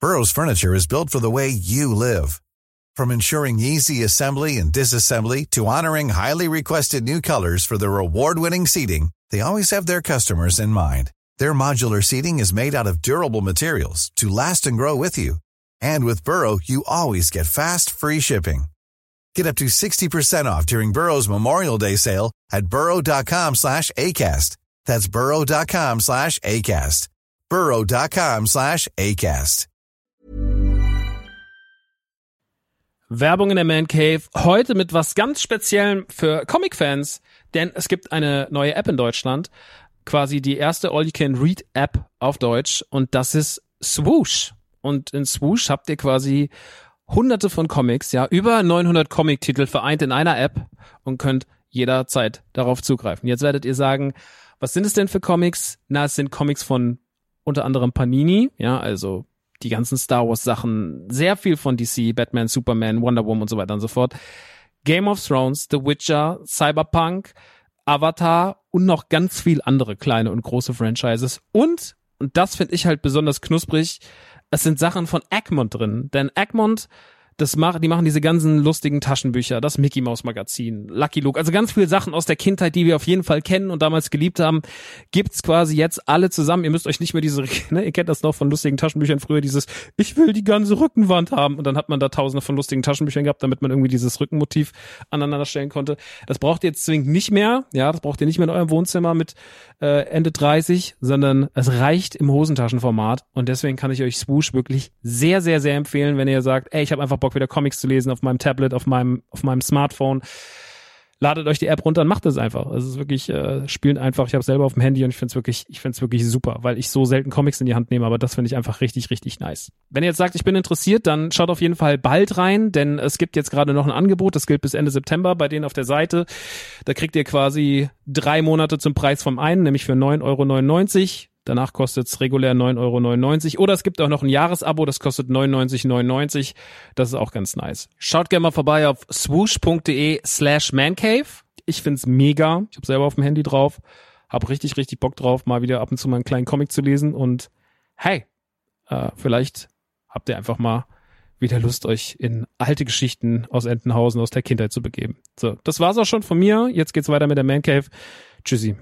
Burrow's furniture is built for the way you live. From ensuring easy assembly and disassembly to honoring highly requested new colors for their award-winning seating, they always have their customers in mind. Their modular seating is made out of durable materials to last and grow with you. And with Burrow, you always get fast, free shipping. Get up to 60% off during Burrow's Memorial Day sale at burrow.com/ACAST. That's burrow.com/ACAST. burrow.com/ACAST. Werbung in der Man Cave. Heute mit was ganz Speziellem für Comic-Fans, denn es gibt eine neue App in Deutschland, quasi die erste All-You-Can-Read-App auf Deutsch, und das ist Swoosh. Und in Swoosh habt ihr quasi hunderte von Comics, ja, über 900 Comic-Titel vereint in einer App und könnt jederzeit darauf zugreifen. Jetzt werdet ihr sagen, was sind es denn für Comics? Na, es sind Comics von unter anderem Panini, ja, also die ganzen Star Wars Sachen, sehr viel von DC, Batman, Superman, Wonder Woman und so weiter und so fort. Game of Thrones, The Witcher, Cyberpunk, Avatar und noch ganz viel andere kleine und große Franchises. Und das finde ich halt besonders knusprig, es sind Sachen von Egmont drin. Denn Egmont, die machen diese ganzen lustigen Taschenbücher, das Mickey Mouse Magazin, Lucky Luke, also ganz viele Sachen aus der Kindheit, die wir auf jeden Fall kennen und damals geliebt haben, gibt's quasi jetzt alle zusammen. Ihr müsst euch nicht mehr ihr kennt das noch von lustigen Taschenbüchern früher, dieses, ich will die ganze Rückenwand haben, und dann hat man da tausende von lustigen Taschenbüchern gehabt, damit man irgendwie dieses Rückenmotiv aneinander stellen konnte. Das braucht ihr jetzt zwingend nicht mehr, ja, das braucht ihr nicht mehr in eurem Wohnzimmer mit Ende 30, sondern es reicht im Hosentaschenformat, und deswegen kann ich euch Swoosh wirklich sehr, sehr, sehr empfehlen, wenn ihr sagt, ey, ich habe einfach Bock, wieder Comics zu lesen auf meinem Tablet, auf meinem Smartphone. Ladet euch die App runter und macht es einfach. Es ist wirklich, spielt einfach. Ich habe es selber auf dem Handy und ich finde es wirklich super, weil ich so selten Comics in die Hand nehme, aber das finde ich einfach richtig, richtig nice. Wenn ihr jetzt sagt, ich bin interessiert, dann schaut auf jeden Fall bald rein, denn es gibt jetzt gerade noch ein Angebot, das gilt bis Ende September bei denen auf der Seite. Da kriegt ihr quasi 3 Monate zum Preis vom einen, nämlich für 9,99 €. Danach kostet es regulär 9,99 €. Oder es gibt auch noch ein Jahresabo, das kostet 99,99 €. Das ist auch ganz nice. Schaut gerne mal vorbei auf swoosh.de/mancave. Ich find's mega. Ich habe selber auf dem Handy drauf. Hab richtig, richtig Bock drauf, mal wieder ab und zu mal einen kleinen Comic zu lesen. Und hey, vielleicht habt ihr einfach mal wieder Lust, euch in alte Geschichten aus Entenhausen, aus der Kindheit zu begeben. So, das war's auch schon von mir. Jetzt geht's weiter mit der Man Cave. Tschüssi.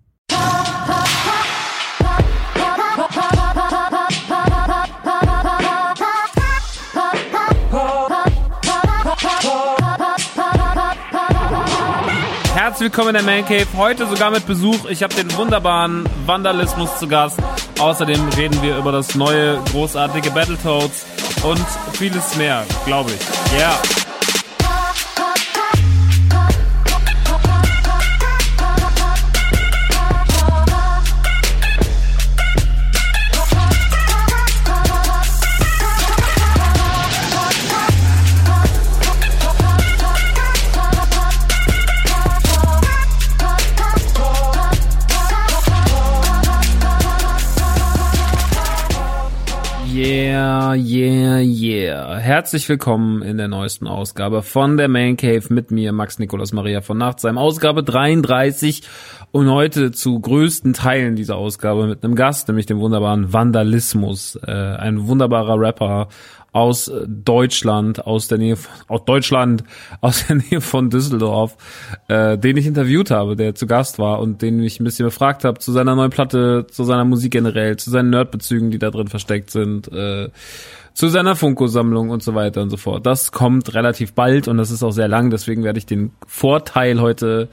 Herzlich willkommen in der Man Cave, heute sogar mit Besuch. Ich habe den wunderbaren Vandalismus zu Gast. Außerdem reden wir über das neue, großartige Battletoads und vieles mehr, glaube ich. Yeah. Yeah. Herzlich willkommen in der neuesten Ausgabe von der Man Cave mit mir, Max Nikolaus Maria von Nachtsheim, Ausgabe 33, und heute zu größten Teilen dieser Ausgabe mit einem Gast, nämlich dem wunderbaren Vandalismus, ein wunderbarer Rapper aus Deutschland, aus der Nähe von Düsseldorf, den ich interviewt habe, der zu Gast war und den ich ein bisschen befragt habe zu seiner neuen Platte, zu seiner Musik generell, zu seinen Nerdbezügen, die da drin versteckt sind, zu seiner Funko-Sammlung und so weiter und so fort. Das kommt relativ bald und das ist auch sehr lang, deswegen werde ich den vorherigen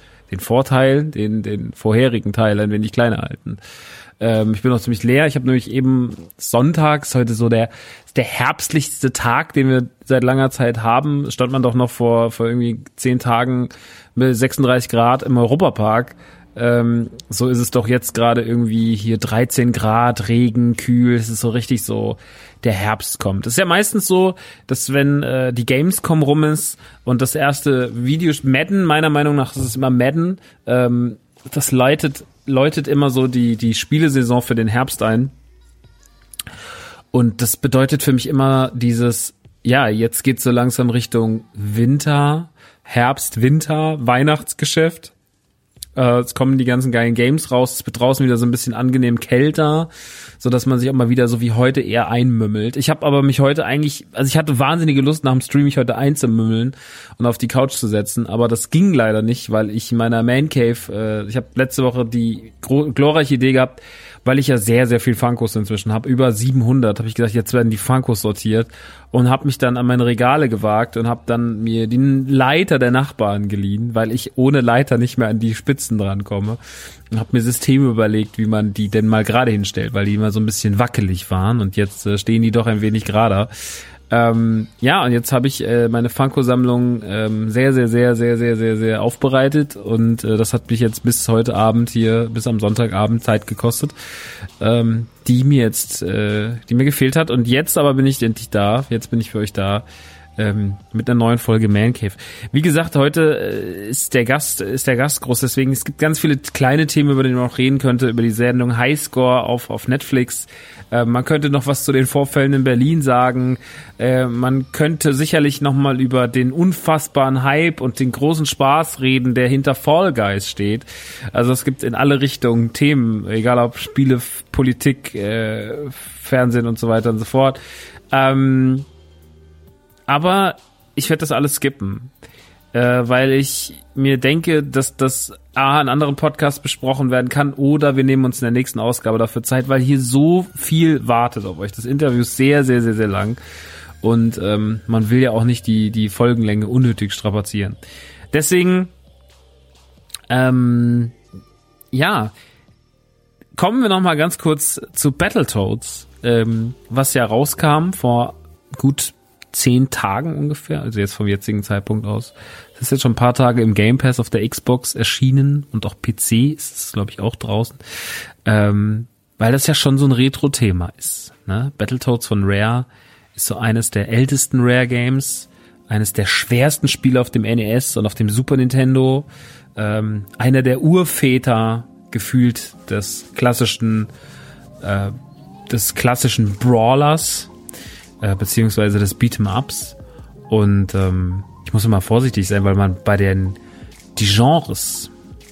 Teil ein wenig kleiner halten. Ich bin noch ziemlich leer. Ich habe nämlich eben sonntags, heute so der herbstlichste Tag, den wir seit langer Zeit haben, stand man doch noch vor irgendwie 10 Tagen mit 36 Grad im Europapark. So ist es doch jetzt gerade irgendwie hier 13 Grad, Regen, kühl. Es ist so richtig so, der Herbst kommt. Es ist ja meistens so, dass wenn die Gamescom rum ist und das erste Video, Madden, meiner Meinung nach ist es immer Madden, das läutet immer so die Spielesaison für den Herbst ein. Und das bedeutet für mich immer dieses, ja, jetzt geht's so langsam Richtung Winter, Herbst, Winter, Weihnachtsgeschäft. Es kommen die ganzen geilen Games raus. Es wird draußen wieder so ein bisschen angenehm kälter, so dass man sich auch mal wieder so wie heute eher einmümmelt. Ich habe aber mich heute eigentlich, also ich hatte wahnsinnige Lust nach dem Stream mich heute einzumümmeln und auf die Couch zu setzen, aber das ging leider nicht, weil ich in meiner Man Cave, ich habe letzte Woche die glorreiche Idee gehabt, weil ich ja sehr, sehr viel Funkos inzwischen habe, über 700, habe ich gesagt, jetzt werden die Funkos sortiert und habe mich dann an meine Regale gewagt und habe dann mir den Leiter der Nachbarn geliehen, weil ich ohne Leiter nicht mehr an die Spitzen drankomme und habe mir Systeme überlegt, wie man die denn mal gerade hinstellt, weil die immer so ein bisschen wackelig waren und jetzt stehen die doch ein wenig gerader. Ja, und jetzt habe ich meine Funko-Sammlung sehr, sehr, sehr, sehr, sehr, sehr, sehr aufbereitet und das hat mich jetzt bis heute Abend hier, bis am Sonntagabend Zeit gekostet, die mir gefehlt hat. Und jetzt aber bin ich endlich da, jetzt bin ich für euch da mit einer neuen Folge Man Cave. Wie gesagt, heute ist der Gast groß, deswegen es gibt ganz viele kleine Themen, über die man auch reden könnte, über die Sendung Highscore auf Netflix. Man könnte noch was zu den Vorfällen in Berlin sagen. Man könnte sicherlich noch mal über den unfassbaren Hype und den großen Spaß reden, der hinter Fall Guys steht. Also es gibt in alle Richtungen Themen, egal ob Spiele, Politik, Fernsehen und so weiter und so fort. Aber ich werde das alles skippen, weil ich mir denke, dass das in anderen Podcasts besprochen werden kann oder wir nehmen uns in der nächsten Ausgabe dafür Zeit, weil hier so viel wartet auf euch. Das Interview ist sehr, sehr, sehr, sehr lang und man will ja auch nicht die Folgenlänge unnötig strapazieren. Deswegen, kommen wir noch mal ganz kurz zu Battletoads, was ja rauskam vor gut 10 Tagen ungefähr, also jetzt vom jetzigen Zeitpunkt aus. Das ist jetzt schon ein paar Tage im Game Pass auf der Xbox erschienen und auch PC ist es, glaube ich, auch draußen, weil das ja schon so ein Retro-Thema ist. Ne? Battletoads von Rare ist so eines der ältesten Rare-Games, eines der schwersten Spiele auf dem NES und auf dem Super Nintendo, einer der Urväter gefühlt des klassischen Brawlers, beziehungsweise des Beat'em-Ups. Und ich muss immer vorsichtig sein, weil man bei die Genres,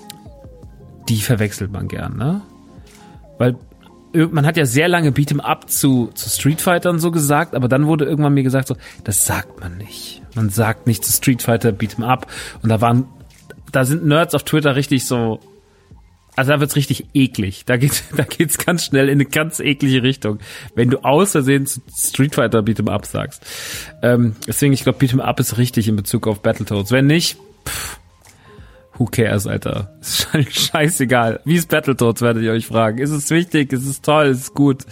die verwechselt man gern, ne? Weil man hat ja sehr lange Beat'em-Up zu Street Fighter und so gesagt, aber dann wurde irgendwann mir gesagt, so, das sagt man nicht. Man sagt nicht zu Street Fighter Beat'em-Up. Und da sind Nerds auf Twitter richtig so, also da wird's richtig eklig. Da geht's ganz schnell in eine ganz eklige Richtung, wenn du aus Versehen zu Street Fighter Beat'em Up sagst. Deswegen, ich glaube, Beat'em Up ist richtig in Bezug auf Battletoads. Wenn nicht, who cares, Alter? Ist scheißegal. Wie ist Battletoads, werdet ihr euch fragen. Ist es wichtig? Ist es toll? Ist es gut?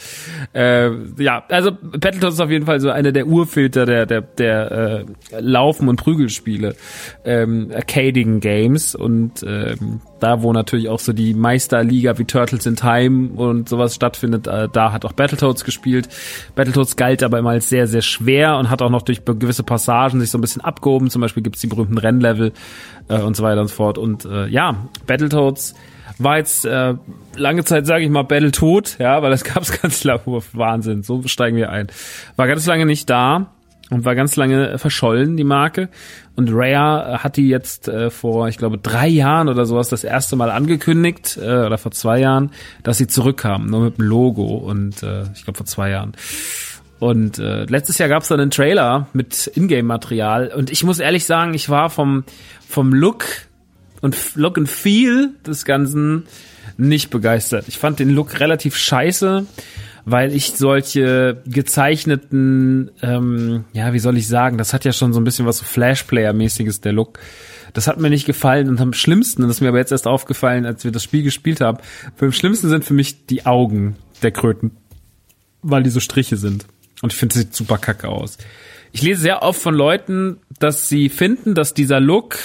Also Battletoads ist auf jeden Fall so eine der Urfilter der Laufen- und Prügelspiele, arcadigen Games und da, wo natürlich auch so die Meisterliga wie Turtles in Time und sowas stattfindet, da hat auch Battletoads gespielt. Battletoads galt aber immer als sehr, sehr schwer und hat auch noch durch gewisse Passagen sich so ein bisschen abgehoben. Zum Beispiel gibt's die berühmten Rennlevel und so weiter und so fort. Und Battletoads war jetzt lange Zeit, sage ich mal, Battletoad, ja, weil das gab's ganz lange. Wahnsinn, so steigen wir ein. War ganz lange nicht da und war ganz lange verschollen, die Marke. Und Rare hat die jetzt vor, ich glaube, 3 Jahren oder sowas das erste Mal angekündigt, oder vor 2 Jahren, dass sie zurückkamen, nur mit dem Logo und ich glaube vor 2 Jahren. Und letztes Jahr gab es dann einen Trailer mit Ingame-Material und ich muss ehrlich sagen, ich war vom Look and Feel des Ganzen nicht begeistert. Ich fand den Look relativ scheiße, weil ich solche gezeichneten, wie soll ich sagen, das hat ja schon so ein bisschen was so Flash-Player-mäßiges, der Look. Das hat mir nicht gefallen und am schlimmsten, und das ist mir aber jetzt erst aufgefallen, als wir das Spiel gespielt haben, am schlimmsten sind für mich die Augen der Kröten, weil die so Striche sind. Und ich finde, es sieht super kacke aus. Ich lese sehr oft von Leuten, dass sie finden, dass dieser Look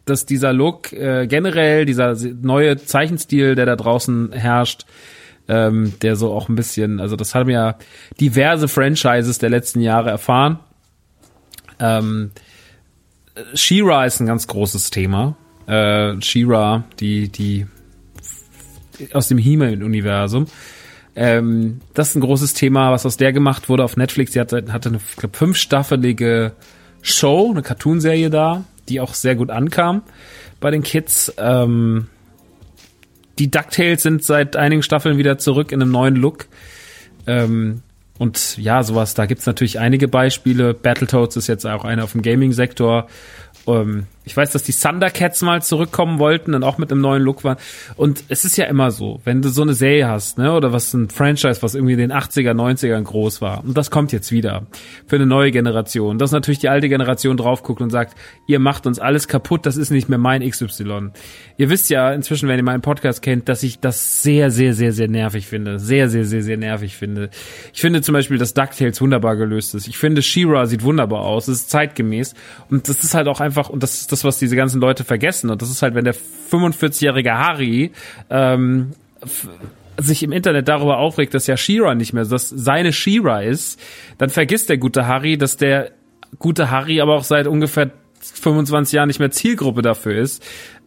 generell, dieser neue Zeichenstil, der da draußen herrscht, der so auch ein bisschen, also das haben ja diverse Franchises der letzten Jahre erfahren. She-Ra ist ein ganz großes Thema. She-Ra, die aus dem He-Man-Universum. Das ist ein großes Thema, was aus der gemacht wurde auf Netflix. Sie hatte eine, ich glaube, 5-staffelige Show, eine Cartoonserie da, die auch sehr gut ankam bei den Kids. die DuckTales sind seit einigen Staffeln wieder zurück in einem neuen Look. Und ja, sowas, da gibt's natürlich einige Beispiele. Battletoads ist jetzt auch einer auf dem Gaming-Sektor. Ich weiß, dass die Thundercats mal zurückkommen wollten und auch mit einem neuen Look waren. Und es ist ja immer so, wenn du so eine Serie hast, ne, oder was ein Franchise, was irgendwie in den 80er, 90ern groß war. Und das kommt jetzt wieder für eine neue Generation. Dass natürlich die alte Generation drauf guckt und sagt, ihr macht uns alles kaputt, das ist nicht mehr mein XY. Ihr wisst ja inzwischen, wenn ihr meinen Podcast kennt, dass ich das sehr, sehr, sehr, sehr nervig finde. Sehr, sehr, sehr, sehr nervig finde. Ich finde zum Beispiel, dass DuckTales wunderbar gelöst ist. Ich finde, She-Ra sieht wunderbar aus. Es ist zeitgemäß. Und das ist halt auch einfach, und das ist das, was diese ganzen Leute vergessen. Und das ist halt, wenn der 45-jährige Harry sich im Internet darüber aufregt, dass ja She-Ra nicht mehr, dass seine She-Ra ist, dann vergisst der gute Harry, dass der gute Harry aber auch seit ungefähr 25 Jahren nicht mehr Zielgruppe dafür ist.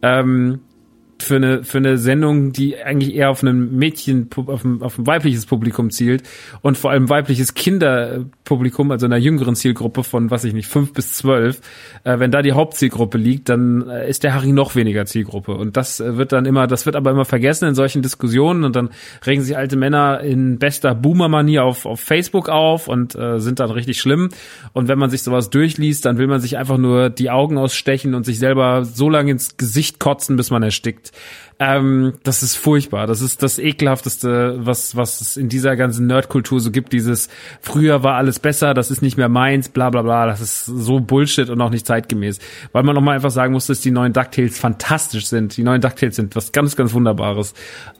Für eine Sendung, die eigentlich eher auf ein Mädchen, auf ein weibliches Publikum zielt und vor allem weibliches Kinderpublikum, also einer jüngeren Zielgruppe von, 5 bis 12. Wenn da die Hauptzielgruppe liegt, dann ist der Harry noch weniger Zielgruppe. Und das wird aber immer vergessen in solchen Diskussionen und dann regen sich alte Männer in bester Boomer-Manier auf Facebook auf und sind dann richtig schlimm. Und wenn man sich sowas durchliest, dann will man sich einfach nur die Augen ausstechen und sich selber so lange ins Gesicht kotzen, bis man erstickt. Das ist furchtbar. Das ist das Ekelhafteste, was es in dieser ganzen Nerdkultur so gibt. Dieses früher war alles besser, das ist nicht mehr meins, bla bla bla. Das ist so Bullshit und auch nicht zeitgemäß. Weil man nochmal einfach sagen muss, dass die neuen DuckTales fantastisch sind. Die neuen DuckTales sind was ganz, ganz Wunderbares.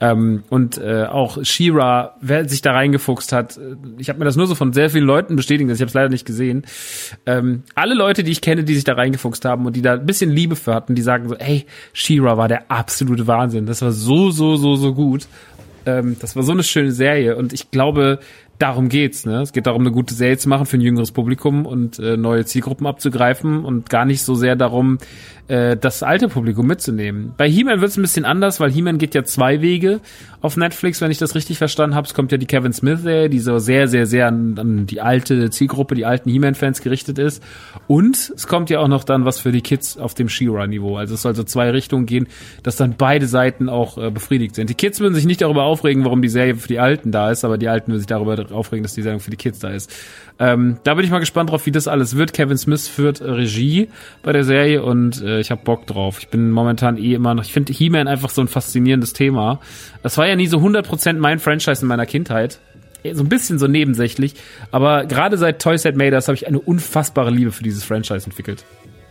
Auch She-Ra, wer sich da reingefuchst hat, ich habe mir das nur so von sehr vielen Leuten bestätigen, ich habe es leider nicht gesehen. Alle Leute, die ich kenne, die sich da reingefuchst haben und die da ein bisschen Liebe für hatten, die sagen so, ey, She-Ra war der absolute Wahnsinn. Das war so gut. Das war so eine schöne Serie und ich glaube, darum geht's, ne? Es geht darum, eine gute Serie zu machen für ein jüngeres Publikum und neue Zielgruppen abzugreifen und gar nicht so sehr darum, das alte Publikum mitzunehmen. Bei He-Man wird's ein bisschen anders, weil He-Man geht ja 2 Wege auf Netflix, wenn ich das richtig verstanden habe. Es kommt ja die Kevin Smith-Serie, die so sehr, sehr, sehr an die alte Zielgruppe, die alten He-Man-Fans gerichtet ist. Und es kommt ja auch noch dann was für die Kids auf dem She-Ra-Niveau. Also es soll so 2 Richtungen gehen, dass dann beide Seiten auch befriedigt sind. Die Kids würden sich nicht darüber aufregen, warum die Serie für die Alten da ist, aber die Alten würden sich darüber aufregen, dass die Serie für die Kids da ist. Da bin ich mal gespannt drauf, wie das alles wird. Kevin Smith führt Regie bei der Serie und ich habe Bock drauf. Ich bin momentan immer noch, ich finde He-Man einfach so ein faszinierendes Thema. Das war ja nie so 100% mein Franchise in meiner Kindheit. So ein bisschen so nebensächlich, aber gerade seit Toys That Made Us habe ich eine unfassbare Liebe für dieses Franchise entwickelt.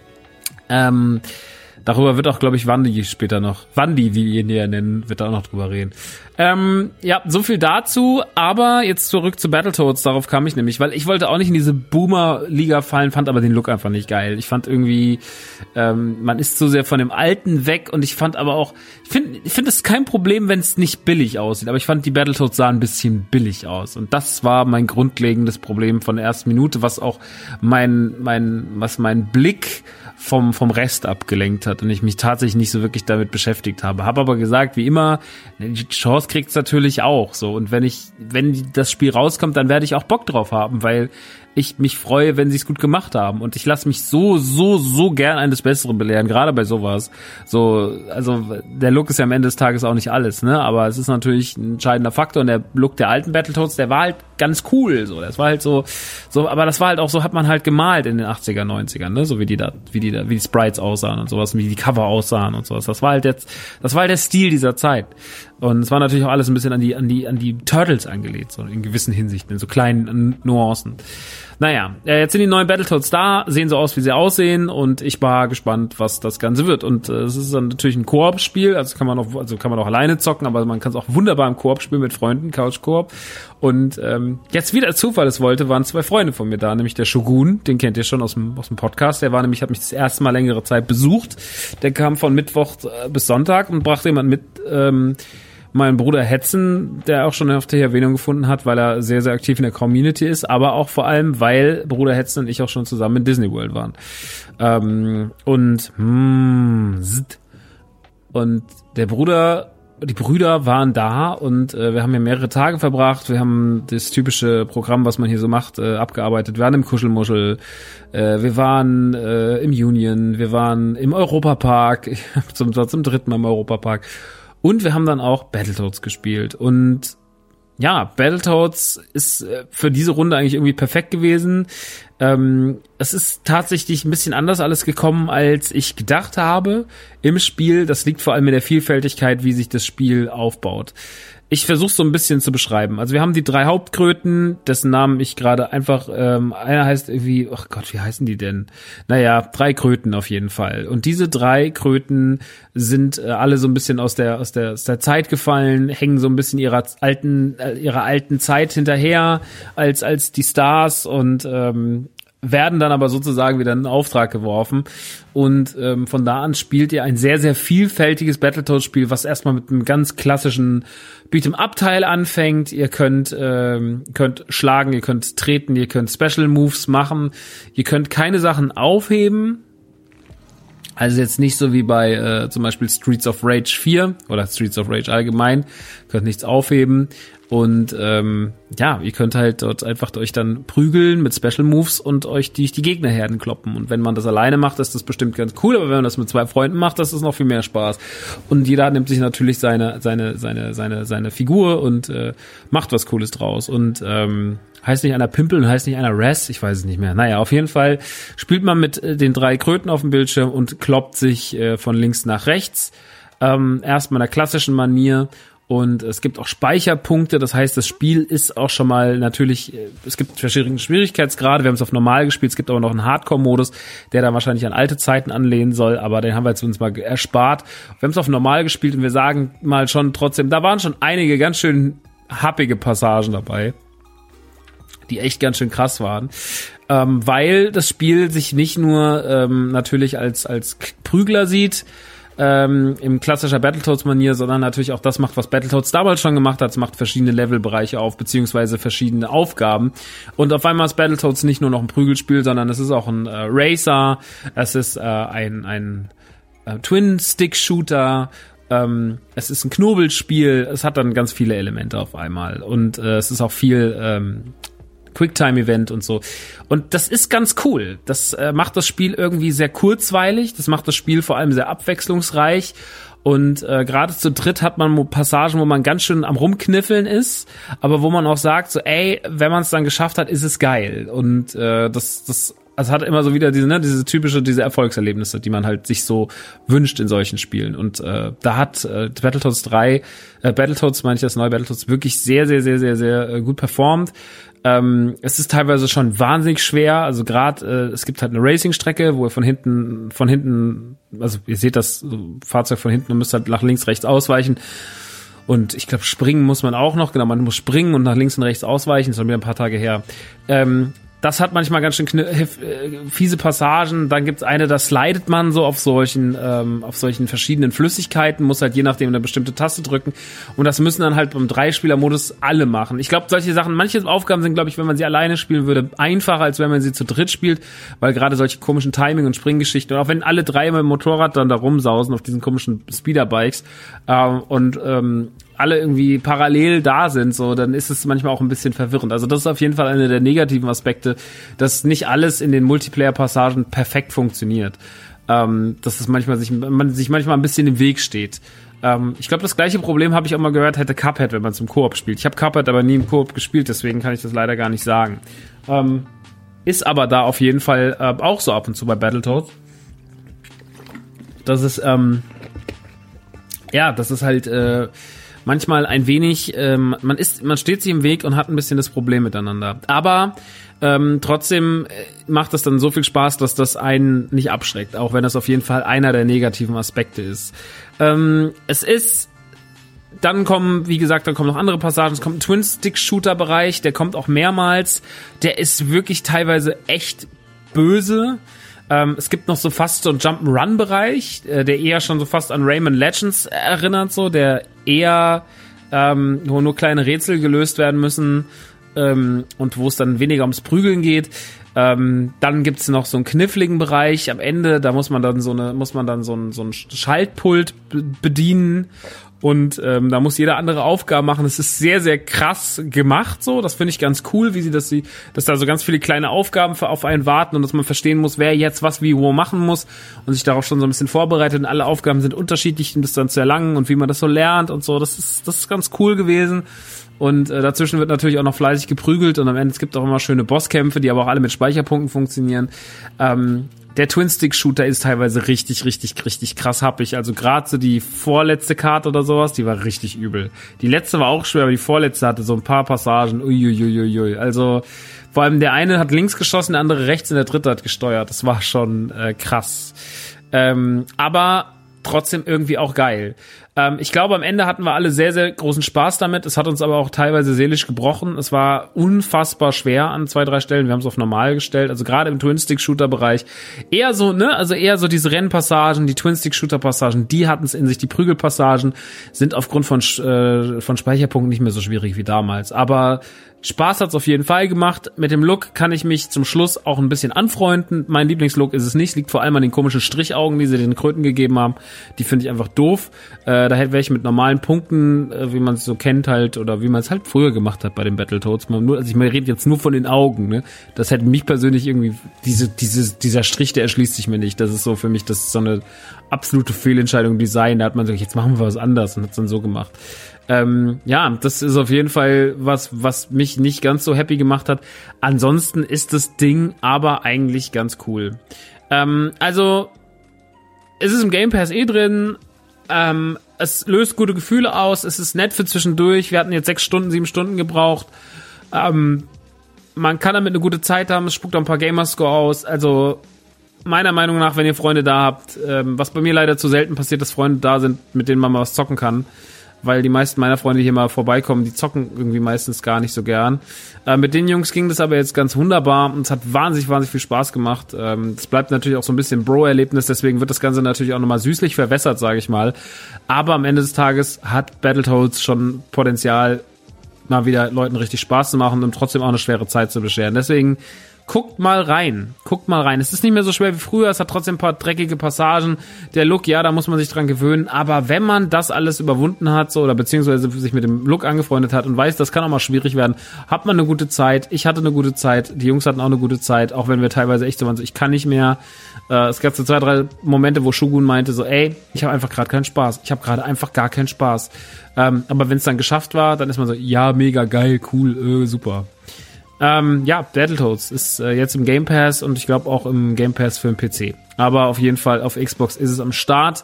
Darüber wird auch, glaube ich, Wandi später noch, Wandi, wie wir ihn hier nennen, wird da auch noch drüber reden. Ja, so viel dazu, aber jetzt zurück zu Battletoads, darauf kam ich nämlich, weil ich wollte auch nicht in diese Boomer-Liga fallen, fand aber den Look einfach nicht geil. Ich fand irgendwie, man ist zu sehr von dem Alten weg und ich fand aber auch, ich finde es kein Problem, wenn es nicht billig aussieht, aber ich fand, die Battletoads sahen ein bisschen billig aus und das war mein grundlegendes Problem von der ersten Minute, was auch mein Blick vom Rest abgelenkt hat und ich mich tatsächlich nicht so wirklich damit beschäftigt habe. Habe aber gesagt, wie immer, die Chance kriegt's natürlich auch so. Und wenn das Spiel rauskommt, dann werde ich auch Bock drauf haben, weil ich mich freue, wenn sie es gut gemacht haben. Und ich lasse mich so gern eines Besseren belehren, gerade bei sowas. So, also der Look ist ja am Ende des Tages auch nicht alles, ne? Aber es ist natürlich ein entscheidender Faktor. Und der Look der alten Battletoads, der war halt ganz cool. So, das war halt so, aber das war halt auch so, hat man halt gemalt in den 80er, 90ern, ne? So wie die Sprites aussahen und sowas, wie die Cover aussahen und sowas. Das war halt der Stil dieser Zeit. Und es war natürlich auch alles ein bisschen an die Turtles angelegt, so in gewissen Hinsichten, in so kleinen Nuancen. Naja, jetzt sind die neuen Battletoads da, sehen so aus, wie sie aussehen und ich war gespannt, was das Ganze wird. Und es ist dann natürlich ein Koop-Spiel, also kann man auch alleine zocken, aber man kann es auch wunderbar im Koop spielen mit Freunden, Couch-Koop. Und jetzt wieder Zufall es wollte, waren 2 Freunde von mir da, nämlich der Shogun, den kennt ihr schon aus dem Podcast, der hat mich das erste Mal längere Zeit besucht. Der kam von Mittwoch bis Sonntag und brachte jemand mit, mein Bruder Hetzen, der auch schon auf der Erwähnung gefunden hat, weil er sehr, sehr aktiv in der Community ist, aber auch vor allem, weil Bruder Hetzen und ich auch schon zusammen in Disney World waren. Und die Brüder waren da und wir haben hier mehrere Tage verbracht. Wir haben das typische Programm, was man hier so macht, abgearbeitet. Wir waren im Kuschelmuschel, wir waren im Union, wir waren im Europapark, zum 3. Mal im Europapark. Und wir haben dann auch Battletoads gespielt. Und ja, Battletoads ist für diese Runde eigentlich irgendwie perfekt gewesen. Es ist tatsächlich ein bisschen anders alles gekommen, als ich gedacht habe im Spiel. Das liegt vor allem in der Vielfältigkeit, wie sich das Spiel aufbaut. Ich versuche so ein bisschen zu beschreiben. Also wir haben die 3 Hauptkröten, dessen Namen ich gerade einfach, einer heißt irgendwie, ach Gott, wie heißen die denn? Naja, 3 Kröten auf jeden Fall. Und diese 3 Kröten sind alle so ein bisschen aus der Zeit gefallen, hängen so ein bisschen ihrer alten Zeit hinterher als die Stars und werden dann aber sozusagen wieder in den Auftrag geworfen. Und von da an spielt ihr ein sehr, sehr vielfältiges Battletoads-Spiel, was erstmal mit einem ganz klassischen Beat'em-up-Teil anfängt. Ihr könnt schlagen, ihr könnt treten, ihr könnt Special Moves machen. Ihr könnt keine Sachen aufheben. Also jetzt nicht so wie bei zum Beispiel Streets of Rage 4 oder Streets of Rage allgemein. Ihr könnt nichts aufheben. Und ja, ihr könnt halt dort einfach euch dann prügeln mit Special Moves und euch die Gegnerherden kloppen. Und wenn man das alleine macht, ist das bestimmt ganz cool. Aber wenn man das mit 2 Freunden macht, das ist noch viel mehr Spaß. Und jeder nimmt sich natürlich seine Figur und macht was Cooles draus. Und heißt nicht einer Pimpel und heißt nicht einer Res, ich weiß es nicht mehr. Naja, auf jeden Fall spielt man mit den 3 Kröten auf dem Bildschirm und kloppt sich von links nach rechts. Erstmal in der klassischen Manier. Und es gibt auch Speicherpunkte, das heißt, das Spiel ist auch schon mal natürlich, es gibt verschiedene Schwierigkeitsgrade, wir haben es auf normal gespielt, es gibt aber noch einen Hardcore-Modus, der dann wahrscheinlich an alte Zeiten anlehnen soll, aber den haben wir jetzt uns mal erspart. Wir haben es auf normal gespielt und wir sagen mal schon trotzdem, da waren schon einige ganz schön happige Passagen dabei, die echt ganz schön krass waren, weil das Spiel sich nicht nur natürlich als Prügler sieht, im klassischer Battletoads-Manier, sondern natürlich auch das macht, was Battletoads damals schon gemacht hat. Es macht verschiedene Levelbereiche auf, beziehungsweise verschiedene Aufgaben. Und auf einmal ist Battletoads nicht nur noch ein Prügelspiel, sondern es ist auch ein Racer, es ist ein Twin-Stick-Shooter, es ist ein Knobelspiel, es hat dann ganz viele Elemente auf einmal. Und es ist auch viel Quicktime-Event und so. Und das ist ganz cool. Das macht das Spiel irgendwie sehr kurzweilig. Das macht das Spiel vor allem sehr abwechslungsreich. Und gerade zu dritt hat man Passagen, wo man ganz schön am Rumkniffeln ist, aber wo man auch sagt, so ey, wenn man es dann geschafft hat, ist es geil. Und das hat immer so wieder diese Erfolgserlebnisse, die man halt sich so wünscht in solchen Spielen. Und da hat Battletoads meine ich, das neue Battletoads wirklich sehr, sehr, sehr, sehr, sehr gut performt. Es ist teilweise schon wahnsinnig schwer, also gerade es gibt halt eine Racing-Strecke, wo ihr von hinten, also ihr seht das Fahrzeug von hinten und müsst halt nach links, rechts ausweichen. Und ich glaube, springen muss man auch noch, genau, man muss springen und nach links und rechts ausweichen, das ist schon wieder ein paar Tage her. Das hat manchmal ganz schön fiese Passagen. Dann gibt's eine, da slidet man so auf solchen verschiedenen Flüssigkeiten, muss halt je nachdem eine bestimmte Taste drücken. Und das müssen dann halt beim 3-Spieler-Modus alle machen. Ich glaube, solche Sachen, manche Aufgaben sind, glaube ich, wenn man sie alleine spielen würde, einfacher, als wenn man sie zu dritt spielt, weil gerade solche komischen Timing- und Springgeschichten, und auch wenn alle 3 mit dem Motorrad dann da rumsausen auf diesen komischen Speederbikes alle irgendwie parallel da sind, so, dann ist es manchmal auch ein bisschen verwirrend. Also das ist auf jeden Fall einer der negativen Aspekte, dass nicht alles in den Multiplayer-Passagen perfekt funktioniert. Dass es man sich manchmal ein bisschen im Weg steht. Ich glaube, das gleiche Problem habe ich auch mal gehört, hätte Cuphead, wenn man zum Koop spielt. Ich habe Cuphead aber nie im Koop gespielt, deswegen kann ich das leider gar nicht sagen. Ist aber da auf jeden Fall auch so ab und zu bei Battletoads. Das ist halt manchmal ein wenig, man steht sich im Weg und hat ein bisschen das Problem miteinander. Aber trotzdem macht es dann so viel Spaß, dass das einen nicht abschreckt, auch wenn das auf jeden Fall einer der negativen Aspekte ist. Dann kommen noch andere Passagen, es kommt ein Twin-Stick-Shooter-Bereich, der kommt auch mehrmals, der ist wirklich teilweise echt böse. Es gibt noch so fast so einen Jump'n'Run-Bereich, der eher schon so fast an Rayman Legends erinnert, so, der eher, wo nur kleine Rätsel gelöst werden müssen, und wo es dann weniger ums Prügeln geht. Dann gibt's noch so einen kniffligen Bereich am Ende, da muss man dann so ein Schaltpult bedienen Und da muss jeder andere Aufgaben machen. Es ist sehr, sehr krass gemacht so. Das finde ich ganz cool, dass da so ganz viele kleine Aufgaben auf einen warten und dass man verstehen muss, wer jetzt was wie wo machen muss und sich darauf schon so ein bisschen vorbereitet. Und alle Aufgaben sind unterschiedlich, um das dann zu erlangen und wie man das so lernt und so. Das ist ganz cool gewesen. Und dazwischen wird natürlich auch noch fleißig geprügelt und am Ende, es gibt auch immer schöne Bosskämpfe, die aber auch alle mit Speicherpunkten funktionieren. Der Twin-Stick-Shooter ist teilweise richtig, richtig, richtig krass happig. Also gerade so die vorletzte Karte oder sowas, die war richtig übel. Die letzte war auch schwer, aber die vorletzte hatte so ein paar Passagen. Uiuiuiui. Also vor allem der eine hat links geschossen, der andere rechts und der dritte hat gesteuert. Das war schon krass. Aber trotzdem irgendwie auch geil. Ich glaube, am Ende hatten wir alle sehr, sehr großen Spaß damit. Es hat uns aber auch teilweise seelisch gebrochen. Es war unfassbar schwer an 2-3 Stellen. Wir haben es auf normal gestellt. Also gerade im Twin-Stick-Shooter-Bereich eher so, also eher so diese Rennpassagen, die Twin-Stick-Shooter-Passagen, die hatten es in sich. Die Prügelpassagen sind aufgrund von Speicherpunkten nicht mehr so schwierig wie damals. Aber Spaß hat's auf jeden Fall gemacht. Mit dem Look kann ich mich zum Schluss auch ein bisschen anfreunden. Mein Lieblingslook ist es nicht. Liegt vor allem an den komischen Strichaugen, die sie den Kröten gegeben haben. Die finde ich einfach doof. Da wäre ich mit normalen Punkten, wie man es so kennt halt, oder wie man es halt früher gemacht hat bei den Battletoads. Ich rede jetzt nur von den Augen, ne? Das hätte mich persönlich irgendwie, dieser Strich, der erschließt sich mir nicht. Das ist so für mich, das ist so eine absolute Fehlentscheidung im Design. Da hat man so, jetzt machen wir was anderes und hat es dann so gemacht. Ja, das ist auf jeden Fall was mich nicht ganz so happy gemacht hat. Ansonsten ist das Ding aber eigentlich ganz cool. Also, es ist im Game Pass drin. Es löst gute Gefühle aus. Es ist nett für zwischendurch. Wir hatten jetzt 7 Stunden gebraucht. Man kann damit eine gute Zeit haben. Es spuckt auch ein paar Gamerscore aus. Also, meiner Meinung nach, wenn ihr Freunde da habt, was bei mir leider zu selten passiert, dass Freunde da sind, mit denen man mal was zocken kann. Weil die meisten meiner Freunde, die hier mal vorbeikommen, die zocken irgendwie meistens gar nicht so gern. Mit den Jungs ging das aber jetzt ganz wunderbar und es hat wahnsinnig viel Spaß gemacht. Es bleibt natürlich auch so ein bisschen Bro-Erlebnis, deswegen wird das Ganze natürlich auch nochmal süßlich verwässert, sage ich mal. Aber am Ende des Tages hat Battletoads schon Potenzial, mal wieder Leuten richtig Spaß zu machen und trotzdem auch eine schwere Zeit zu bescheren. Deswegen guckt mal rein. Es ist nicht mehr so schwer wie früher, es hat trotzdem ein paar dreckige Passagen. Der Look, ja, da muss man sich dran gewöhnen, aber wenn man das alles überwunden hat, so, oder beziehungsweise sich mit dem Look angefreundet hat und weiß, das kann auch mal schwierig werden, hat man eine gute Zeit. Ich hatte eine gute Zeit, die Jungs hatten auch eine gute Zeit, auch wenn wir teilweise echt so waren, so, ich kann nicht mehr. Es gab so 2-3 Momente, wo Shogun meinte so, ey, ich habe einfach gerade keinen Spaß. Ich habe gerade einfach gar keinen Spaß. Aber wenn es dann geschafft war, dann ist man so, ja, mega geil, cool, super. Ja, Battletoads ist jetzt im Game Pass und ich glaube auch im Game Pass für den PC. Aber auf jeden Fall auf Xbox ist es am Start.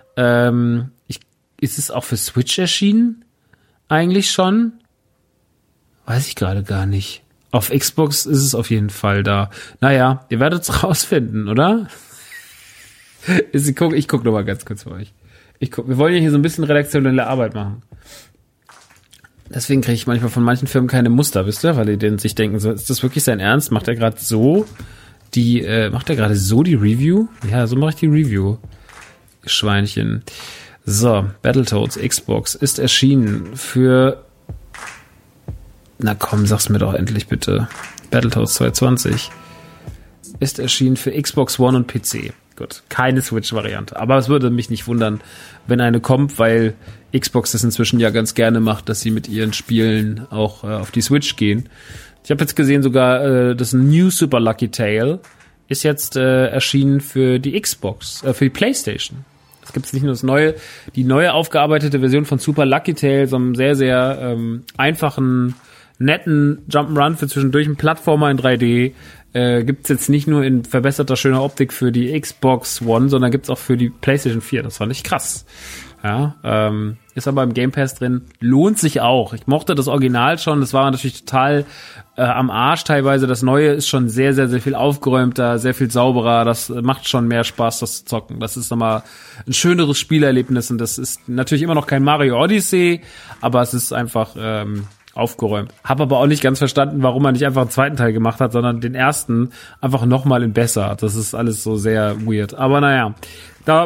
Ist es auch für Switch erschienen? Eigentlich schon? Weiß ich gerade gar nicht. Auf Xbox ist es auf jeden Fall da. Naja, ihr werdet es rausfinden, oder? Ich guck noch mal ganz kurz für euch. Wir wollen ja hier so ein bisschen redaktionelle Arbeit machen. Deswegen kriege ich manchmal von manchen Firmen keine Muster, wisst ihr? Weil die sich denken, so, ist das wirklich sein Ernst? Macht er gerade so die Review? Ja, so mache ich die Review. Schweinchen. So, Battletoads Xbox ist erschienen für... Na komm, sag's mir doch endlich bitte. Battletoads 2020 ist erschienen für Xbox One und PC. Gut, keine Switch-Variante. Aber es würde mich nicht wundern, wenn eine kommt, weil Xbox das inzwischen ja ganz gerne macht, dass sie mit ihren Spielen auch auf die Switch gehen. Ich habe jetzt gesehen, sogar das New Super Lucky Tale ist jetzt erschienen für die Xbox, für die PlayStation. Es gibt nicht nur die neue aufgearbeitete Version von Super Lucky Tale, so einem sehr, sehr einfachen, netten Jump'n'Run für zwischendurch, einen Plattformer in 3D. Gibt's jetzt nicht nur in verbesserter, schöner Optik für die Xbox One, sondern gibt's auch für die PlayStation 4. Das fand ich krass. Ja, ist aber im Game Pass drin. Lohnt sich auch. Ich mochte das Original schon. Das war natürlich total am Arsch teilweise. Das Neue ist schon sehr, sehr, sehr viel aufgeräumter, sehr viel sauberer. Das macht schon mehr Spaß, das zu zocken. Das ist nochmal ein schöneres Spielerlebnis und das ist natürlich immer noch kein Mario Odyssey, aber es ist einfach aufgeräumt. Hab aber auch nicht ganz verstanden, warum man nicht einfach einen zweiten Teil gemacht hat, sondern den ersten einfach nochmal in besser. Das ist alles so sehr weird. Aber naja, da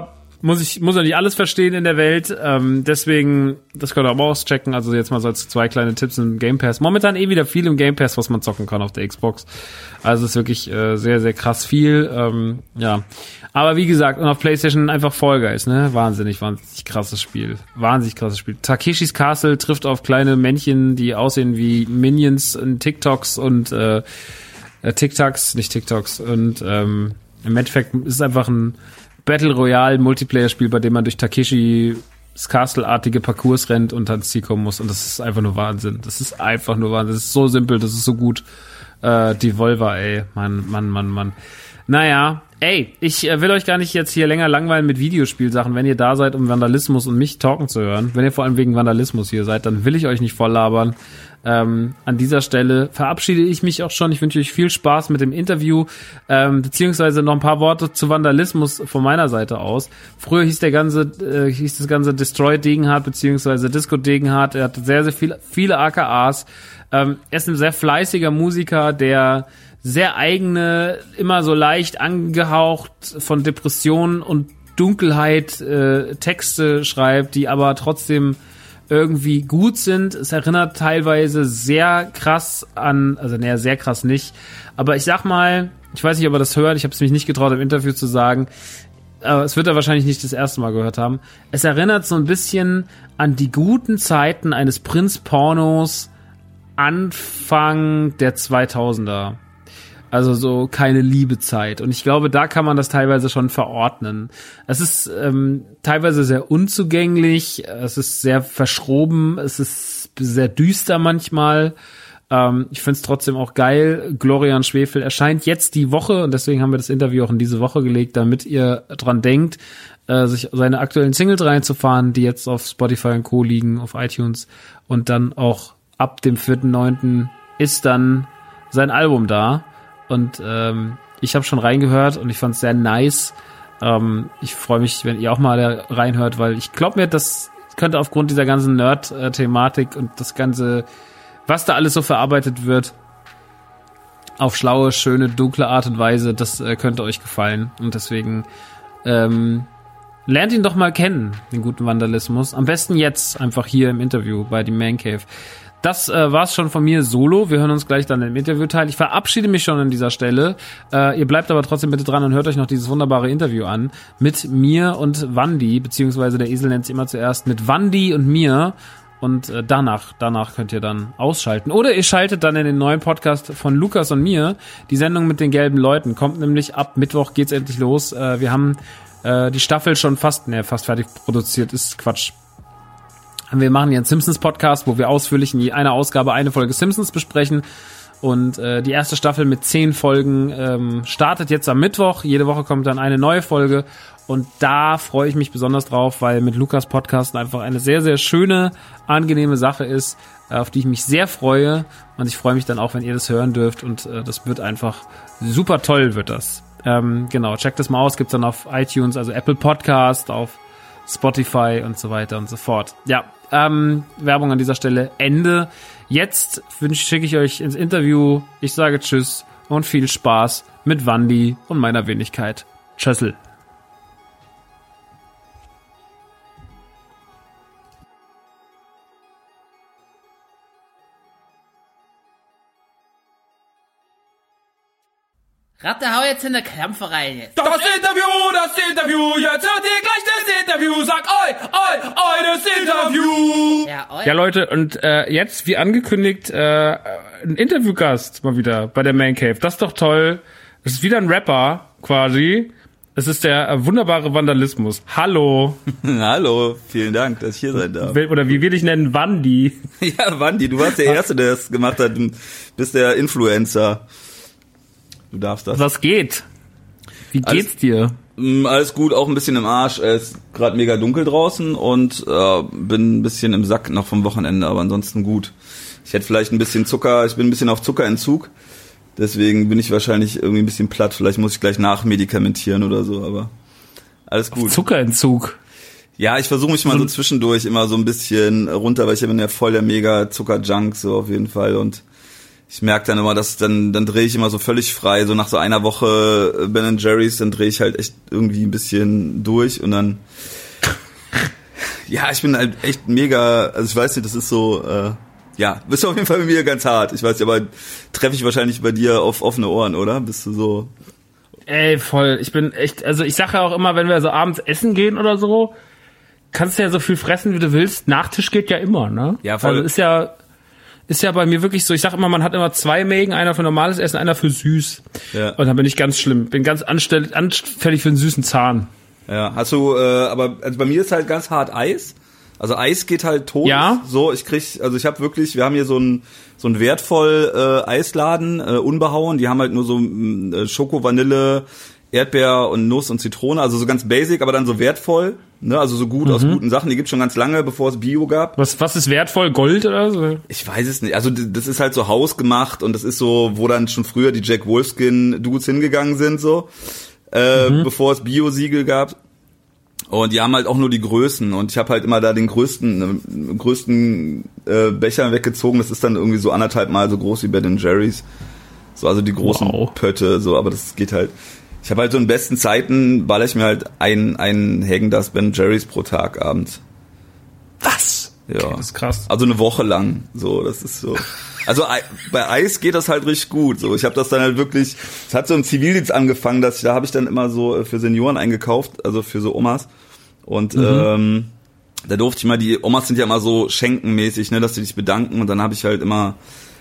muss ja nicht alles verstehen in der Welt, deswegen, das könnt ihr auch mal auschecken, also jetzt mal so als 2 kleine Tipps im Game Pass. Momentan wieder viel im Game Pass, was man zocken kann auf der Xbox. Also ist wirklich sehr, sehr krass viel, ja. Aber wie gesagt, und auf PlayStation einfach Fall Guys, ne? Wahnsinnig krasses Spiel. Wahnsinnig krasses Spiel. Takeshis Castle trifft auf kleine Männchen, die aussehen wie Minions in TikToks und TikToks und im Endeffekt ist es einfach ein Battle Royale Multiplayer-Spiel, bei dem man durch Takeshis Castle-artige Parcours rennt und ans Ziel kommen muss. Und das ist einfach nur Wahnsinn. Das ist einfach nur Wahnsinn. Das ist so simpel, das ist so gut. Devolver, ey. Mann. Naja, ey, ich will euch gar nicht jetzt hier länger langweilen mit Videospielsachen. Wenn ihr da seid, um Vandalismus und mich talken zu hören, wenn ihr vor allem wegen Vandalismus hier seid, dann will ich euch nicht voll labern. An dieser Stelle verabschiede ich mich auch schon. Ich wünsche euch viel Spaß mit dem Interview, beziehungsweise noch ein paar Worte zu Vandalismus von meiner Seite aus. Früher hieß das ganze Destroy Degenhardt, beziehungsweise Disco Degenhardt. Er hat sehr, sehr viele AKAs. Er ist ein sehr fleißiger Musiker, der sehr eigene, immer so leicht angehaucht von Depressionen und Dunkelheit Texte schreibt, die aber trotzdem irgendwie gut sind. Es erinnert teilweise sehr krass an, also naja, sehr krass nicht, aber ich sag mal, ich weiß nicht, ob er das hört, ich habe es mich nicht getraut im Interview zu sagen, aber es wird er wahrscheinlich nicht das erste Mal gehört haben. Es erinnert so ein bisschen an die guten Zeiten eines Prinz-Pornos Anfang der 2000er. Also so keine Liebezeit. Und ich glaube, da kann man das teilweise schon verordnen. Es ist teilweise sehr unzugänglich, es ist sehr verschroben, es ist sehr düster manchmal. Ich find's trotzdem auch geil. Glorian Schwefel erscheint jetzt die Woche und deswegen haben wir das Interview auch in diese Woche gelegt, damit ihr dran denkt, sich seine aktuellen Singles reinzufahren, die jetzt auf Spotify und Co. liegen, auf iTunes. Und dann auch ab dem 4.9. ist dann sein Album da. Und ich habe schon reingehört und ich fand es sehr nice. Ich freue mich, wenn ihr auch mal da reinhört, weil ich glaube mir, das könnte aufgrund dieser ganzen Nerd-Thematik und das Ganze, was da alles so verarbeitet wird, auf schlaue, schöne, dunkle Art und Weise, das könnte euch gefallen. Und deswegen lernt ihn doch mal kennen, den guten Vandalismus. Am besten jetzt, einfach hier im Interview bei dem Man Cave. Das war's schon von mir solo. Wir hören uns gleich dann im Interviewteil. Ich verabschiede mich schon an dieser Stelle. Ihr bleibt aber trotzdem bitte dran und hört euch noch dieses wunderbare Interview an mit mir und Wandi, beziehungsweise der Esel nennt es immer zuerst mit Wandi und mir. Und danach könnt ihr dann ausschalten. Oder ihr schaltet dann in den neuen Podcast von Lukas und mir. Die Sendung mit den gelben Leuten kommt nämlich ab Mittwoch, geht's endlich los. Wir haben die Staffel schon fast fertig produziert. Ist Quatsch. Wir machen hier einen Simpsons-Podcast, wo wir ausführlich in einer Ausgabe eine Folge Simpsons besprechen. Und die erste Staffel mit 10 Folgen startet jetzt am Mittwoch. Jede Woche kommt dann eine neue Folge. Und da freue ich mich besonders drauf, weil mit Lukas Podcast einfach eine sehr, sehr schöne, angenehme Sache ist, auf die ich mich sehr freue. Und ich freue mich dann auch, wenn ihr das hören dürft. Und das wird einfach super toll, wird das. Genau, checkt das mal aus. Gibt's dann auf iTunes, also Apple Podcast, auf Spotify und so weiter und so fort. Ja, Werbung an dieser Stelle Ende. Jetzt schicke ich euch ins Interview. Ich sage Tschüss und viel Spaß mit Wandi und meiner Wenigkeit. Tschüssel. Ratte, hau jetzt in der Kämpfe rein jetzt. Das Interview, jetzt hört ihr gleich das Interview. Sag das Interview. Ja, Leute, und jetzt, wie angekündigt, ein Interviewgast mal wieder bei der Man Cave. Das ist doch toll. Das ist wieder ein Rapper, quasi. Es ist der wunderbare Vandalismus. Hallo. Hallo, vielen Dank, dass ich hier sein darf. Oder wie will ich nennen? Wandi. Ja, Wandi, du warst der Erste, der das gemacht hat. Du bist der Influencer. Du darfst das. Was geht? Wie geht's dir? Alles gut, auch ein bisschen im Arsch. Es ist gerade mega dunkel draußen und bin ein bisschen im Sack noch vom Wochenende, aber ansonsten gut. Ich hätte vielleicht ein bisschen Zucker, ich bin ein bisschen auf Zuckerentzug. Deswegen bin ich wahrscheinlich irgendwie ein bisschen platt. Vielleicht muss ich gleich nachmedikamentieren oder so, aber alles gut. Zuckerentzug? Ja, ich versuche mich mal so zwischendurch immer so ein bisschen runter, weil ich bin ja voll der mega Zuckerjunk, so auf jeden Fall. Und ich merke dann immer, dass dann drehe ich immer so völlig frei, so nach so einer Woche Ben & Jerry's, dann drehe ich halt echt irgendwie ein bisschen durch und dann ja, ich bin halt echt mega, also ich weiß nicht, das ist so, ja, bist du auf jeden Fall mit mir ganz hart. Ich weiß nicht, aber treffe ich wahrscheinlich bei dir auf offene Ohren, oder? Bist du so... Ey, voll. Ich bin echt, also ich sage ja auch immer, wenn wir so abends essen gehen oder so, kannst du ja so viel fressen, wie du willst. Nachtisch geht ja immer, ne? Ja, voll. Also ist ja bei mir wirklich so, ich sag immer, man hat immer 2 Mägen, einer für normales Essen, einer für süß. Ja. Und dann bin ich ganz schlimm. Bin ganz anfällig für einen süßen Zahn. Ja, hast du, aber also bei mir ist halt ganz hart Eis. Also Eis geht halt tot. Ja. So, ich habe wirklich, wir haben hier so ein wertvoll Eisladen, unbehauen. Die haben halt nur so Schoko, Vanille, Erdbeer und Nuss und Zitrone. Also so ganz basic, aber dann so wertvoll. Ne? Also so gut aus guten Sachen. Die gibt's schon ganz lange, bevor es Bio gab. Was ist wertvoll? Gold oder so? Ich weiß es nicht. Also das ist halt so hausgemacht und das ist so, wo dann schon früher die Jack Wolfskin-Dudes hingegangen sind, so. Bevor es Bio-Siegel gab. Und die haben halt auch nur die Größen und ich habe halt immer da den größten Becher weggezogen. Das ist dann irgendwie so 1,5 Mal so groß wie Ben & Jerry's. So, also die großen Pötte, so, aber das geht halt. Ich habe halt so in besten Zeiten baller ich mir halt ein Häagen-Dazs Ben & Jerry's pro Tag abends. Was? Ja. Okay, das ist krass. Also eine Woche lang, so, das ist so. Also bei Eis geht das halt richtig gut. So, ich habe das dann halt wirklich. Es hat so im Zivildienst angefangen, da habe ich dann immer so für Senioren eingekauft, also für so Omas. Und da durfte ich mal, die Omas sind ja immer so schenkenmäßig, ne, dass sie dich bedanken. Und dann habe ich halt immer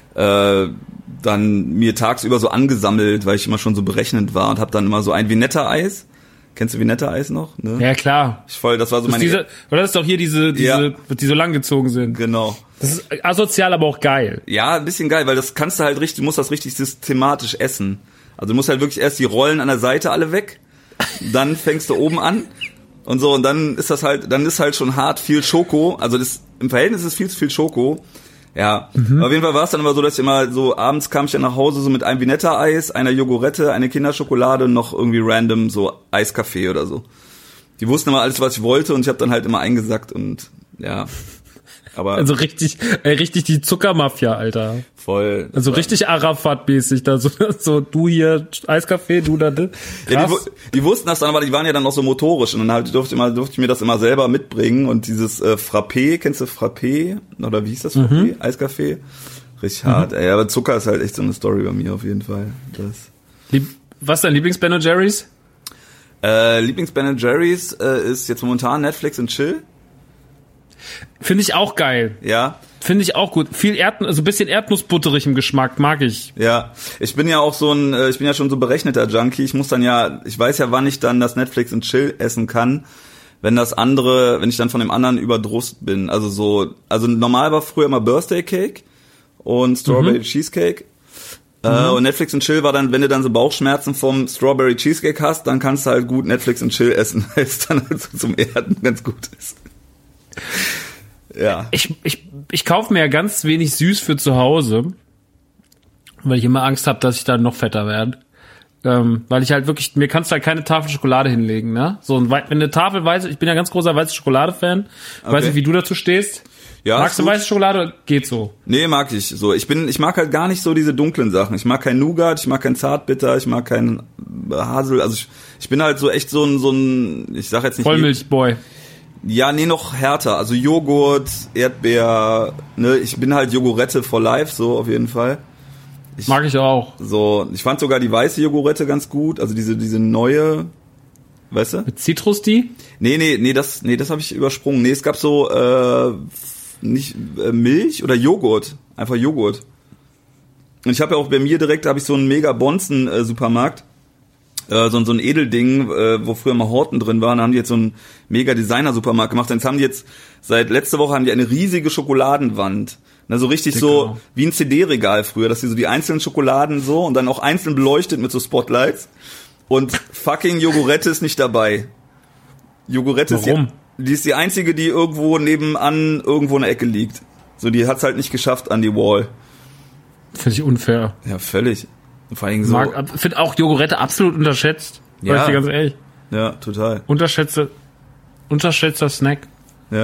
dann mir tagsüber so angesammelt, weil ich immer schon so berechnend war und habe dann immer so ein Vinetta-Eis. Kennst du Vinetta-Eis noch? Ne? Ja, klar. Das war so meine... Oder das ist doch hier diese, die so langgezogen sind. Genau. Das ist asozial, aber auch geil. Ja, ein bisschen geil, weil das kannst du halt richtig, du musst das richtig systematisch essen. Also du musst halt wirklich erst die Rollen an der Seite alle weg, dann fängst du oben an und so und dann ist halt schon hart viel Schoko. Also im Verhältnis ist viel zu viel Schoko. Ja, auf jeden Fall war es dann immer so, dass ich immer so, abends kam ich dann nach Hause so mit einem Vinetta-Eis, einer Jogurette, einer Kinderschokolade und noch irgendwie random so Eiskaffee oder so. Die wussten immer alles, was ich wollte und ich habe dann halt immer eingesackt und ja. Aber also richtig die Zuckermafia, Alter. Voll. Also richtig Arafat-mäßig, da so du hier Eiskaffee, du da. Ja, die wussten das dann, aber die waren ja dann auch so motorisch und dann halt durfte ich mir das immer selber mitbringen und dieses Frappé, kennst du Frappé? Oder wie hieß das Frappé? Eiskaffee? Richtig hart, ey, aber Zucker ist halt echt so eine Story bei mir auf jeden Fall. Was ist dein Lieblings-Ben & Jerry's? Lieblings-Ben & Jerry's ist jetzt momentan Netflix and Chill. Finde ich auch geil. Ja. Finde ich auch gut. Viel also ein bisschen erdnussbutterig im Geschmack, mag ich. Ja. Ich bin ja auch ich bin ja schon so berechneter Junkie. Ich weiß ja, wann ich dann das Netflix and Chill essen kann, wenn ich dann von dem anderen überdrust bin. Also normal war früher immer Birthday Cake und Strawberry Cheesecake. Und Netflix and Chill war dann, wenn du dann so Bauchschmerzen vom Strawberry Cheesecake hast, dann kannst du halt gut Netflix and Chill essen, weil es dann halt so zum Erden ganz gut ist. Ja. Ich kaufe mir ja ganz wenig süß für zu Hause, weil ich immer Angst habe, dass ich dann noch fetter werde. Weil ich halt wirklich, mir kannst du halt keine Tafel Schokolade hinlegen, ne? So, wenn eine Tafel weiße, ich bin ja ganz großer weiße Schokolade-Fan. Okay. Weiß nicht, wie du dazu stehst. Ja, magst du weiße Schokolade? Geht so. Nee, mag ich so. Ich mag halt gar nicht so diese dunklen Sachen. Ich mag kein Nougat, ich mag kein Zartbitter, ich mag kein Hasel. Also ich bin halt so echt so ein ich sag jetzt nicht Vollmilchboy. Ja, nee, noch härter. Also Joghurt, Erdbeer, ne, ich bin halt Jogurette for life, so auf jeden Fall. Mag ich auch. So, ich fand sogar die weiße Jogurette ganz gut, also diese neue, weißt du? Mit Zitrus die? Nee, das habe ich übersprungen. Nee, es gab so nicht Milch oder Joghurt, einfach Joghurt. Und ich habe ja auch bei mir direkt habe ich so einen mega Bonzen Supermarkt. So ein Edelding, wo früher mal Horten drin waren, haben die jetzt so einen mega Designer-Supermarkt gemacht. Jetzt haben die seit letzter Woche haben die eine riesige Schokoladenwand. Na, so richtig Dicker. So wie ein CD-Regal früher, dass die so die einzelnen Schokoladen so und dann auch einzeln beleuchtet mit so Spotlights. Und fucking Jogurette ist nicht dabei. Jogurette die ist die einzige, die irgendwo nebenan irgendwo in der Ecke liegt. So, die hat's halt nicht geschafft an die Wall. Finde ich unfair. Ja, völlig. Vor allem so. Ich finde auch Jogurette absolut unterschätzt. Ja. Weiß ich ganz ehrlich. Ja, total. Unterschätzter Snack. Ja.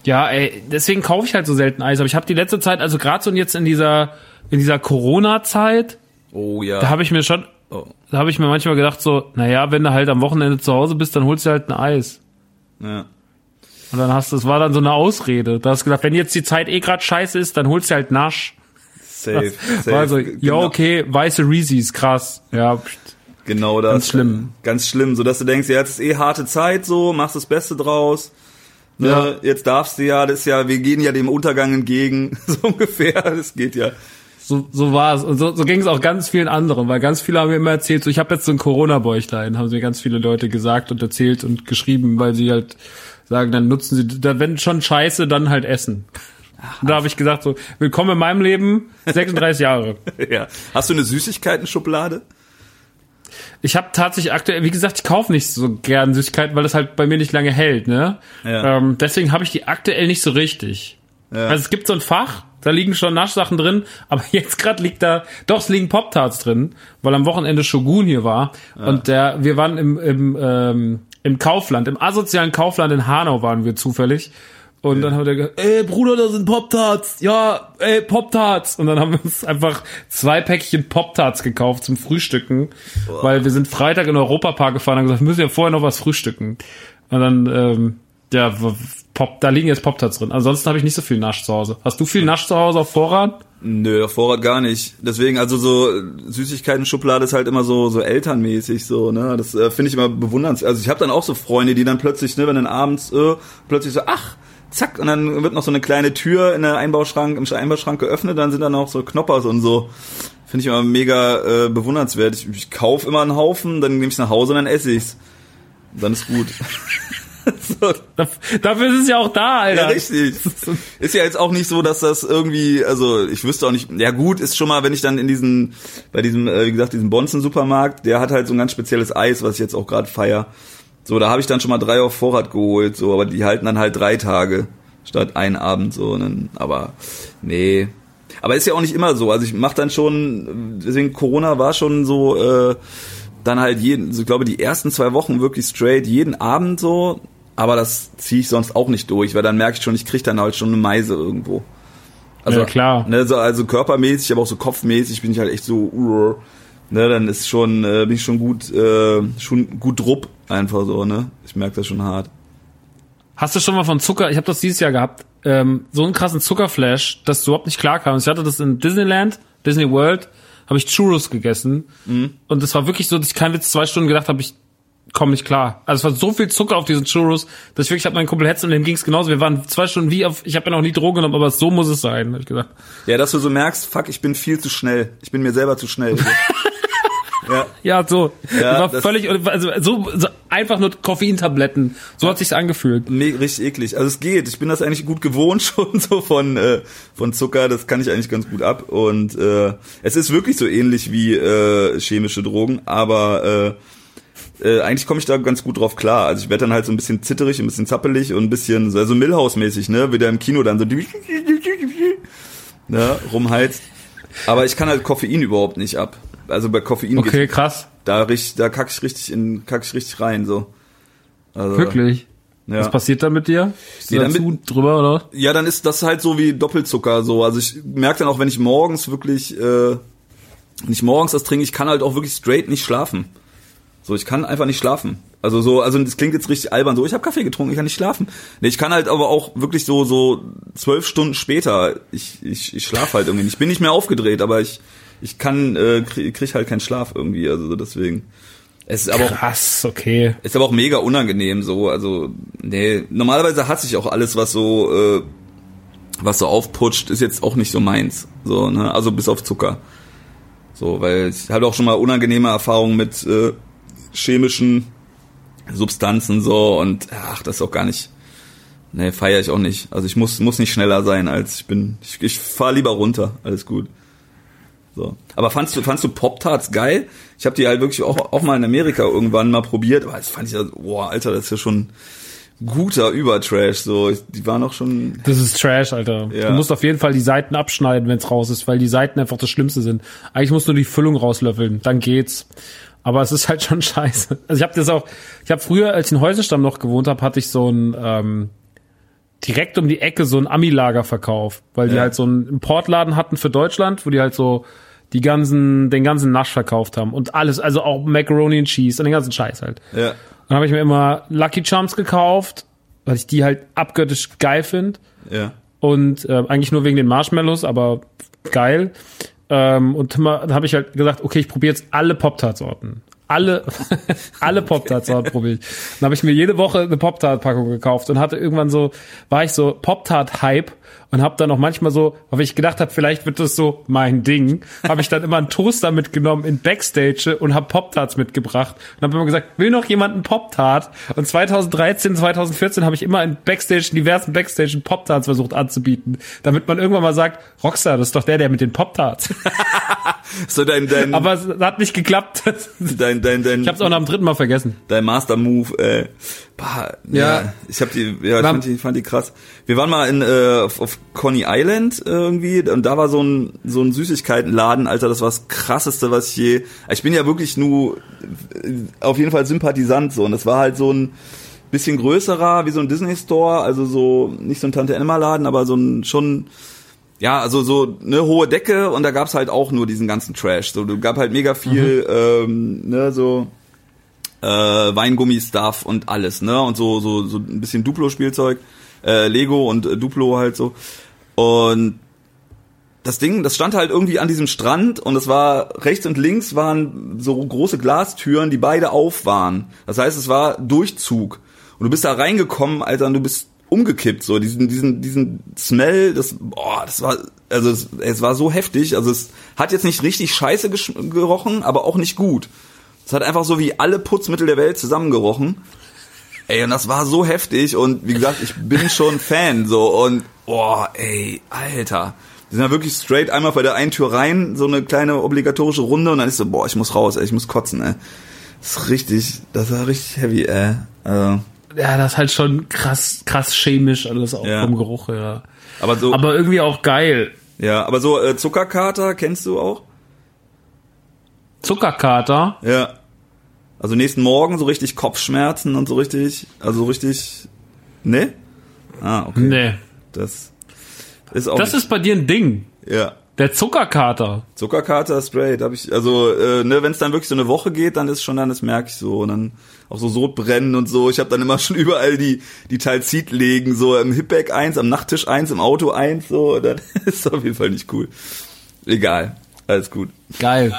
Ja, ey, deswegen kaufe ich halt so selten Eis. Aber ich habe die letzte Zeit, also gerade so jetzt in dieser Corona-Zeit, Oh ja. da habe ich mir manchmal gedacht so, naja, wenn du halt am Wochenende zu Hause bist, dann holst du halt ein Eis. Ja. Und dann das war dann so eine Ausrede. Da hast du gedacht, wenn jetzt die Zeit grad scheiße ist, dann holst du halt Nasch. Safe. War so, ja, okay, weiße Reese's, krass. Ja, Genau das. Ganz schlimm. Ganz schlimm, so dass du denkst, ja, jetzt ist harte Zeit so, machst das Beste draus. Ne, Ja. Jetzt darfst du ja, wir gehen ja dem Untergang entgegen, so ungefähr, das geht ja. so war es. Und so ging es auch ganz vielen anderen, weil ganz viele haben mir immer erzählt, so ich habe jetzt so ein Corona-Bäuchlein, haben mir ganz viele Leute gesagt und erzählt und geschrieben, weil sie halt sagen, dann nutzen sie, wenn schon Scheiße, dann halt essen. Und da habe ich gesagt, so, willkommen in meinem Leben, 36 Jahre. Ja. Hast du eine Süßigkeiten-Schublade? Ich habe tatsächlich aktuell, wie gesagt, ich kaufe nicht so gern Süßigkeiten, weil das halt bei mir nicht lange hält, ne? Ja. Deswegen habe ich die aktuell nicht so richtig. Ja. Also es gibt so ein Fach, da liegen schon Naschsachen drin, aber jetzt gerade es liegen Pop-Tarts drin, weil am Wochenende Shogun hier war. Ja. Und wir waren im Kaufland, im asozialen Kaufland in Hanau waren wir zufällig. Und dann hat er gesagt, ey Bruder, da sind Pop-Tarts. Ja, ey, Pop-Tarts. Und dann haben wir uns einfach 2 Päckchen Pop-Tarts gekauft zum Frühstücken. Boah. Weil wir sind Freitag in den Europapark gefahren und haben gesagt, wir müssen ja vorher noch was frühstücken. Und dann, da liegen jetzt Pop-Tarts drin. Ansonsten habe ich nicht so viel Nasch zu Hause. Hast du viel Nasch zu Hause auf Vorrat? Nö, auf Vorrat gar nicht. Deswegen, also so Süßigkeiten-Schublade ist halt immer so elternmäßig, so, ne? Das finde ich immer bewundernswert. Also ich habe dann auch so Freunde, die dann plötzlich, ne, wenn dann abends plötzlich so, ach, zack, und dann wird noch so eine kleine Tür im Einbauschrank geöffnet, dann sind dann auch so Knoppers und so. Finde ich immer mega bewundernswert. Ich kaufe immer einen Haufen, dann nehme ich es nach Hause und dann esse ich's. Dann ist gut. So. Dafür ist es ja auch da, Alter. Ja, richtig. Ist ja jetzt auch nicht so, dass das irgendwie, also ich wüsste auch nicht, ja gut, ist schon mal, wenn ich dann bei diesem, wie gesagt, diesem Bonzen-Supermarkt, der hat halt so ein ganz spezielles Eis, was ich jetzt auch gerade feier. So, da habe ich dann schon mal 3 auf Vorrat geholt, so, aber die halten dann halt 3 Tage statt einen Abend, so, aber nee. Aber ist ja auch nicht immer so, also ich mache dann schon, deswegen Corona war schon so, dann halt ich glaube die ersten 2 Wochen wirklich straight, jeden Abend so, aber das ziehe ich sonst auch nicht durch, weil dann merke ich schon, ich kriege dann halt schon eine Meise irgendwo. Also, ja, klar. Ne, also körpermäßig, aber auch so kopfmäßig bin ich halt echt so, ne, dann ist schon, bin ich schon gut drupp einfach so, ne? Ich merke das schon hart. Hast du schon mal von Zucker, ich habe das dieses Jahr gehabt, so einen krassen Zuckerflash, dass du überhaupt nicht klarkamst. Ich hatte das in Disneyland, Disney World, habe ich Churros gegessen. Mhm. Und es war wirklich so, dass ich kein Witz 2 Stunden gedacht habe, ich komme nicht klar. Also es war so viel Zucker auf diesen Churros, dass ich wirklich meinen Kumpel Hetz und dem ging's genauso. Wir waren 2 Stunden ich habe ja noch nie Drogen genommen, aber so muss es sein, habe ich gesagt. Ja, dass du so merkst, fuck, ich bin viel zu schnell. Ich bin mir selber zu schnell. Ja, so. Ja, das war völlig, also so einfach nur Koffeintabletten. So hat sich's angefühlt. Richtig eklig. Also es geht. Ich bin das eigentlich gut gewohnt schon so von Zucker. Das kann ich eigentlich ganz gut ab. Und es ist wirklich so ähnlich wie chemische Drogen, aber eigentlich komme ich da ganz gut drauf klar. Also ich werde dann halt so ein bisschen zitterig, ein bisschen zappelig und ein bisschen so Milhouse-mäßig, ne? Wieder im Kino dann so ne, rumheizt. Aber ich kann halt Koffein überhaupt nicht ab. Also bei Koffein okay, krass. Da kack ich richtig rein so. Also, wirklich? Ja. Was passiert da mit dir? Bist du dazu drüber oder? Ja, dann ist das halt so wie Doppelzucker so. Also ich merke dann auch, wenn ich morgens wirklich das trinke, ich kann halt auch wirklich straight nicht schlafen. So, ich kann einfach nicht schlafen. Also das klingt jetzt richtig albern, so ich habe Kaffee getrunken, ich kann nicht schlafen. Nee, ich kann halt aber auch wirklich so 12 Stunden später, ich schlafe halt irgendwie nicht. Ich bin nicht mehr aufgedreht, aber ich krieg halt keinen Schlaf irgendwie, also deswegen. Es ist aber krass, okay. Ist aber auch mega unangenehm so, also nee, normalerweise hasse ich auch alles, was so aufputscht, ist jetzt auch nicht so meins, so, ne, also bis auf Zucker. So, weil ich hatte auch schon mal unangenehme Erfahrungen mit chemischen Substanzen so und ach, das ist auch gar nicht, nee, feiere ich auch nicht. Also ich muss nicht schneller sein als ich bin. Ich fahre lieber runter, alles gut. So. Aber fandst du Pop-Tarts geil? Ich habe die halt wirklich auch mal in Amerika irgendwann mal probiert, aber das fand ich ja, boah, Alter, das ist ja schon guter Übertrash, so. Die waren auch schon. Das ist Trash, Alter. Ja. Du musst auf jeden Fall die Seiten abschneiden, wenn's raus ist, weil die Seiten einfach das Schlimmste sind. Eigentlich musst du die Füllung rauslöffeln, dann geht's. Aber es ist halt schon scheiße. Also ich habe früher, als ich in Häusenstamm noch gewohnt habe, hatte ich so ein direkt um die Ecke so ein Ami-Lager verkauft, weil die halt so einen Importladen hatten für Deutschland, wo die halt so den ganzen Nasch verkauft haben und alles, also auch Macaroni and Cheese und den ganzen Scheiß halt. Ja. Dann habe ich mir immer Lucky Charms gekauft, weil ich die halt abgöttisch geil finde. Ja. Und eigentlich nur wegen den Marshmallows, aber geil. Und dann habe ich halt gesagt, okay, ich probiere jetzt alle Pop-Tart-Sorten. Alle Pop-Tart-Sorten probiere ich. Dann habe ich mir jede Woche eine Pop-Tart-Packung gekauft und hatte irgendwann so, war ich so Pop-Tart-Hype und habe dann auch manchmal so, weil ich gedacht habe, vielleicht wird das so mein Ding, habe ich dann immer einen Toaster mitgenommen in Backstage und habe Pop-Tarts mitgebracht und habe immer gesagt, will noch jemand einen Pop-Tart? Und 2013, 2014 habe ich immer in diversen Backstage Pop-Tarts versucht anzubieten, damit man irgendwann mal sagt, Rockstar, das ist doch der mit den Pop-Tarts. So dein Aber es hat nicht geklappt. Ich hab's auch nach dem 3. Mal vergessen. Dein Master Move, Ja. Ich fand die krass. Wir waren mal auf Coney Island irgendwie und da war so ein Süßigkeitenladen, Alter, das war das krasseste, was ich bin ja wirklich nur auf jeden Fall Sympathisant so und das war halt so ein bisschen größerer, wie so ein Disney Store, also so nicht so ein Tante Emma Laden, aber so ein schon also so eine hohe Decke und da gab's halt auch nur diesen ganzen Trash. So, gab halt mega viel, Weingummi-Stuff und alles, ne? Und so ein bisschen Duplo-Spielzeug, Lego und Duplo halt so. Und das stand halt irgendwie an diesem Strand und es war rechts und links waren so große Glastüren, die beide auf waren. Das heißt, es war Durchzug. Und du bist da reingekommen, Alter, und du bist umgekippt, so diesen Smell, es war so heftig, also es hat jetzt nicht richtig scheiße gerochen, aber auch nicht gut. Es hat einfach so wie alle Putzmittel der Welt zusammengerochen. Ey, und das war so heftig und wie gesagt, ich bin schon Fan, so und Alter. Die sind ja wirklich straight einmal bei der einen Tür rein, so eine kleine obligatorische Runde und dann ist so, ich muss raus, ich muss kotzen, ey. Das war richtig heavy, also. Ja, das ist halt schon krass chemisch alles auch vom Geruch her. Aber irgendwie auch geil. Ja, aber so Zuckerkater kennst du auch? Zuckerkater? Ja. Also nächsten Morgen so richtig Kopfschmerzen und so richtig, ne? Ah, okay. Nee. Das ist auch. Das ist bei dir ein Ding. Ja. Der Zuckerkater. Zuckerkater straight, wenn es dann wirklich so eine Woche geht, das merke ich so und dann auch so Sodbrennen und so. Ich habe dann immer schon überall die Talzit legen, so im Hipbag 1, am Nachttisch 1, im Auto 1, so, das ist auf jeden Fall nicht cool. Egal, alles gut. Geil.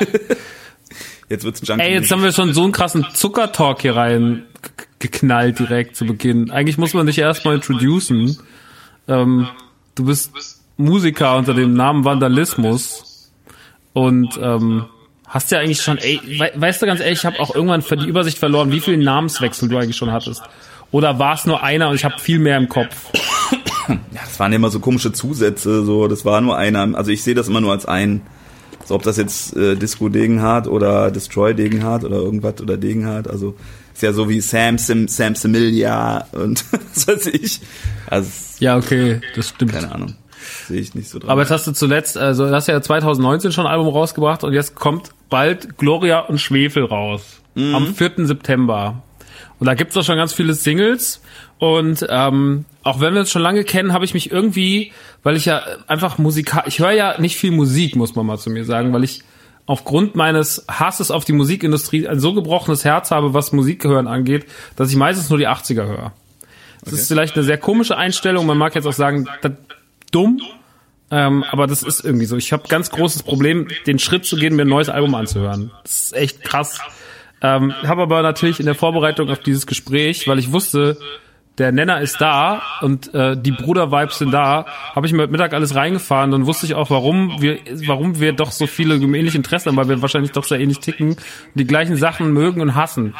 Jetzt wird's ein Junkie. Ey, jetzt haben wir schon so einen krassen Zuckertalk hier rein geknallt direkt zu Beginn. Eigentlich muss man dich erstmal introducen. Du bist Musiker unter dem Namen Vandalismus und hast ja eigentlich schon, weißt du ganz ehrlich, ich habe auch irgendwann die Übersicht verloren, wie viele Namenswechsel du eigentlich schon hattest. Oder war es nur einer und ich habe viel mehr im Kopf? Ja, das waren immer so komische Zusätze, so, das war nur einer. Also ich sehe das immer nur als einen. So, ob das jetzt Disco Degenhardt oder Destroy Degenhardt oder irgendwas oder Degenhardt, also ist ja so wie Sam Similia und was weiß ich. Also, ja, okay, das stimmt. Keine Ahnung. Sehe ich nicht so dran. Aber jetzt hast du zuletzt, also du hast ja 2019 schon ein Album rausgebracht und jetzt kommt bald Gloria und Schwefel raus. Am 4. September. Und da gibt's auch schon ganz viele Singles. Und auch wenn wir uns schon lange kennen, habe ich mich irgendwie, weil ich ja einfach ich höre ja nicht viel Musik, muss man mal zu mir sagen, weil ich aufgrund meines Hasses auf die Musikindustrie ein so gebrochenes Herz habe, was Musikhören angeht, dass ich meistens nur die 80er höre. Das ist vielleicht eine sehr komische Einstellung. Man mag jetzt auch sagen, dumm, aber das ist irgendwie so. Ich habe ganz großes Problem, den Schritt zu gehen, mir ein neues Album anzuhören. Das ist echt krass. Habe aber natürlich in der Vorbereitung auf dieses Gespräch, weil ich wusste, der Nenner ist da und die Bruder-Vibes sind da, habe ich mir heute Mittag alles reingefahren und wusste ich auch, warum wir doch so viele ähnliche Interessen haben, weil wir wahrscheinlich doch sehr ähnlich ticken, die gleichen Sachen mögen und hassen.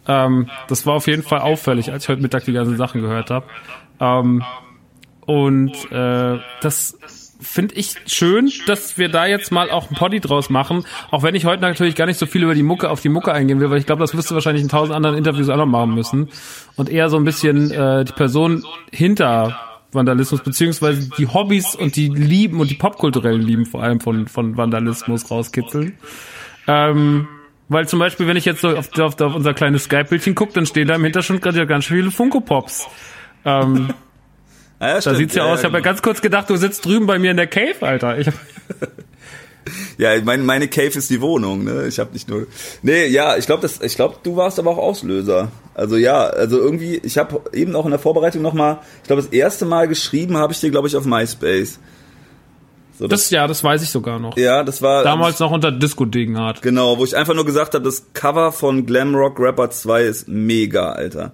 Das war auf jeden Fall auffällig, als ich heute Mittag die ganzen Sachen gehört habe. Das finde ich schön, dass wir da jetzt mal auch ein Poddy draus machen, auch wenn ich heute natürlich gar nicht so viel über die Mucke eingehen will, weil ich glaube, das wirst du wahrscheinlich in 1000 anderen Interviews auch noch machen müssen und eher so ein bisschen die Person hinter Vandalismus, beziehungsweise die Hobbys und die Lieben und die popkulturellen Lieben vor allem von Vandalismus rauskitzeln. Weil zum Beispiel, wenn ich jetzt so auf unser kleines Skype-Bildchen gucke, dann stehen da im Hintergrund gerade ja ganz viele Funko Pops. Ja, da sieht's ja aus. Ich habe ja ganz kurz gedacht, du sitzt drüben bei mir in der Cave, Alter. Ja, meine Cave ist die Wohnung, ne? Ich habe nicht nur. Nee, ja, ich glaube, du warst aber auch Auslöser. Also ja, also irgendwie, ich habe eben auch in der Vorbereitung nochmal, ich glaube, das erste Mal geschrieben habe ich dir, glaube ich, auf MySpace. So, das weiß ich sogar noch. Ja, das war damals noch unter Disco-Degenhardt. Genau, wo ich einfach nur gesagt habe, das Cover von Glamrock Rapper 2 ist mega, Alter.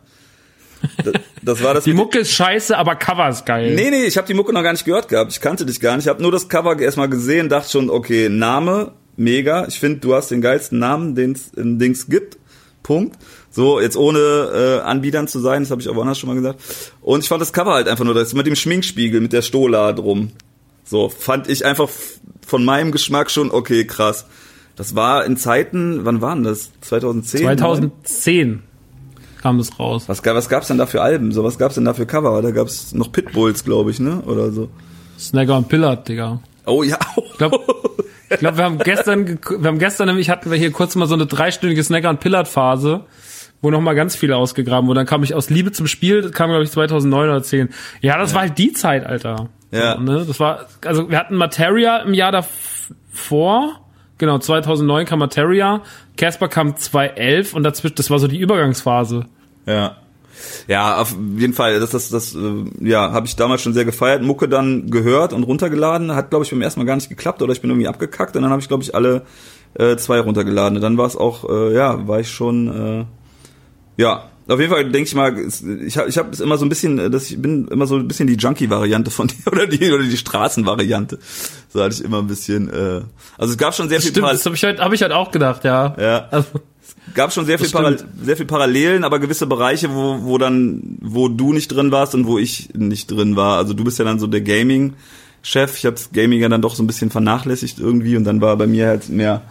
Das war das. Die Mucke ist scheiße, aber Cover ist geil. Nee, ich habe die Mucke noch gar nicht gehört gehabt. Ich kannte dich gar nicht. Ich habe nur das Cover erstmal gesehen, dachte schon, okay, Name, mega. Ich finde, du hast den geilsten Namen, den es in Dings gibt. Punkt. So, jetzt ohne Anbietern zu sein, das habe ich auch woanders schon mal gesagt. Und ich fand das Cover halt einfach nur, das mit dem Schminkspiegel, mit der Stola drum. So, fand ich einfach von meinem Geschmack schon, okay, krass. Das war in Zeiten, wann waren das? 2010? 2010 kam das raus. Was gab's denn da für Alben? So, was gab's denn da für Cover? Da gab's noch Pitbulls, glaube ich, ne? Oder so. Snagger und Pillard, Digga. Oh ja. Ich glaube, wir haben gestern nämlich hatten wir hier kurz mal so eine 3-stündige Snagger und Pillard Phase, wo noch mal ganz viele ausgegraben wurden. Dann kam ich aus Liebe zum Spiel, das kam glaube ich 2009 oder 10. Ja, das war halt die Zeit, Alter. Ja. So, ne? Das war, also wir hatten Materia im Jahr davor, genau, 2009 kam Materia, Casper kam 2011 und dazwischen, das war so die Übergangsphase. Ja. Ja, auf jeden Fall, das habe ich damals schon sehr gefeiert, Mucke dann gehört und runtergeladen, hat glaube ich beim ersten Mal gar nicht geklappt oder ich bin irgendwie abgekackt und dann habe ich glaube ich alle 2 runtergeladen. Und dann war es auch, war ich schon, auf jeden Fall denke ich mal, ich habe es immer so ein bisschen, ich bin immer so ein bisschen die Junkie-Variante von dir oder die Straßenvariante. So hatte ich immer ein bisschen. Also es gab schon sehr viel. Stimmt, das hab ich halt auch gedacht, ja. Ja. Also, es gab schon sehr viel Parallelen, aber gewisse Bereiche, wo du nicht drin warst und wo ich nicht drin war. Also du bist ja dann so der Gaming-Chef. Ich habe das Gaming ja dann doch so ein bisschen vernachlässigt irgendwie und dann war bei mir halt mehr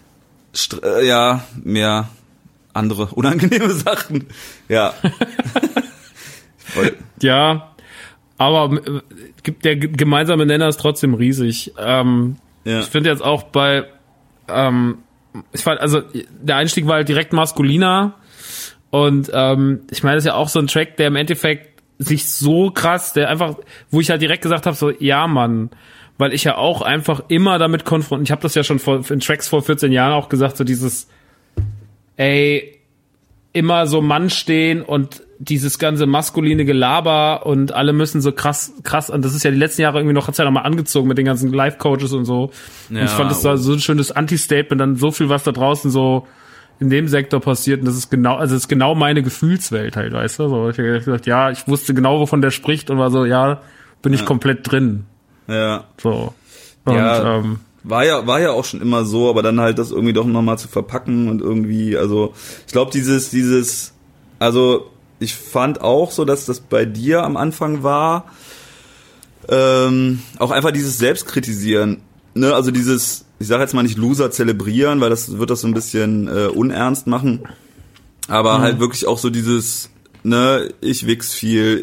andere unangenehme Sachen. Ja. Ja, aber der gemeinsame Nenner ist trotzdem riesig. Ich finde jetzt auch ich fand, also der Einstieg war halt direkt maskuliner und ich meine, das ist ja auch so ein Track, der im Endeffekt sich so krass, der einfach, wo ich halt direkt gesagt habe, so, ja Mann, weil ich ja auch einfach immer damit konfrontiert, ich habe das ja schon in Tracks vor 14 Jahren auch gesagt, so dieses immer so Mann stehen und dieses ganze maskuline Gelaber und alle müssen so krass, und das ist ja die letzten Jahre irgendwie noch, hat's ja noch mal angezogen mit den ganzen Life-Coaches und so. Ja, und ich fand, das war so ein schönes Anti-Statement, dann so viel, was da draußen so in dem Sektor passiert und das ist genau meine Gefühlswelt halt, weißt du? So, ich habe gesagt, ja, ich wusste genau, wovon der spricht und war so, ja, bin ich komplett drin. Ja. So. Und, ja. War ja auch schon immer so, aber dann halt das irgendwie doch nochmal zu verpacken und irgendwie, also ich glaube also ich fand auch so, dass das bei dir am Anfang war, auch einfach dieses Selbstkritisieren, ne, also dieses, ich sage jetzt mal nicht Loser zelebrieren, weil das wird das so ein bisschen unernst machen, aber halt wirklich auch so dieses, ne, ich wichs viel,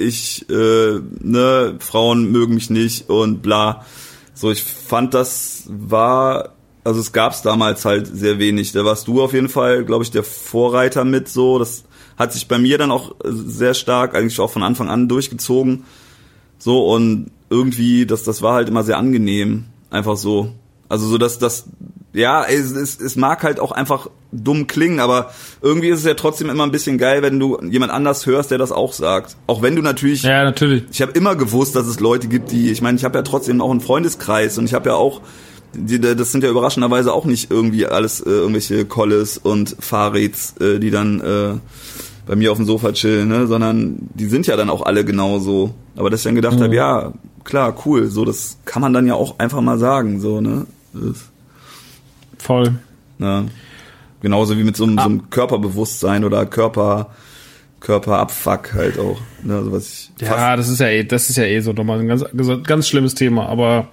Frauen mögen mich nicht und bla. So, ich fand, es gab's damals halt sehr wenig. Da warst du auf jeden Fall, glaube ich, der Vorreiter mit so. Das hat sich bei mir dann auch sehr stark, eigentlich auch von Anfang an durchgezogen. So, und irgendwie, das war halt immer sehr angenehm. Einfach so. Also so, es mag halt auch einfach dumm klingen, aber irgendwie ist es ja trotzdem immer ein bisschen geil, wenn du jemand anders hörst, der das auch sagt. Auch wenn du natürlich... Ja, natürlich. Ich habe immer gewusst, dass es Leute gibt, ich habe ja trotzdem auch einen Freundeskreis und ich habe ja auch, das sind ja überraschenderweise auch nicht irgendwie alles irgendwelche Kolles und Farids, die dann bei mir auf dem Sofa chillen, ne, sondern die sind ja dann auch alle genauso. Aber dass ich dann gedacht habe, ja, klar, cool, so, das kann man dann ja auch einfach mal sagen, so, ne. Voll. Ja. Genauso wie mit so einem Körperbewusstsein oder Körperabfuck halt auch. Ne, also das ist ja eh so nochmal ein ganz schlimmes Thema, aber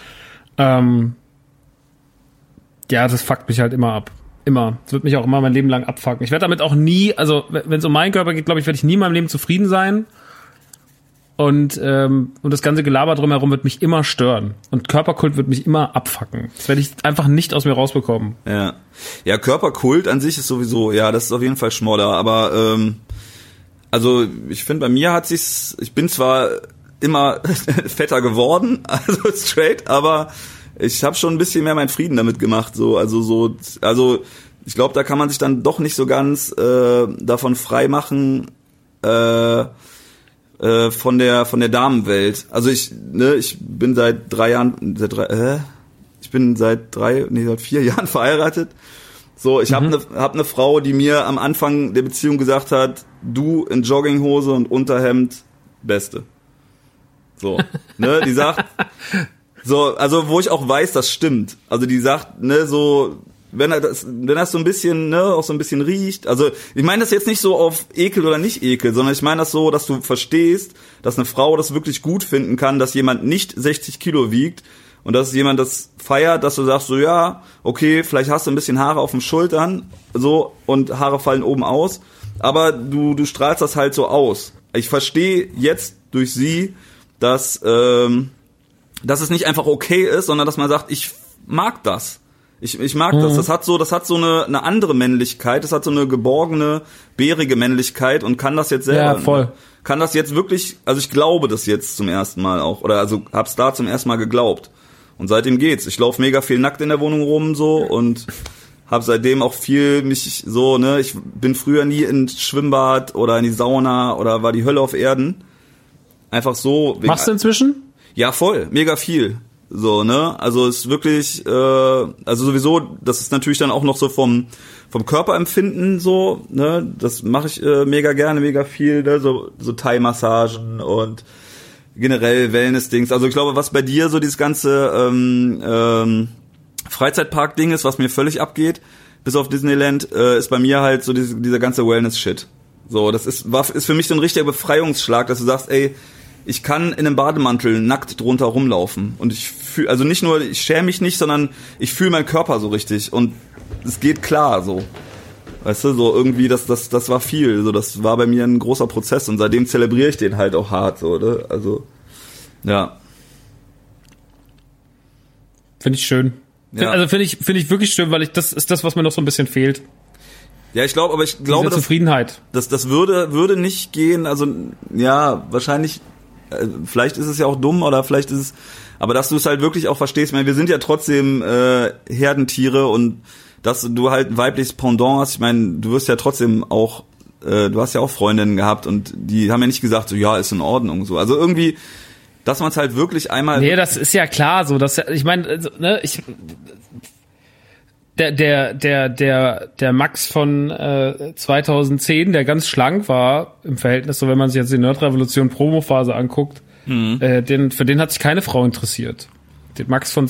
das fuckt mich halt immer ab. Immer. Das wird mich auch immer mein Leben lang abfucken. Ich werde damit auch nie, also wenn es um meinen Körper geht, glaube ich, werde ich nie in meinem Leben zufrieden sein. Und das ganze Gelaber drumherum wird mich immer stören. Und Körperkult wird mich immer abfucken. Das werde ich einfach nicht aus mir rausbekommen. Ja. Ja, Körperkult an sich ist sowieso, ja, das ist auf jeden Fall Schmodder. Aber also ich finde, bei mir ich bin zwar immer fetter geworden, also straight, aber ich habe schon ein bisschen mehr meinen Frieden damit gemacht, also ich glaube, da kann man sich dann doch nicht so ganz davon frei machen von der Damenwelt. Also ich bin seit 4 Jahren verheiratet. So, ich habe eine Frau, die mir am Anfang der Beziehung gesagt hat, du in Jogginghose und Unterhemd, Beste. So, ne, die sagt, so, also wo ich auch weiß, das stimmt. Also die sagt, ne, so, wenn das so ein bisschen, ne, auch so ein bisschen riecht. Also ich meine das jetzt nicht so auf Ekel oder nicht Ekel, sondern ich meine das so, dass du verstehst, dass eine Frau das wirklich gut finden kann, dass jemand nicht 60 Kilo wiegt und dass jemand das feiert, dass du sagst so, ja, okay, vielleicht hast du ein bisschen Haare auf den Schultern, so, und Haare fallen oben aus, aber du strahlst das halt so aus. Ich verstehe jetzt durch sie, dass es nicht einfach okay ist, sondern dass man sagt, ich mag das. Ich mag das. Das hat so eine andere Männlichkeit, das hat so eine geborgene, bärige Männlichkeit und kann das jetzt selber. Ja, voll. Kann das jetzt wirklich, also ich glaube das jetzt zum ersten Mal auch, oder also hab's da zum ersten Mal geglaubt. Und seitdem geht's. Ich laufe mega viel nackt in der Wohnung rum so und habe seitdem auch viel mich so, ne, ich bin früher nie ins Schwimmbad oder in die Sauna oder war die Hölle auf Erden. Einfach so. Machst du inzwischen? Ja, voll. Mega viel. So, ne? Also es ist wirklich, also sowieso, das ist natürlich dann auch noch so vom Körperempfinden so, ne? Das mache ich mega gerne, mega viel, ne? So Thai-Massagen und generell Wellness-Dings. Also ich glaube, was bei dir so dieses ganze Freizeitpark-Ding ist, was mir völlig abgeht, bis auf Disneyland, ist bei mir halt so dieser ganze Wellness-Shit. So, das ist für mich so ein richtiger Befreiungsschlag, dass du sagst, ey, ich kann in einem Bademantel nackt drunter rumlaufen und ich fühle, also nicht nur, ich schäme mich nicht, sondern ich fühle meinen Körper so richtig und es geht klar so. Weißt du, so irgendwie, das war viel, so, das war bei mir ein großer Prozess und seitdem zelebriere ich den halt auch hart, so, oder? Also, ja. Finde ich schön. Ja. Also finde ich wirklich schön, weil das ist das, was mir noch so ein bisschen fehlt. Ja, ich glaube, Diese Zufriedenheit. Das würde nicht gehen, also, ja, wahrscheinlich, vielleicht ist es ja auch dumm oder vielleicht ist es, aber dass du es halt wirklich auch verstehst, ich meine, wir sind ja trotzdem Herdentiere und dass du halt ein weibliches Pendant hast, ich meine, du wirst ja trotzdem auch, du hast ja auch Freundinnen gehabt und die haben ja nicht gesagt, so, ja, ist in Ordnung, so, also irgendwie, dass man es halt wirklich einmal... Nee, das ist ja klar so, dass, ich meine, ne, der Max von 2010, der ganz schlank war im Verhältnis, so wenn man sich jetzt die Nerd-Revolution Promo-Phase anguckt, für den hat sich keine Frau interessiert. Den Max von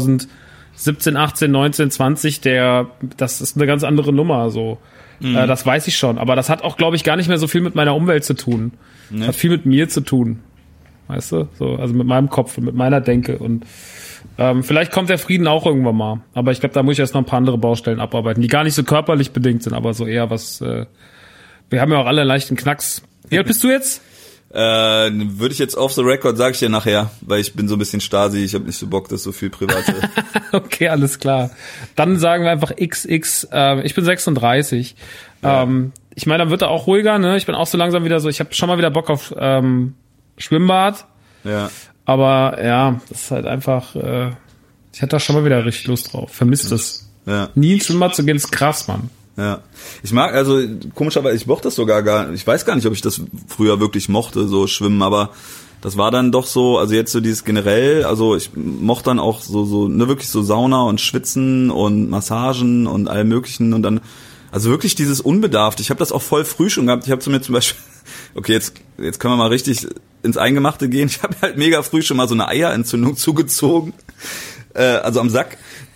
2017, 18, 19, 20, das ist eine ganz andere Nummer, so. Das weiß ich schon. Aber das hat auch, glaube ich, gar nicht mehr so viel mit meiner Umwelt zu tun. Das hat viel mit mir zu tun. Weißt du? So, also mit meinem Kopf und mit meiner Denke und vielleicht kommt der Frieden auch irgendwann mal. Aber ich glaube, da muss ich erst noch ein paar andere Baustellen abarbeiten, die gar nicht so körperlich bedingt sind, aber so eher was, wir haben ja auch alle einen leichten Knacks. Wie alt bist du jetzt? Würde ich jetzt off the record, sag ich dir nachher, weil ich bin so ein bisschen Stasi, ich habe nicht so Bock, dass so viel private... Okay, alles klar. Dann sagen wir einfach XX, ich bin 36. Ja. Ich meine, dann wird er auch ruhiger, ne? Ich bin auch so langsam wieder so, ich habe schon mal wieder Bock auf Schwimmbad. Ja. Aber ja, das ist halt einfach, ich hätte da schon mal wieder richtig Lust drauf. Vermisst es. Ja. Nie ins Schwimmbad zu gehen, ist krass, Mann. Ja. Ich mag, also komischerweise, ich mochte das sogar gar nicht. Ich weiß gar nicht, ob ich das früher wirklich mochte, so Schwimmen, aber das war dann doch so, also jetzt so dieses generell, also ich mochte dann auch so ne, wirklich so Sauna und Schwitzen und Massagen und allem möglichen und dann, also wirklich dieses Unbedarft. Ich habe das auch voll früh schon gehabt. Ich habe zu mir zum Beispiel, okay, jetzt können wir mal richtig ins Eingemachte gehen. Ich habe halt mega früh schon mal so eine Eierentzündung zugezogen, also am Sack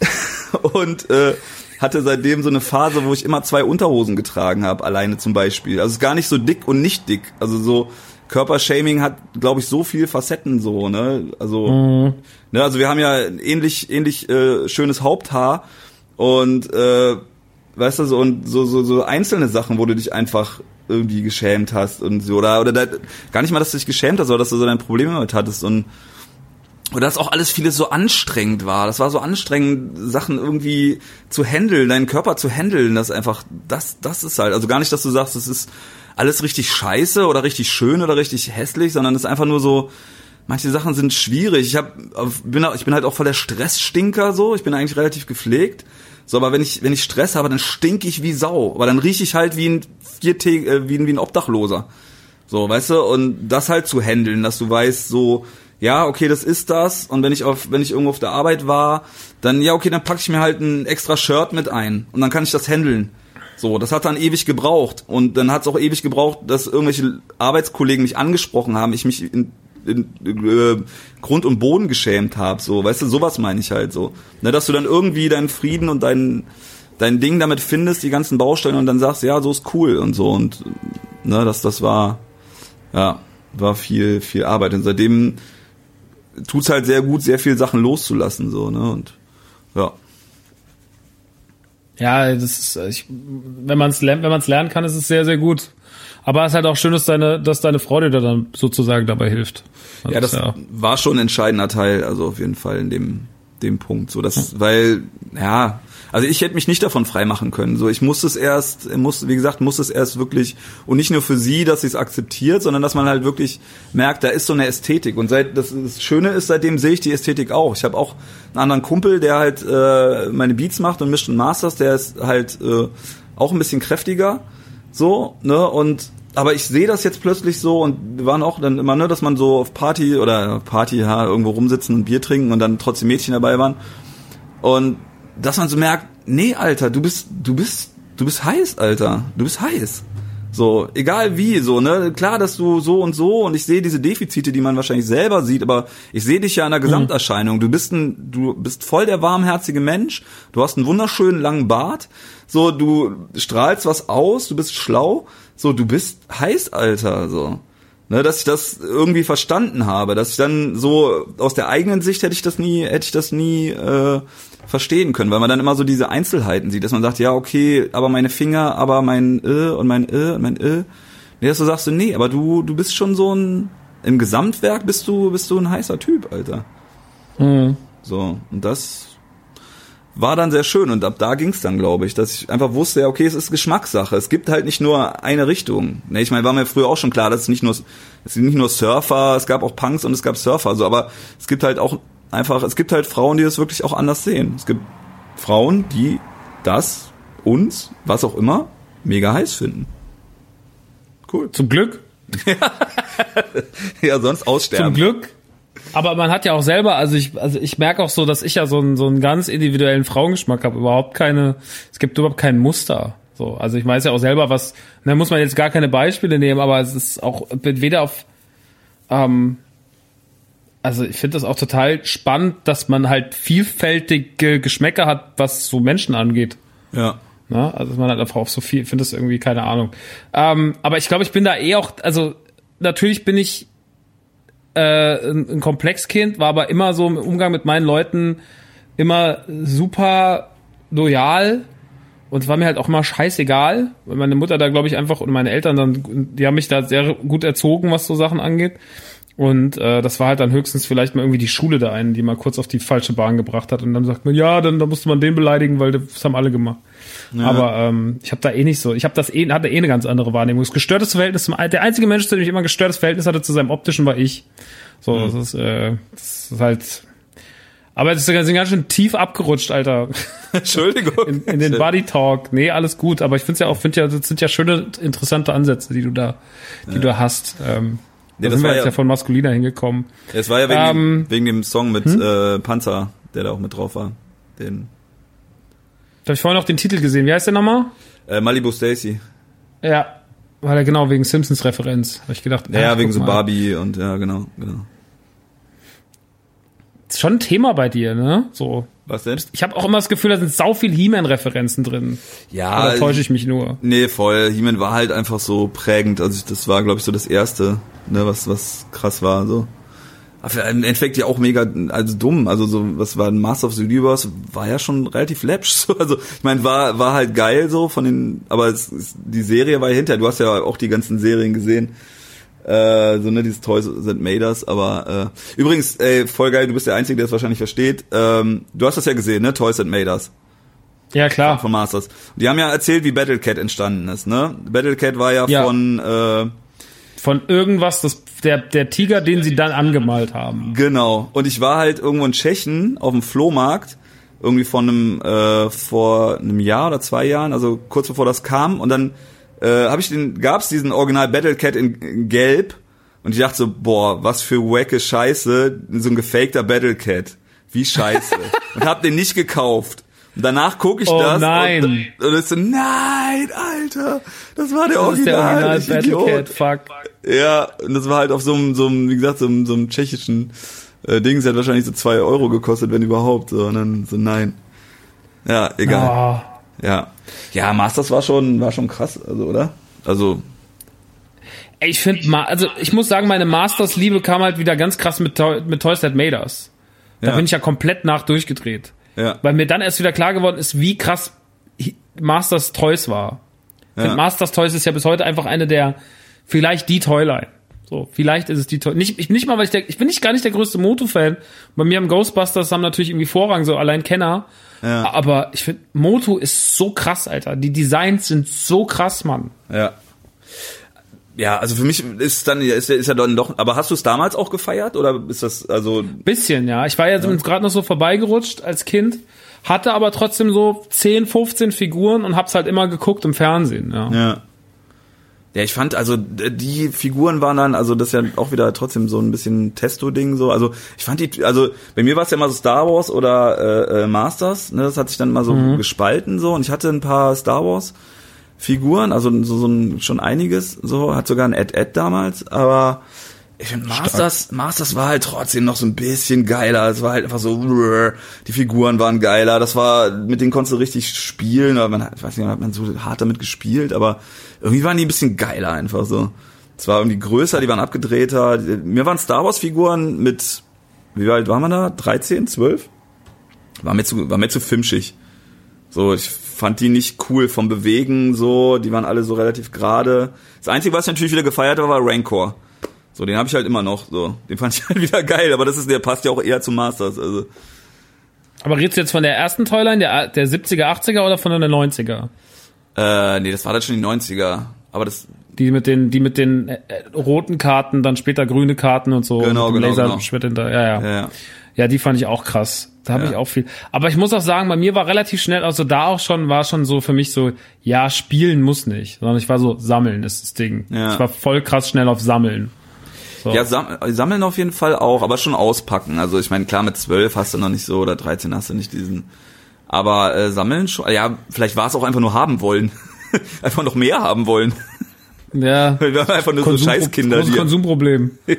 und hatte seitdem so eine Phase, wo ich immer 2 Unterhosen getragen habe, alleine zum Beispiel. Also es ist gar nicht so dick und nicht dick. Also so Körpershaming hat, glaube ich, so viele Facetten so, ne? Also, ne, also wir haben ja ähnlich schönes Haupthaar und weißt du, so und so einzelne Sachen, wo du dich einfach irgendwie geschämt hast und so oder gar nicht mal, dass du dich geschämt hast, sondern dass du so dein Problem damit hattest und dass auch alles vieles so anstrengend war. Das war so anstrengend, Sachen irgendwie zu handeln, deinen Körper zu handeln, das einfach, das ist halt, also gar nicht, dass du sagst, das ist alles richtig scheiße oder richtig schön oder richtig hässlich, sondern es ist einfach nur so, manche Sachen sind schwierig. Ich bin halt auch voll der Stressstinker so. Ich bin eigentlich relativ gepflegt. So, aber wenn ich Stress habe, dann stinke ich wie Sau. Aber dann rieche ich halt wie ein Obdachloser. So, weißt du? Und das halt zu handeln, dass du weißt, so, ja, okay, das ist das. Und wenn ich irgendwo auf der Arbeit war, dann, ja, okay, dann packe ich mir halt ein extra Shirt mit ein. Und dann kann ich das handeln. So, das hat dann ewig gebraucht. Und dann hat es auch ewig gebraucht, dass irgendwelche Arbeitskollegen mich angesprochen haben, ich mich in Grund und Boden geschämt habe, so, weißt du, sowas meine ich halt so. Ne, dass du dann irgendwie deinen Frieden und dein Ding damit findest, die ganzen Baustellen und dann sagst, ja, so ist cool und so und ne, das war viel Arbeit und seitdem tut's halt sehr gut, sehr viel Sachen loszulassen, so, ne, und ja. Ja, das ist, wenn man es lernen kann, ist es sehr, sehr gut. Aber es ist halt auch schön, dass deine Frau dir da dann sozusagen dabei hilft. Das war schon ein entscheidender Teil, also auf jeden Fall in dem Punkt, so das, weil, ja, also ich hätte mich nicht davon freimachen können, so ich musste es erst wirklich, und nicht nur für sie, dass sie es akzeptiert, sondern dass man halt wirklich merkt, da ist so eine Ästhetik und das Schöne ist, seitdem sehe ich die Ästhetik auch. Ich habe auch einen anderen Kumpel, der halt meine Beats macht und mischt und masters, der ist halt auch ein bisschen kräftiger, so, ne, aber ich sehe das jetzt plötzlich so und wir waren auch dann immer, ne, dass man so auf Party, irgendwo rumsitzen und Bier trinken und dann trotzdem Mädchen dabei waren und dass man so merkt, nee, Alter, du bist heiß, Alter, du bist heiß. So, egal wie, so, ne, klar, dass du so und ich sehe diese Defizite, die man wahrscheinlich selber sieht, aber ich sehe dich ja in der Gesamterscheinung. Du bist voll der warmherzige Mensch, du hast einen wunderschönen langen Bart, so, du strahlst was aus, du bist schlau, so, du bist heiß, Alter, so. Ne, dass ich das irgendwie verstanden habe, dass ich dann so aus der eigenen Sicht hätte ich das nie verstehen können, weil man dann immer so diese Einzelheiten sieht, dass man sagt, ja, okay, aber meine Finger, aber mein und mein und mein Nee, dass du sagst, nee, aber du bist schon so im Gesamtwerk bist du ein heißer Typ, Alter. Mhm. So, und das war dann sehr schön und ab da ging's dann, glaube ich, dass ich einfach wusste, ja, okay, es ist Geschmackssache. Es gibt halt nicht nur eine Richtung. Ne, ich meine, war mir früher auch schon klar, dass es sind nicht nur Surfer, es gab auch Punks und es gab Surfer, so, aber es gibt halt Frauen, die das wirklich auch anders sehen. Es gibt Frauen, die uns, was auch immer, mega heiß finden. Cool. Zum Glück. Ja, sonst aussterben. Zum Glück. Aber man hat ja auch selber, also ich merke auch so, dass ich ja so einen ganz individuellen Frauengeschmack habe. Es gibt überhaupt kein Muster. So, also ich weiß ja auch selber, da muss man jetzt gar keine Beispiele nehmen, aber es ist auch weder auf, also ich finde das auch total spannend, dass man halt vielfältige Geschmäcker hat, was so Menschen angeht. Ja. Na, also man hat einfach auch so viel, ich finde das irgendwie, keine Ahnung. Aber ich glaube, ich bin da auch, also natürlich bin ich ein Komplexkind, war aber immer so im Umgang mit meinen Leuten immer super loyal und es war mir halt auch immer scheißegal, weil meine Mutter da, glaube ich, einfach und meine Eltern dann, die haben mich da sehr gut erzogen, was so Sachen angeht. Und das war halt dann höchstens vielleicht mal irgendwie die Schule da einen, die mal kurz auf die falsche Bahn gebracht hat und dann sagt man, ja, dann da musste man den beleidigen, weil das haben alle gemacht. Ja. Aber ich habe da nicht so, hatte eine ganz andere Wahrnehmung. Das gestörtes Verhältnis der einzige Mensch, zu dem ich immer gestörtes Verhältnis hatte zu seinem optischen, war ich. So, das ist halt, aber es ist ganz schön tief abgerutscht, Alter. Entschuldigung. In den Body Talk. Nee, alles gut, aber ich das sind ja schöne, interessante Ansätze, die du da hast. Da sind wir jetzt ja von maskuliner hingekommen. Es war ja wegen dem Song mit Panzer, der da auch mit drauf war. Da habe ich vorhin noch den Titel gesehen. Wie heißt der nochmal? Malibu Stacy. Ja, war der genau wegen Simpsons-Referenz. Habe ich gedacht. Ja, wegen so Barbie und ja, genau. Ist schon ein Thema bei dir, ne? So. Was denn? Ich habe auch immer das Gefühl, da sind sau viel He-Man-Referenzen drin. Ja. Oder täusche ich mich nur? Nee, voll. He-Man war halt einfach so prägend. Also das war, glaube ich, so das Erste, ne, was krass war, so. Aber im Endeffekt ja auch mega, also dumm. Also so, was war Master of the Universe, war ja schon relativ läppsch. So. Also ich meine, war halt geil so aber die Serie war ja hinterher. Du hast ja auch die ganzen Serien gesehen. So, ne, dieses Toys That Made Us, aber übrigens, voll geil, du bist der Einzige, der es wahrscheinlich versteht. Du hast das ja gesehen, ne? Toys That Made Us. Ja, klar. Von Masters. Die haben ja erzählt, wie Battlecat entstanden ist, ne? Battlecat war ja. von von irgendwas, der Tiger, den sie dann angemalt haben. Genau. Und ich war halt irgendwo in Tschechien auf dem Flohmarkt, irgendwie vor einem Jahr oder 2 Jahren, also kurz bevor das kam. Und dann gab's diesen Original Battlecat in Gelb. Und ich dachte so, boah, was für wacke Scheiße, so ein gefakter Battlecat. Wie scheiße. Und hab den nicht gekauft. Und danach gucke ich das. Nein. Und ist so, nein, Alter, das war der Das ist der Original Battlecat, fuck. Ja, und das war halt auf so einem, wie gesagt, so einem tschechischen Ding. Es hat wahrscheinlich so 2 Euro gekostet, wenn überhaupt. So, und dann so, nein. Ja, egal. Oh. Ja, Masters war schon krass, also, oder? Also. Ey, ich finde, also ich muss sagen, meine Masters-Liebe kam halt wieder ganz krass mit Toys That Made Us. Da bin ich ja komplett nach durchgedreht. Ja. Weil mir dann erst wieder klar geworden ist, wie krass Masters Toys war. Ich finde, Masters Toys ist ja bis heute einfach eine der, vielleicht die Toyline. So, vielleicht ist es die Toyline. Ich bin gar nicht der größte Moto-Fan. Bei mir am Ghostbusters haben natürlich irgendwie Vorrang, so allein Kenner. Ja. Aber ich finde, Moto ist so krass, Alter. Die Designs sind so krass, Mann. Ja. Ja, also für mich ist ja dann doch, aber hast du es damals auch gefeiert oder ist das also bisschen, ja. Ich war ja gerade noch so vorbeigerutscht als Kind, hatte aber trotzdem so 10, 15 Figuren und hab's halt immer geguckt im Fernsehen, ja. Ja, ich fand, also die Figuren waren dann, also das ist ja auch wieder trotzdem so ein bisschen Testo-Ding so, also ich fand also bei mir war es ja immer so Star Wars oder Masters, ne, das hat sich dann mal so gespalten so und ich hatte ein paar Star Wars Figuren, also so schon einiges, so, hat sogar ein Ed damals, aber ich finde Masters war halt trotzdem noch so ein bisschen geiler, es war halt einfach so, die Figuren waren geiler, mit denen konntest du richtig spielen, aber ich weiß nicht, hat man so hart damit gespielt, aber irgendwie waren die ein bisschen geiler einfach so. Es war irgendwie größer, die waren abgedrehter, mir waren Star Wars Figuren mit, wie alt waren wir da? 13, 12? War mir zu filmschig. So, ich fand die nicht cool vom Bewegen, so, die waren alle so relativ gerade. Das Einzige, was ich natürlich wieder gefeiert habe, war Rancor. So, den habe ich halt immer noch, so. Den fand ich halt wieder geil, aber der passt ja auch eher zum Masters, also. Aber redest du jetzt von der ersten Toyline, der 70er, 80er oder von der 90er? Nee, das war dann schon die 90er, aber das... Die mit den roten Karten, dann später grüne Karten und so. Genau. Ja. Ja, die fand ich auch krass. Da habe ich auch viel. Aber ich muss auch sagen, bei mir war relativ schnell, also da auch schon, war schon so für mich so, ja, spielen muss nicht, sondern ich war so, sammeln ist das Ding. Ja. Ich war voll krass schnell auf Sammeln. So. Ja, sammeln auf jeden Fall auch, aber schon auspacken. Also ich meine, klar, mit 12 hast du noch nicht so, oder 13 hast du nicht diesen, aber sammeln schon, ja, vielleicht war es auch einfach nur haben wollen. Einfach noch mehr haben wollen. Ja. Wir waren einfach nur so Scheißkinder. Konsumproblem. Ja.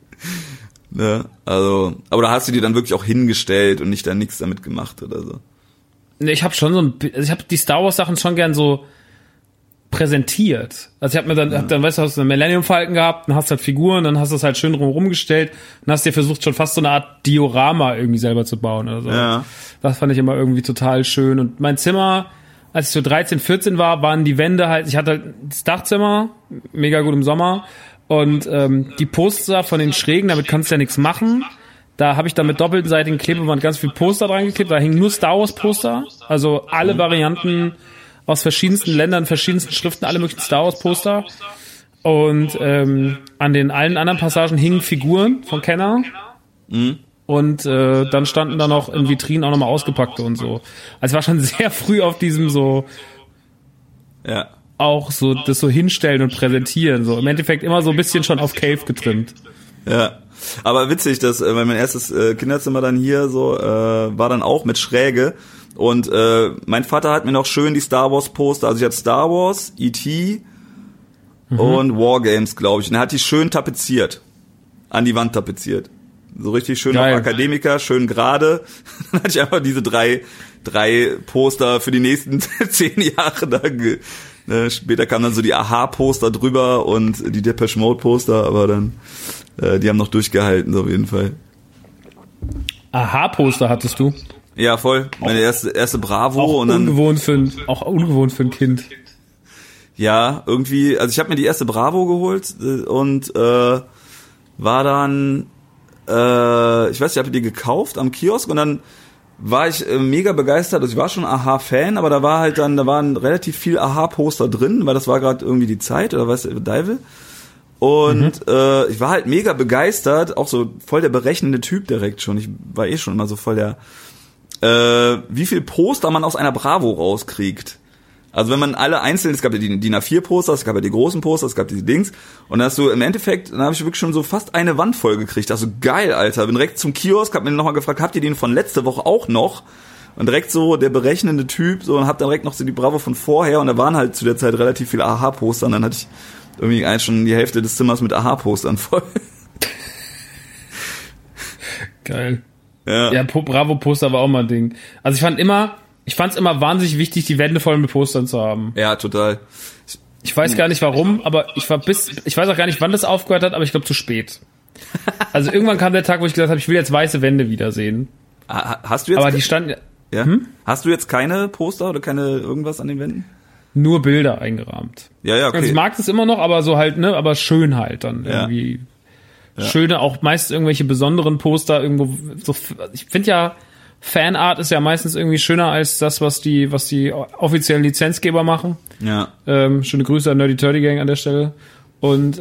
Ne, also, aber da hast du dir dann wirklich auch hingestellt und nicht da nichts damit gemacht oder so. Ne, ich habe schon ich habe die Star Wars Sachen schon gern so präsentiert. Also ich habe mir dann, weißt du, hast du einen Millennium Falcon gehabt, dann hast du halt Figuren, dann hast du es halt schön rumgestellt und hast dir versucht schon fast so eine Art Diorama irgendwie selber zu bauen oder so. Ja. Das fand ich immer irgendwie total schön und mein Zimmer, als ich so 13, 14 war, waren die Wände halt, ich hatte halt das Dachzimmer, mega gut im Sommer. Und die Poster von den Schrägen, damit kannst du ja nichts machen. Da habe ich dann mit doppelseitigen Klebeband ganz viel Poster dran geklebt. Da hingen nur Star Wars Poster. Also alle Varianten aus verschiedensten Ländern, verschiedensten Schriften, alle möglichen Star Wars Poster. Und an den allen anderen Passagen hingen Figuren von Kenner. Und dann standen da noch in Vitrinen auch nochmal ausgepackte und so. Also es war schon sehr früh auf diesem so... Ja. Auch so das so hinstellen und präsentieren, so im Endeffekt immer so ein bisschen schon auf Cave getrimmt. Ja, aber witzig, dass weil mein erstes Kinderzimmer dann hier so war dann auch mit Schräge und mein Vater hat mir noch schön die Star Wars Poster, also ich hatte Star Wars, E.T. und Wargames, glaube ich, und er hat die schön tapeziert, an die Wand tapeziert, so richtig schön auf Akademiker, schön gerade. Dann hatte ich einfach diese drei Poster für die nächsten 10 Jahre da. Später kamen dann so die Aha-Poster drüber und die Depeche Mode-Poster, aber dann, die haben noch durchgehalten, so auf jeden Fall. Aha-Poster hattest du? Ja, voll. Meine erste Bravo. Auch und dann ungewohnt für ein Kind. Ja, irgendwie, also ich habe mir die erste Bravo geholt und war dann, ich weiß nicht, ich habe die gekauft am Kiosk und dann war ich mega begeistert, also ich war schon Aha-Fan, aber da waren relativ viel Aha-Poster drin, weil das war gerade irgendwie die Zeit, oder weißt du, Deivel. Und ich war halt mega begeistert, auch so voll der berechnende Typ direkt schon. Ich war eh schon immer so voll der, wie viel Poster man aus einer Bravo rauskriegt. Also wenn man alle einzeln, es gab ja die DIN A4 Poster, es gab ja die großen Poster, es gab diese Dings. Und dann hast du im Endeffekt, dann habe ich wirklich schon so fast eine Wand voll gekriegt. Also geil, Alter. Bin direkt zum Kiosk, hab mir nochmal gefragt, habt ihr den von letzte Woche auch noch? Und direkt so der berechnende Typ, so, und hab dann direkt noch so die Bravo von vorher. Und da waren halt zu der Zeit relativ viele Aha-Poster. Und dann hatte ich irgendwie eigentlich schon die Hälfte des Zimmers mit Aha-Postern voll. Geil. Ja, Bravo-Poster war auch mal ein Ding. Also ich fand's immer wahnsinnig wichtig, die Wände voll mit Postern zu haben. Ja, total. Ich weiß gar nicht warum, aber ich weiß auch gar nicht, wann das aufgehört hat, aber ich glaube zu spät. Also irgendwann kam der Tag, wo ich gesagt habe, ich will jetzt weiße Wände wiedersehen. Hast du jetzt? Aber die standen. Ja? Hast du jetzt keine Poster oder keine irgendwas an den Wänden? Nur Bilder eingerahmt. Ja, okay. Also ich mag das immer noch, aber so halt, ne, aber schön halt dann irgendwie. Ja. Schöne, auch meist irgendwelche besonderen Poster irgendwo so. Ich finde ja, Fanart ist ja meistens irgendwie schöner als das, was die offiziellen Lizenzgeber machen. Ja. Schöne Grüße an Nerdy Turdy Gang an der Stelle. Und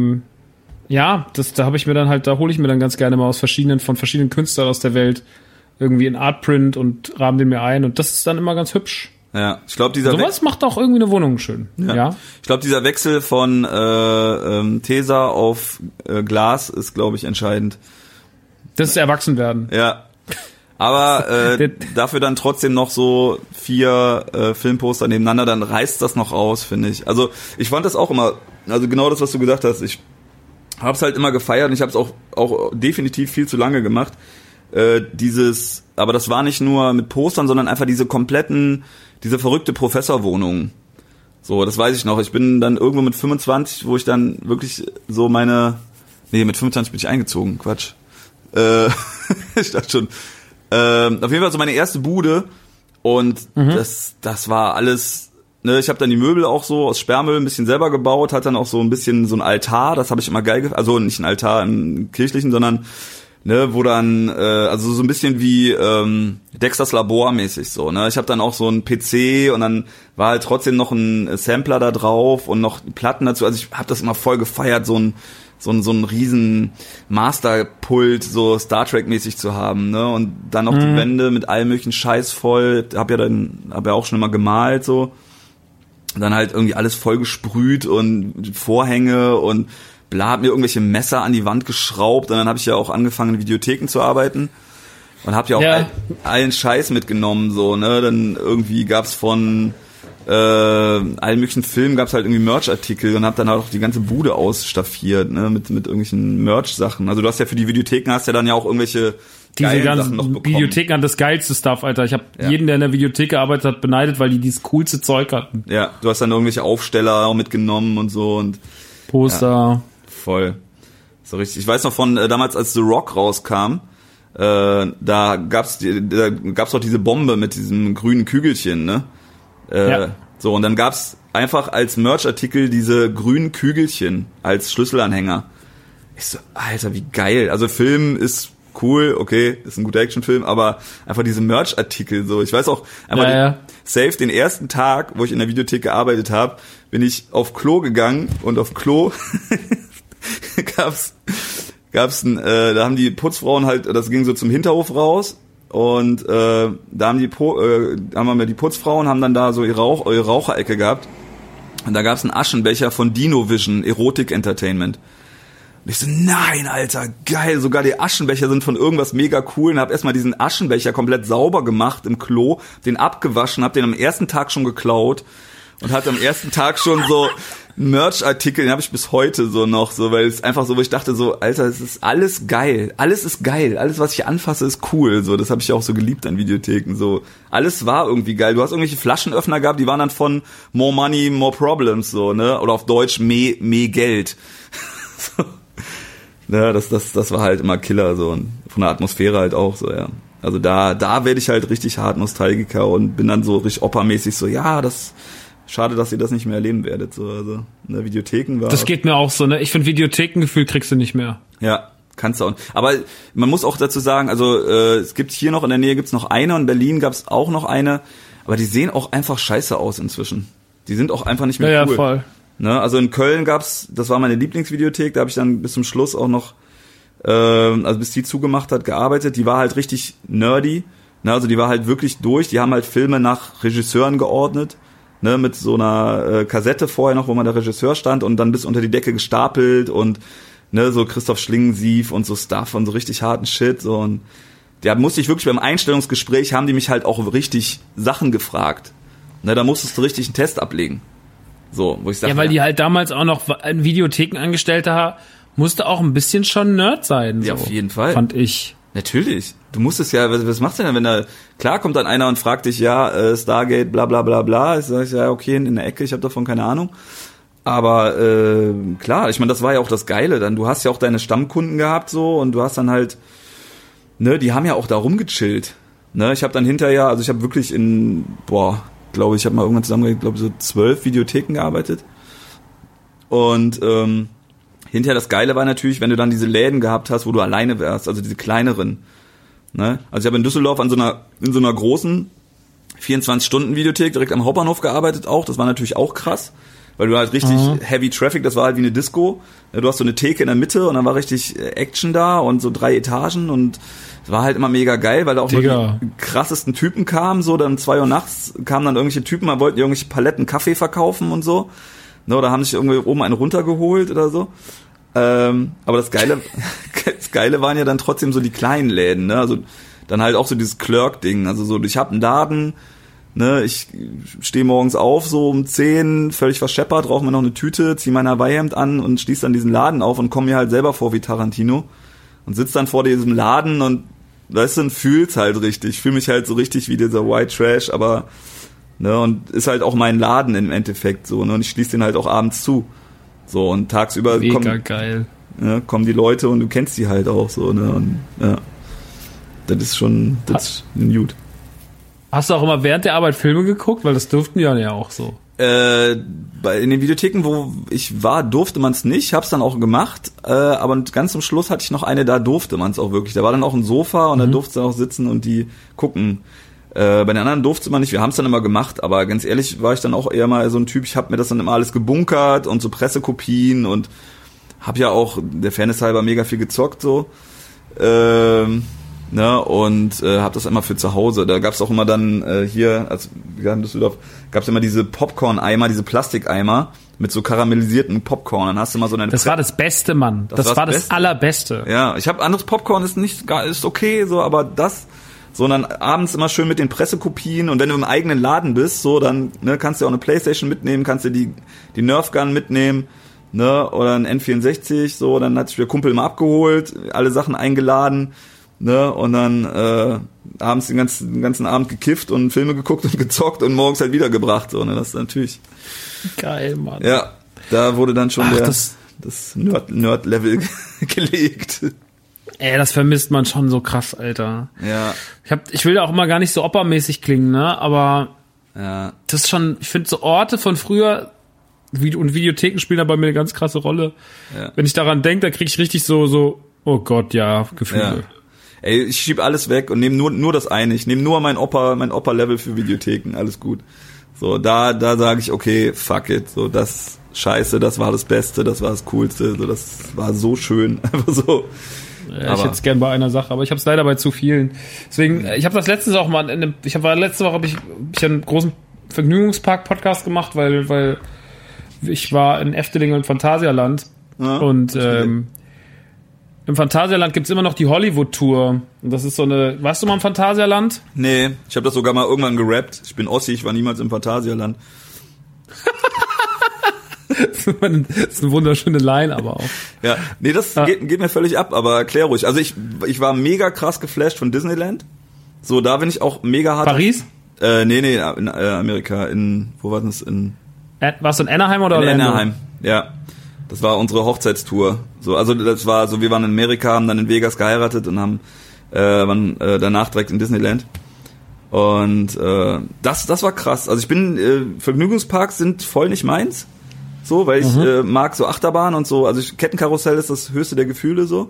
ja, da hole ich mir dann ganz gerne mal von verschiedenen Künstlern aus der Welt irgendwie in Artprint und rahmen den mir ein. Und das ist dann immer ganz hübsch. Ja, ich glaube, sowas macht auch irgendwie eine Wohnung schön. Ja. Ich glaube, dieser Wechsel von Tesa auf Glas ist, glaube ich, entscheidend. Das ist Erwachsenwerden. Ja. Aber dafür dann trotzdem noch so 4 Filmposter nebeneinander, dann reißt das noch aus, finde ich. Also ich fand das auch immer, also genau das, was du gesagt hast, ich hab's halt immer gefeiert und ich hab's auch definitiv viel zu lange gemacht. Aber das war nicht nur mit Postern, sondern einfach diese verrückte Professorwohnung. So, das weiß ich noch. Ich bin dann irgendwo mit 25, wo ich dann wirklich so mit 25 bin ich eingezogen, Quatsch. Ich dachte schon, auf jeden Fall so meine erste Bude und das war alles, ne, ich habe dann die Möbel auch so aus Sperrmüll ein bisschen selber gebaut, hat dann auch so ein bisschen so ein Altar, das habe ich immer geil gefunden, also nicht ein Altar im kirchlichen, sondern ne, wo dann also so ein bisschen wie Dexters Labor mäßig so, ne? Ich habe dann auch so einen PC und dann war halt trotzdem noch ein Sampler da drauf und noch Platten dazu, also ich habe das immer voll gefeiert, so ein riesen Masterpult, so Star Trek mäßig zu haben, ne? Und dann noch die Wände mit allem möglichen Scheiß voll. Hab ja auch schon immer gemalt, so. Und dann halt irgendwie alles voll gesprüht und Vorhänge und bla, hab mir irgendwelche Messer an die Wand geschraubt und dann habe ich ja auch angefangen, in Videotheken zu arbeiten und hab ja auch allen Scheiß mitgenommen, so, ne? Dann irgendwie gab's von allen möglichen Filmen gab's halt irgendwie Merch-Artikel und hab dann auch die ganze Bude ausstaffiert, ne, mit irgendwelchen Merch-Sachen. Also du hast ja für die Videotheken hast ja dann ja auch irgendwelche diese ganzen Sachen noch Videotheken an das geilste Stuff, Alter. Ich habe jeden, der in der Videothek gearbeitet hat, beneidet, weil die dieses coolste Zeug hatten. Ja, du hast dann irgendwelche Aufsteller auch mitgenommen und so und Poster. Ja, voll. So richtig. Ich weiß noch von damals, als The Rock rauskam, da gab's doch diese Bombe mit diesem grünen Kügelchen, ne? So, und dann gab's einfach als Merch-Artikel diese grünen Kügelchen als Schlüsselanhänger. Ich so, Alter, wie geil. Also Film ist cool, okay, ist ein guter Actionfilm, aber einfach diese Merch-Artikel so. Ich weiß auch, einfach safe den ersten Tag, wo ich in der Videothek gearbeitet habe, bin ich auf Klo gegangen und auf Klo gab's da haben die Putzfrauen halt, das ging so zum Hinterhof raus. Und da haben wir die Putzfrauen haben dann da so ihre Raucherecke gehabt und da gab's einen Aschenbecher von Dino-Vision Erotic Entertainment. Und ich so, nein, Alter, geil, sogar die Aschenbecher sind von irgendwas mega cool und hab erstmal diesen Aschenbecher komplett sauber gemacht im Klo, den abgewaschen, hab den am ersten Tag schon geklaut und hatte am ersten Tag schon so Merch-Artikel, den habe ich bis heute so noch, so, weil es einfach so, wo ich dachte so, Alter, es ist alles geil, alles ist geil, alles, was ich anfasse, ist cool, so, das habe ich auch so geliebt an Videotheken, so, alles war irgendwie geil, du hast irgendwelche Flaschenöffner gehabt, die waren dann von More Money, More Problems, so, ne, oder auf Deutsch, mehr Geld, so. Ja, das war halt immer Killer, so, und von der Atmosphäre halt auch, so, ja, also da werde ich halt richtig hart Nostalgiker und bin dann so richtig oppermäßig so, ja, schade, dass ihr das nicht mehr erleben werdet. So, also in der Videotheken war. Das geht mir auch so, ne? Ich finde, Videothekengefühl kriegst du nicht mehr. Ja, kannst du auch. Aber man muss auch dazu sagen, also es gibt hier noch in der Nähe gibt's noch eine und in Berlin gab's auch noch eine, aber die sehen auch einfach scheiße aus inzwischen. Die sind auch einfach nicht mehr cool. Ja, voll. Ne? Also in Köln gab's, das war meine Lieblingsvideothek, da habe ich dann bis zum Schluss auch noch, also bis die zugemacht hat, gearbeitet. Die war halt richtig nerdy, ne? Also die war halt wirklich durch, die haben halt Filme nach Regisseuren geordnet, ne? Mit so einer Kassette vorher noch, wo mal der Regisseur stand und dann bis unter die Decke gestapelt und ne, so Christoph Schlingensief und so Stuff und so richtig harten Shit, so, und da musste ich wirklich beim Einstellungsgespräch, haben die mich halt auch richtig Sachen gefragt. Ne, da musstest du richtig einen Test ablegen. So, wo ich sage, ja, weil die halt damals auch noch ein Videothekenangestellter musste auch ein bisschen schon Nerd sein. So, ja, auf jeden Fall. Fand ich. Natürlich. Du musst es ja, was machst du denn, wenn da, klar kommt dann einer und fragt dich, ja, Stargate, bla bla bla bla. Ich sag, ja, okay, in der Ecke, ich habe davon keine Ahnung. Aber klar, ich meine, das war ja auch das Geile. Dann, du hast ja auch deine Stammkunden gehabt so und du hast dann halt, ne, die haben ja auch da rumgechillt. Ne, ich habe dann hinterher, also ich habe wirklich ich habe mal irgendwann zusammen, so 12 Videotheken gearbeitet. Und hinterher das Geile war natürlich, wenn du dann diese Läden gehabt hast, wo du alleine wärst, also diese kleineren. Ne? Also ich habe in Düsseldorf in so einer großen 24-Stunden-Videothek direkt am Hauptbahnhof gearbeitet auch. Das war natürlich auch krass, weil du halt richtig Heavy Traffic, das war halt wie eine Disco. Du hast so eine Theke in der Mitte und dann war richtig Action da und so 3 Etagen und es war halt immer mega geil, weil da auch nur die krassesten Typen kamen, so dann 2 Uhr nachts kamen dann irgendwelche Typen, da wollten irgendwelche Paletten Kaffee verkaufen und so. Ne, oder haben sich irgendwie oben einen runtergeholt oder so. Aber das Geile waren ja dann trotzdem so die kleinen Läden, ne? Also dann halt auch so dieses Clerk-Ding. Also so, ich hab einen Laden, ne, ich stehe morgens auf, so um 10, völlig verscheppert, rauche mir noch eine Tüte, zieh mein Hawaii-Hemd an und schließe dann diesen Laden auf und komme mir halt selber vor wie Tarantino. Und sitz dann vor diesem Laden und, weißt du, und fühl's halt richtig. Ich fühle mich halt so richtig wie dieser White Trash, aber, ne, und ist halt auch mein Laden im Endeffekt so, ne, und ich schließe den halt auch abends zu. So, und tagsüber kommen die Leute und du kennst die halt auch so, ne, und, ja. Das ist schon gut. Hast du auch immer während der Arbeit Filme geguckt? Weil das durften die ja auch so. In den Videotheken, wo ich war, durfte man es nicht, hab's dann auch gemacht, aber ganz zum Schluss hatte ich noch eine, da durfte man es auch wirklich. Da war dann auch ein Sofa und da durfte man auch sitzen und die gucken. Bei den anderen durfte man nicht, wir haben es dann immer gemacht, aber ganz ehrlich war ich dann auch eher mal so ein Typ, ich habe mir das dann immer alles gebunkert und so Pressekopien und hab ja auch, der Fairness halber, mega viel gezockt so. Ne, und hab das immer für zu Hause. Da gab's auch immer dann hier, als wir in Düsseldorf, gab's immer diese Popcorn-Eimer, diese Plastikeimer mit so karamellisierten Popcorn. Dann hast du immer so eine. Das war das Beste, Mann. Das war das Allerbeste. Ja, ich habe anderes Popcorn ist okay, so, aber das, so, und dann abends immer schön mit den Pressekopien und wenn du im eigenen Laden bist, so, dann ne, kannst du auch eine Playstation mitnehmen, kannst du die Nerf Gun mitnehmen, ne, oder ein N64, so, dann hat sich der Kumpel immer abgeholt, alle Sachen eingeladen. Ne, und dann abends den ganzen Abend gekifft und Filme geguckt und gezockt und morgens halt wiedergebracht. So, ne, das ist natürlich geil, Mann. Ja, da wurde dann schon das Nerd-Level gelegt. Ey, das vermisst man schon so krass, Alter. Ja. Ich will da auch immer gar nicht so oppermäßig klingen, ne, aber ja. Das ist schon, ich finde so Orte von früher und Videotheken spielen da bei mir eine ganz krasse Rolle. Ja. Wenn ich daran denke, da kriege ich richtig so, oh Gott, ja, Gefühle. Ja. Ey, ich schieb alles weg und nehme nur das eine. Ich nehme nur mein Opa-Level für Videotheken. Alles gut. So, da sage ich, okay, fuck it. So, das Scheiße, das war das Beste, das war das Coolste. So, das war so schön. Einfach so. Ja, ich hätte es gern bei einer Sache, aber ich habe es leider bei zu vielen. Deswegen, ich habe das letztens auch mal, letzte Woche habe ich einen großen Vergnügungspark-Podcast gemacht, weil ich war in Efteling und Phantasialand. Ja, und im Phantasialand gibt's immer noch die Hollywood-Tour. Und das ist so eine... Warst du mal im Phantasialand? Nee, ich habe das sogar mal irgendwann gerappt. Ich bin Ossi, ich war niemals im Phantasialand. Das ist eine wunderschöne Line, aber auch. Ja, nee, das geht mir völlig ab, aber erklär ruhig. Also ich war mega krass geflasht von Disneyland. So, da bin ich auch mega hart... Paris? Nee, in Amerika. Wo war das? Warst du in Anaheim oder in Orlando? Anaheim, ja. Das war unsere Hochzeitstour. So, also das war so, wir waren in Amerika, haben dann in Vegas geheiratet und waren danach direkt in Disneyland. Und das war krass. Also ich bin Vergnügungsparks sind voll nicht meins. So, weil ich mag so Achterbahn und so. Also Kettenkarussell ist das höchste der Gefühle so.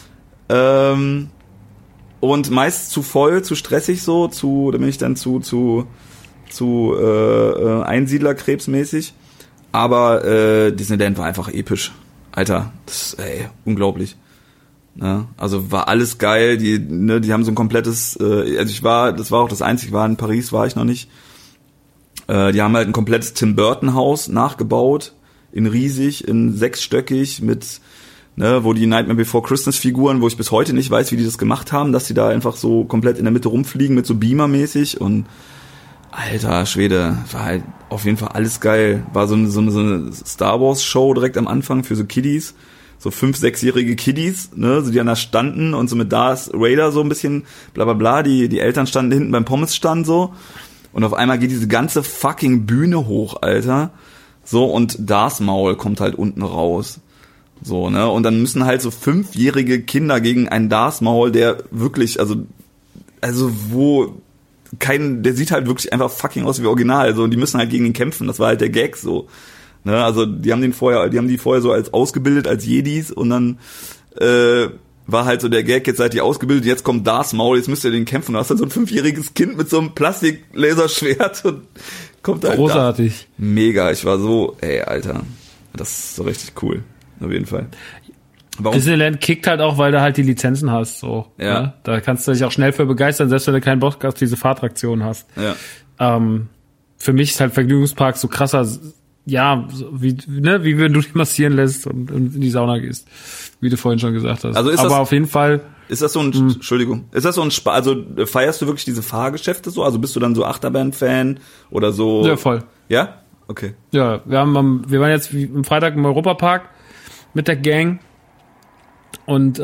Und meist zu voll, zu stressig so, da bin ich dann zu Einsiedlerkrebsmäßig. Aber Disneyland war einfach episch. Alter, das unglaublich. Ja, also war alles geil, die haben so ein komplettes, das war auch das Einzige, in Paris war ich noch nicht. Die haben halt ein komplettes Tim Burton Haus nachgebaut, in 6-stöckig mit, wo die Nightmare Before Christmas Figuren, wo ich bis heute nicht weiß, wie die das gemacht haben, dass die da einfach so komplett in der Mitte rumfliegen mit so Beamer-mäßig und alter Schwede, war halt auf jeden Fall alles geil. War so eine Star Wars Show direkt am Anfang für so Kiddies. So 5-, 6-jährige Kiddies, so die da standen und so mit Darth Vader so ein bisschen bla bla bla, die Eltern standen hinten beim Pommesstand so und auf einmal geht diese ganze fucking Bühne hoch, Alter, so und Darth Maul kommt halt unten raus, so, und dann müssen halt so 5-jährige Kinder gegen einen Darth Maul, der wirklich, also wo der sieht halt wirklich einfach fucking aus wie Original, so, und die müssen halt gegen ihn kämpfen, das war halt der Gag, so. Also die haben die vorher so als ausgebildet als Jedis und dann war halt so der Gag, jetzt seid ihr ausgebildet, jetzt kommt Darth Maul, jetzt müsst ihr den kämpfen. Du hast dann so ein 5-jähriges Kind mit so einem Plastik-Laserschwert und kommt halt großartig. Mega, ich war so, Alter, das ist so richtig cool, auf jeden Fall. Warum? Disneyland kickt halt auch, weil du halt die Lizenzen hast, so. Ja. Ne? Da kannst du dich auch schnell für begeistern, selbst wenn du keinen Bock auf diese Fahrtraktion hast. Ja. Für mich ist halt Vergnügungspark so krasser, ja, wie wenn du dich massieren lässt und in die Sauna gehst, wie du vorhin schon gesagt hast. Also aber auf jeden Fall. Ist das so ein, Entschuldigung, ist das so ein also feierst du wirklich diese Fahrgeschäfte so? Also bist du dann so Achterbahn-Fan oder so? Ja, voll. Ja? Okay. Ja, wir waren jetzt am Freitag im Europapark mit der Gang und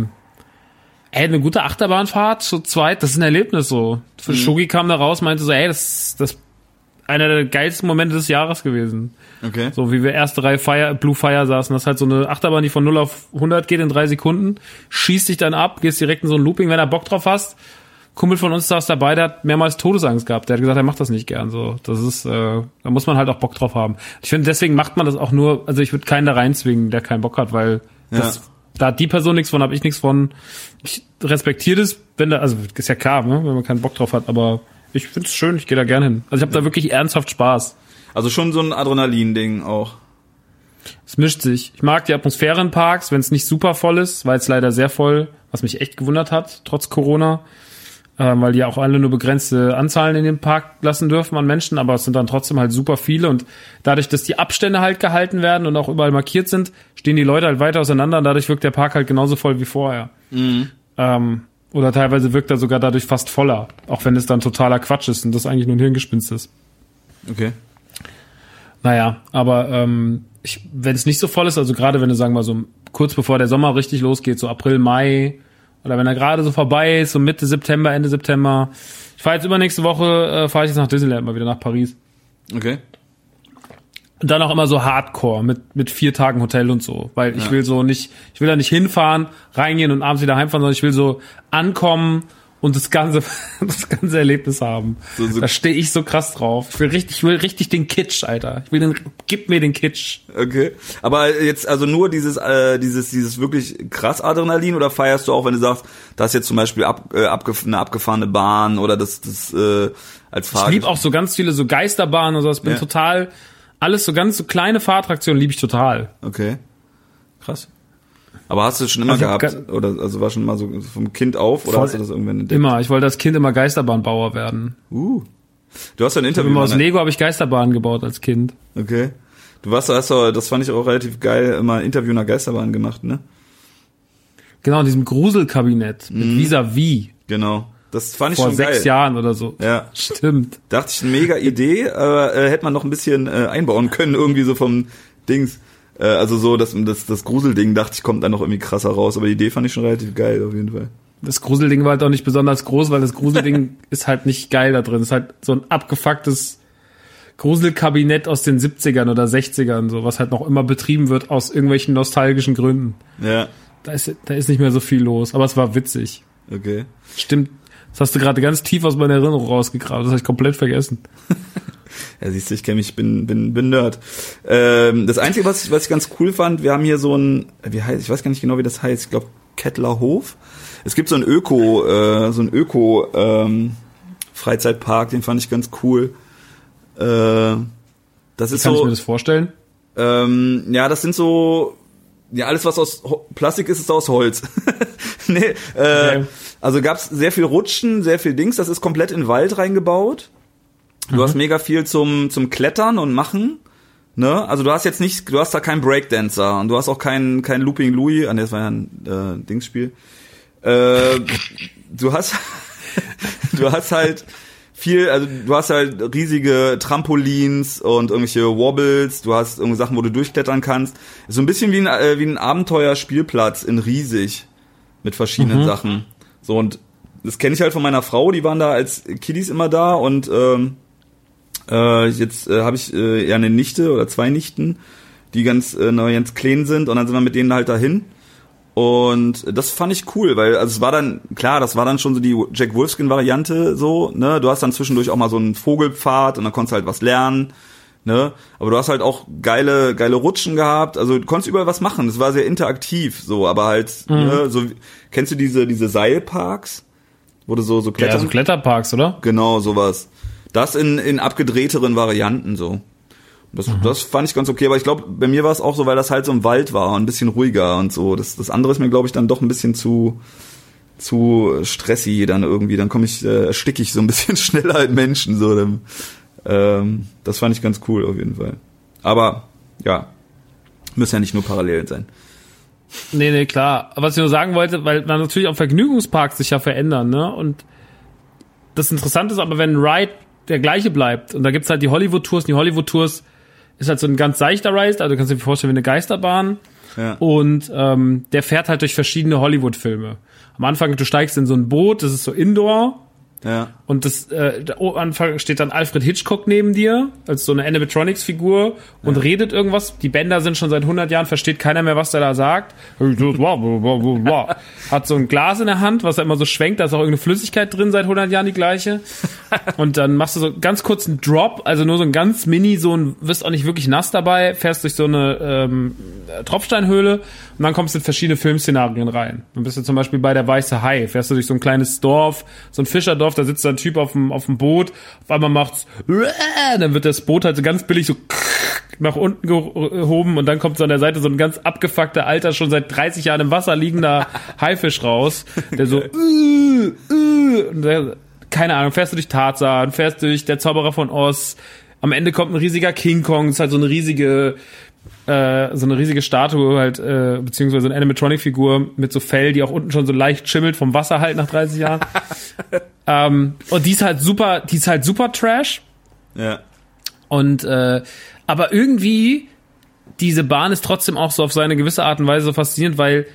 eine gute Achterbahnfahrt zu zweit, das ist ein Erlebnis so. Shogi kam da raus, meinte so, das einer der geilsten Momente des Jahres gewesen. Okay. So wie wir erste Reihe Blue Fire saßen. Das ist halt so eine Achterbahn, die von 0 auf 100 geht in 3 Sekunden. Schießt dich dann ab, gehst direkt in so ein Looping, wenn er Bock drauf hast. Kumpel von uns saß dabei, der hat mehrmals Todesangst gehabt. Der hat gesagt, er macht das nicht gern. So, das ist, da muss man halt auch Bock drauf haben. Ich finde, deswegen macht man das auch nur, also ich würde keinen da reinzwingen, der keinen Bock hat, weil da hat die Person nichts von, habe ich nichts von. Ich respektiere das, also ist ja klar, ne, wenn man keinen Bock drauf hat, aber ich finde es schön, ich gehe da gerne hin. Also ich habe da wirklich ernsthaft Spaß. Also schon so ein Adrenalin-Ding auch. Es mischt sich. Ich mag die Atmosphäre in Parks, wenn es nicht super voll ist, war jetzt leider sehr voll, was mich echt gewundert hat, trotz Corona, weil die ja auch alle nur begrenzte Anzahlen in den Park lassen dürfen an Menschen, aber es sind dann trotzdem halt super viele und dadurch, dass die Abstände halt gehalten werden und auch überall markiert sind, stehen die Leute halt weiter auseinander und dadurch wirkt der Park halt genauso voll wie vorher. Mhm. Oder teilweise wirkt er sogar dadurch fast voller, auch wenn es dann totaler Quatsch ist und das eigentlich nur ein Hirngespinst ist. Okay. Naja, aber wenn es nicht so voll ist, also gerade wenn du, sagen wir mal, so kurz bevor der Sommer richtig losgeht, so April, Mai, oder wenn er gerade so vorbei ist, so Mitte September, Ende September. Ich fahre jetzt übernächste Woche, fahre ich jetzt nach Disneyland, mal wieder nach Paris. Okay. Und dann auch immer so Hardcore mit 4 Tagen Hotel und so, weil ich will da nicht hinfahren, reingehen und abends wieder heimfahren, sondern ich will so ankommen und das ganze Erlebnis haben. So. Da stehe ich so krass drauf. Ich will richtig den Kitsch, Alter. Gib mir den Kitsch. Okay. Aber jetzt also nur dieses wirklich krass Adrenalin oder feierst du auch, wenn du sagst, das ist jetzt zum Beispiel eine abgefahrene Bahn oder das als Fahrer. Ich liebe auch so ganz viele so Geisterbahnen oder so. Ich bin total alles so ganz so kleine Fahrattraktionen liebe ich total. Okay. Krass. Aber hast du das schon immer gehabt? Oder also war schon mal so vom Kind auf oder hast du das irgendwann entdeckt? Immer. Ich wollte als Kind immer Geisterbahnbauer werden. Du hast ja ein Interview. Aus Lego habe ich Geisterbahnen gebaut als Kind. Okay. Das fand ich auch relativ geil, immer ein Interview nach Geisterbahn gemacht, ne? Genau, in diesem Gruselkabinett mit Vis-a-vis. Genau. Das fand ich schon geil. Vor 6 Jahren oder so. Ja. Stimmt. Dachte ich, eine mega Idee, aber hätte man noch ein bisschen einbauen können, irgendwie so vom Dings. Also so, das Gruselding, dachte ich, kommt dann noch irgendwie krasser raus, aber die Idee fand ich schon relativ geil, auf jeden Fall. Das Gruselding war halt auch nicht besonders groß, weil das Gruselding ist halt nicht geil da drin. Es ist halt so ein abgefucktes Gruselkabinett aus den 70ern oder 60ern, so, was halt noch immer betrieben wird aus irgendwelchen nostalgischen Gründen. Ja. Da ist nicht mehr so viel los, aber es war witzig. Okay. Stimmt. Das hast du gerade ganz tief aus meiner Erinnerung rausgegraben. Das habe ich komplett vergessen. Ja, siehst du, ich kenne mich, bin Nerd. Das Einzige, was ich ganz cool fand, wir haben hier so ein, ich weiß gar nicht genau, wie das heißt, ich glaube Kettlerhof. Es gibt so ein Öko Freizeitpark, den fand ich ganz cool. Das ist Kann so, ich mir das vorstellen? Ja, das sind so, ja, alles was aus Plastik ist aus Holz. Nee, Okay. also gab's sehr viel Rutschen, sehr viel Dings, das ist komplett in den Wald reingebaut. Du hast mega viel zum Klettern und Machen, ne? Also du hast da keinen Breakdancer und du hast auch keinen Looping Louis, das war ja ein Dingsspiel. Du hast halt viel, also du hast halt riesige Trampolins und irgendwelche Wobbles, du hast irgendwie Sachen, wo du durchklettern kannst. So ein bisschen wie ein Abenteuerspielplatz in riesig mit verschiedenen Sachen. So, und das kenne ich halt von meiner Frau, die waren da als Kiddies immer da und jetzt habe ich ja eine Nichte oder 2 Nichten, die ganz klein sind und dann sind wir mit denen halt dahin. Und das fand ich cool, weil also es war dann, klar, das war dann schon so die Jack Wolfskin-Variante so, ne? Du hast dann zwischendurch auch mal so einen Vogelpfad und dann konntest du halt was lernen, ne? Aber du hast halt auch geile Rutschen gehabt, also du konntest überall was machen, es war sehr interaktiv so, aber halt, ne, so, kennst du diese Seilparks? Wo du so klettern? Ja, so Kletterparks, oder? Genau, sowas. Das in abgedrehteren Varianten so. Das fand ich ganz okay, aber ich glaube, bei mir war es auch so, weil das halt so im Wald war und ein bisschen ruhiger und so. Das andere ist mir, glaube ich, dann doch ein bisschen zu stressy dann irgendwie. Dann ersticke ich so ein bisschen schneller als Menschen. So. Das fand ich ganz cool auf jeden Fall. Aber ja, müssen ja nicht nur parallel sein. Nee, klar. Aber was ich nur sagen wollte, weil man natürlich auch Vergnügungsparks sich ja verändern, ne? Und das Interessante ist aber, wenn ein Ride der gleiche bleibt, und da gibt's halt die Hollywood-Tours, ist halt so ein ganz seichter Ride, also du kannst dir vorstellen wie eine Geisterbahn. Ja. Und der fährt halt durch verschiedene Hollywood-Filme. Am Anfang, du steigst in so ein Boot, das ist so Indoor. Ja. Und am Anfang steht dann Alfred Hitchcock neben dir, als so eine Animatronics-Figur und redet irgendwas. Die Bänder sind schon seit 100 Jahren, versteht keiner mehr, was der da sagt. Hat so ein Glas in der Hand, was er immer so schwenkt, da ist auch irgendeine Flüssigkeit drin, seit 100 Jahren die gleiche. Und dann machst du so ganz kurz einen Drop, also nur so ein ganz mini, wirst auch nicht wirklich nass dabei, fährst durch so eine Tropfsteinhöhle und dann kommst du in verschiedene Filmszenarien rein. Dann bist du zum Beispiel bei der Weiße Hai, fährst du durch so ein kleines Dorf, so ein Fischerdorf, da sitzt da ein Typ auf dem Boot, auf einmal macht's, dann wird das Boot halt so ganz billig so nach unten gehoben und dann kommt so an der Seite so ein ganz abgefuckter, alter, schon seit 30 Jahren im Wasser liegender Haifisch raus, der so und der, keine Ahnung, fährst du durch Tarzan, fährst durch Der Zauberer von Oz, am Ende kommt ein riesiger King Kong, das ist halt so eine riesige Statue halt, beziehungsweise eine Animatronic-Figur mit so Fell, die auch unten schon so leicht schimmelt vom Wasser halt nach 30 Jahren. Und die ist halt super Trash. Ja. Und, aber irgendwie, diese Bahn ist trotzdem auch so auf seine gewisse Art und Weise so faszinierend, weil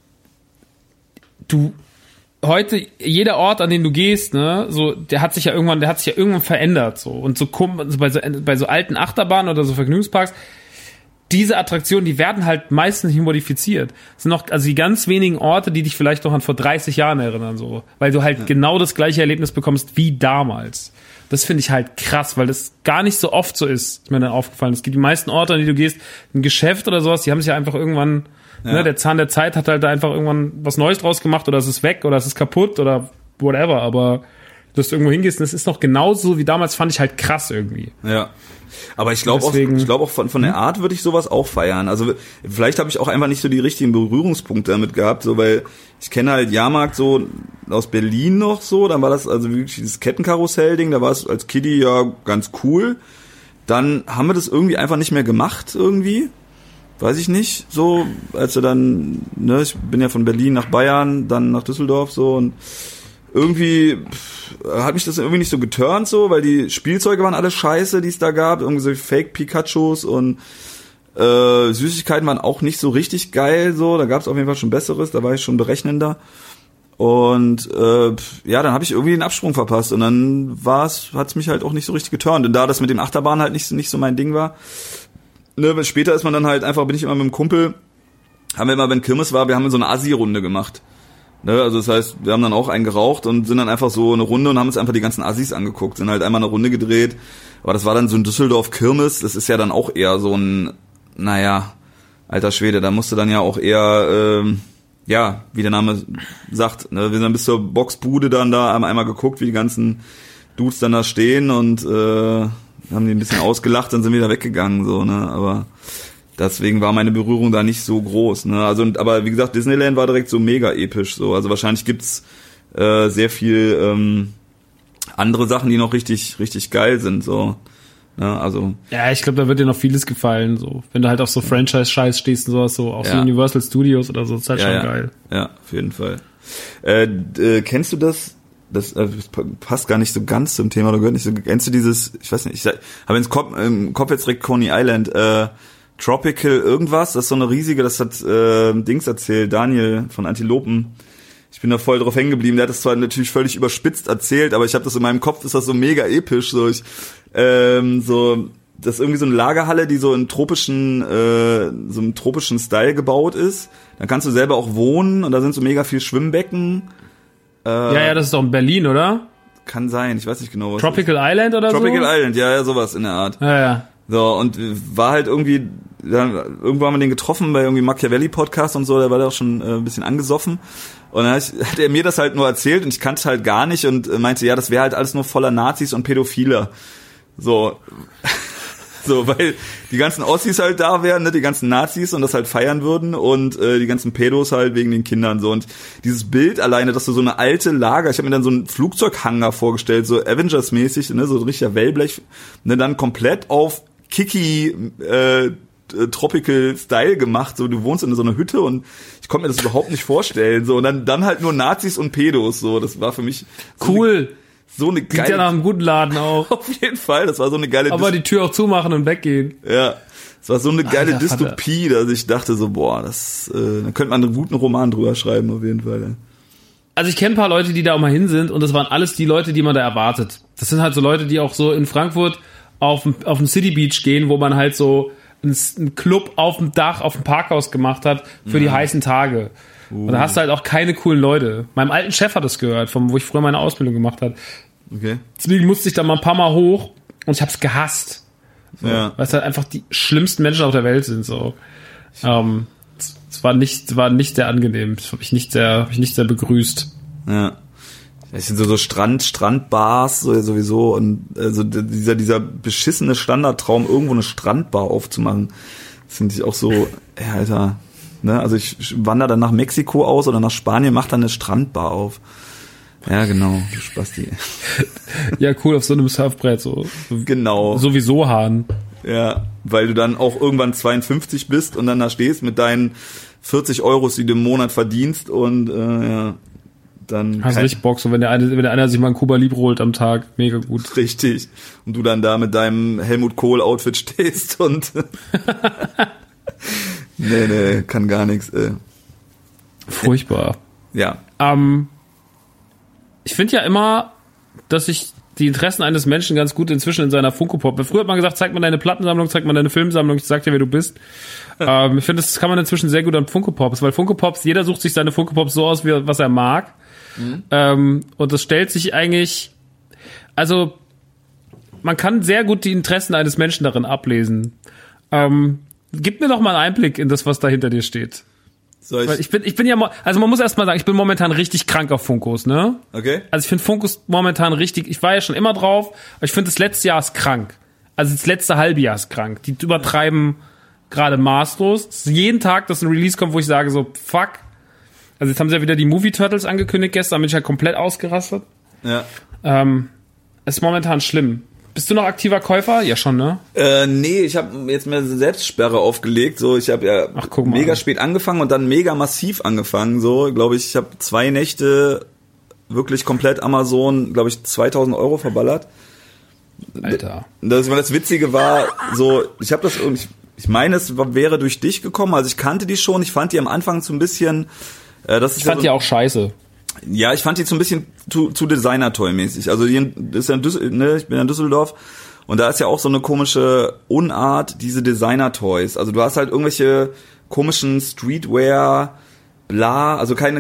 du heute, jeder Ort, an den du gehst, ne, so, der hat sich ja irgendwann verändert, so. Und so bei so alten Achterbahnen oder so Vergnügungsparks, diese Attraktionen, die werden halt meistens nicht modifiziert. Es sind noch, also die ganz wenigen Orte, die dich vielleicht noch an vor 30 Jahren erinnern, so. Weil du halt genau das gleiche Erlebnis bekommst wie damals. Das finde ich halt krass, weil das gar nicht so oft so ist mir dann aufgefallen. Es gibt die meisten Orte, an die du gehst, ein Geschäft oder sowas, die haben sich ja einfach irgendwann, ne, der Zahn der Zeit hat halt da einfach irgendwann was Neues draus gemacht oder es ist weg oder es ist kaputt oder whatever, aber dass du irgendwo hingehst und es ist noch genauso wie damals, fand ich halt krass irgendwie. Ja. Aber ich glaube auch von der Art würde ich sowas auch feiern. Also vielleicht habe ich auch einfach nicht so die richtigen Berührungspunkte damit gehabt, so, weil ich kenne halt Jahrmarkt so aus Berlin noch so, dann war das also wirklich dieses Kettenkarussell-Ding, da war es als Kiddie ja ganz cool. Dann haben wir das irgendwie einfach nicht mehr gemacht irgendwie. Weiß ich nicht, so, als wir dann, ne, ich bin ja von Berlin nach Bayern, dann nach Düsseldorf so und irgendwie hat mich das irgendwie nicht so geturnt so, weil die Spielzeuge waren alle scheiße, die es da gab, irgendwie so Fake-Pikachus und Süßigkeiten waren auch nicht so richtig geil so, da gab es auf jeden Fall schon Besseres, da war ich schon berechnender und ja, dann habe ich irgendwie den Absprung verpasst und dann hat's mich halt auch nicht so richtig geturnt und da das mit dem Achterbahn halt nicht so mein Ding war, ne, später ist man dann halt einfach, bin ich immer mit dem Kumpel, haben wir immer, wenn Kirmes war, wir haben so eine Assi-Runde gemacht. Ne, also das heißt, wir haben dann auch einen geraucht und sind dann einfach so eine Runde und haben uns einfach die ganzen Assis angeguckt, sind halt einmal eine Runde gedreht, aber das war dann so ein Düsseldorf-Kirmes, das ist ja dann auch eher so ein, naja, alter Schwede, da musste dann ja auch eher, ja, wie der Name sagt, ne, wir sind dann bis zur Boxbude dann da, haben einmal geguckt, wie die ganzen Dudes dann da stehen und haben die ein bisschen ausgelacht, dann sind wir wieder weggegangen, so, ne, aber deswegen war meine Berührung da nicht so groß, ne? Also, aber wie gesagt, Disneyland war direkt so mega episch, so. Also wahrscheinlich gibt's sehr viel andere Sachen, die noch richtig, richtig geil sind, so. Ja, also. Ja, ich glaube, da wird dir noch vieles gefallen, so. Wenn du halt auf so Franchise-Scheiß stehst und sowas, so, auch so Universal Studios oder so, ist halt schon geil. Ja, auf jeden Fall. Kennst du das? Das passt gar nicht so ganz zum Thema, oder gehört nicht so. Kennst du dieses, ich weiß nicht, ich habe im Kopf jetzt direkt Coney Island, Tropical irgendwas, das ist so eine riesige, das hat Dings erzählt, Daniel von Antilopen. Ich bin da voll drauf hängen geblieben. Der hat das zwar natürlich völlig überspitzt erzählt, aber ich habe das in meinem Kopf, ist das so mega episch. So, das ist irgendwie so eine Lagerhalle, die so im tropischen Style gebaut ist. Da kannst du selber auch wohnen und da sind so mega viel Schwimmbecken. Ja, das ist doch in Berlin, oder? Kann sein, ich weiß nicht genau was. Tropical Island oder so? Tropical Island, ja, sowas in der Art. Ja. So, und war halt irgendwie, irgendwo haben wir den getroffen bei irgendwie Machiavelli-Podcast und so, der war da auch schon ein bisschen angesoffen. Und dann hat er mir das halt nur erzählt und ich kannte es halt gar nicht und meinte, ja, das wäre halt alles nur voller Nazis und Pädophile. So, weil die ganzen Ossis halt da wären, ne, die ganzen Nazis und das halt feiern würden und die ganzen Pädos halt wegen den Kindern so. Und dieses Bild alleine, dass du so eine alte Lager, ich habe mir dann so einen Flugzeughangar vorgestellt, so Avengers-mäßig, ne, so ein richtiger Wellblech, ne, dann komplett auf Kiki Tropical Style gemacht, so du wohnst in so einer Hütte und ich konnte mir das überhaupt nicht vorstellen, so und dann halt nur Nazis und Pädos, so, das war für mich so cool. So eine geile. Sieht ja nach einem guten Laden auch. Auf jeden Fall, das war so eine geile. Aber die Tür auch zumachen und weggehen. Ja, es war so eine geile Dystopie, dass ich dachte so, boah, das, da könnte man einen guten Roman drüber schreiben, auf jeden Fall. Ja. Also ich kenne ein paar Leute, die da auch mal hin sind und das waren alles die Leute, die man da erwartet. Das sind halt so Leute, die auch so in Frankfurt auf den City Beach gehen, wo man halt so einen Club auf dem Dach, auf dem Parkhaus gemacht hat für die heißen Tage. Und da hast du halt auch keine coolen Leute. Meinem alten Chef hat das gehört, wo ich früher meine Ausbildung gemacht habe. Okay. Deswegen musste ich da mal ein paar Mal hoch und ich hab's gehasst. So, ja. Weil es halt einfach die schlimmsten Menschen auf der Welt sind. So. Es war nicht sehr angenehm. Das habe ich nicht sehr begrüßt. Ja. Es sind so Strandbars sowieso und also dieser beschissene Standardtraum, irgendwo eine Strandbar aufzumachen, finde ich auch so, ja, Alter, ne? Also ich wandere dann nach Mexiko aus oder nach Spanien, mach dann eine Strandbar auf. Ja, genau, du Spasti. Ja, cool, auf so einem Surfbrett, so. Genau. Sowieso Hahn. Ja, weil du dann auch irgendwann 52 bist und dann da stehst mit deinen 40 Euros, die du im Monat verdienst und ja, dann... Hast richtig Bock, so wenn der einer sich mal ein Cuba Libre holt am Tag, mega gut. Richtig. Und du dann da mit deinem Helmut Kohl-Outfit stehst und... nee, kann gar nichts, Furchtbar. Ja. Ich finde ja immer, dass sich die Interessen eines Menschen ganz gut inzwischen in seiner Funko-Pop. Früher hat man gesagt, zeig mal deine Plattensammlung, zeig mal deine Filmsammlung, ich sag dir, wer du bist. Ich finde, das kann man inzwischen sehr gut an Funko-Pops, weil Funko-Pops, jeder sucht sich seine Funko-Pops so aus, wie was er mag. Und das stellt sich eigentlich, also man kann sehr gut die Interessen eines Menschen darin ablesen. Gib mir doch mal einen Einblick in das, was da hinter dir steht. Weil ich bin ja, also man muss erst mal sagen, ich bin momentan richtig krank auf Funkos, ne? Okay. Also ich finde Funkos momentan richtig, ich war ja schon immer drauf, aber ich finde das letzte Jahr ist krank. Also das letzte halbe Jahr ist krank. Die übertreiben gerade maßlos. Es ist jeden Tag, dass ein Release kommt, wo ich sage so, fuck. Also jetzt haben sie ja wieder die Movie Turtles angekündigt gestern, bin ich ja komplett ausgerastet. Ja. Es ist momentan schlimm. Bist du noch aktiver Käufer? Ja, schon, ne? Nee, ich habe jetzt mir Selbstsperre aufgelegt. So, ich habe ja mega spät angefangen und dann mega massiv angefangen. So, glaube ich habe 2 Nächte wirklich komplett Amazon, glaube ich, 2.000 Euro verballert. Alter. Das Witzige war, so, ich habe das irgendwie, ich meine, es wäre durch dich gekommen. Also ich kannte die schon. Ich fand die am Anfang so ein bisschen. Ich fand die auch scheiße. Ja, ich fand die so ein bisschen zu Designer-Toy-mäßig. Also ich bin ja in Düsseldorf und da ist ja auch so eine komische Unart, diese Designer-Toys. Also du hast halt irgendwelche komischen Streetwear, bla, also keine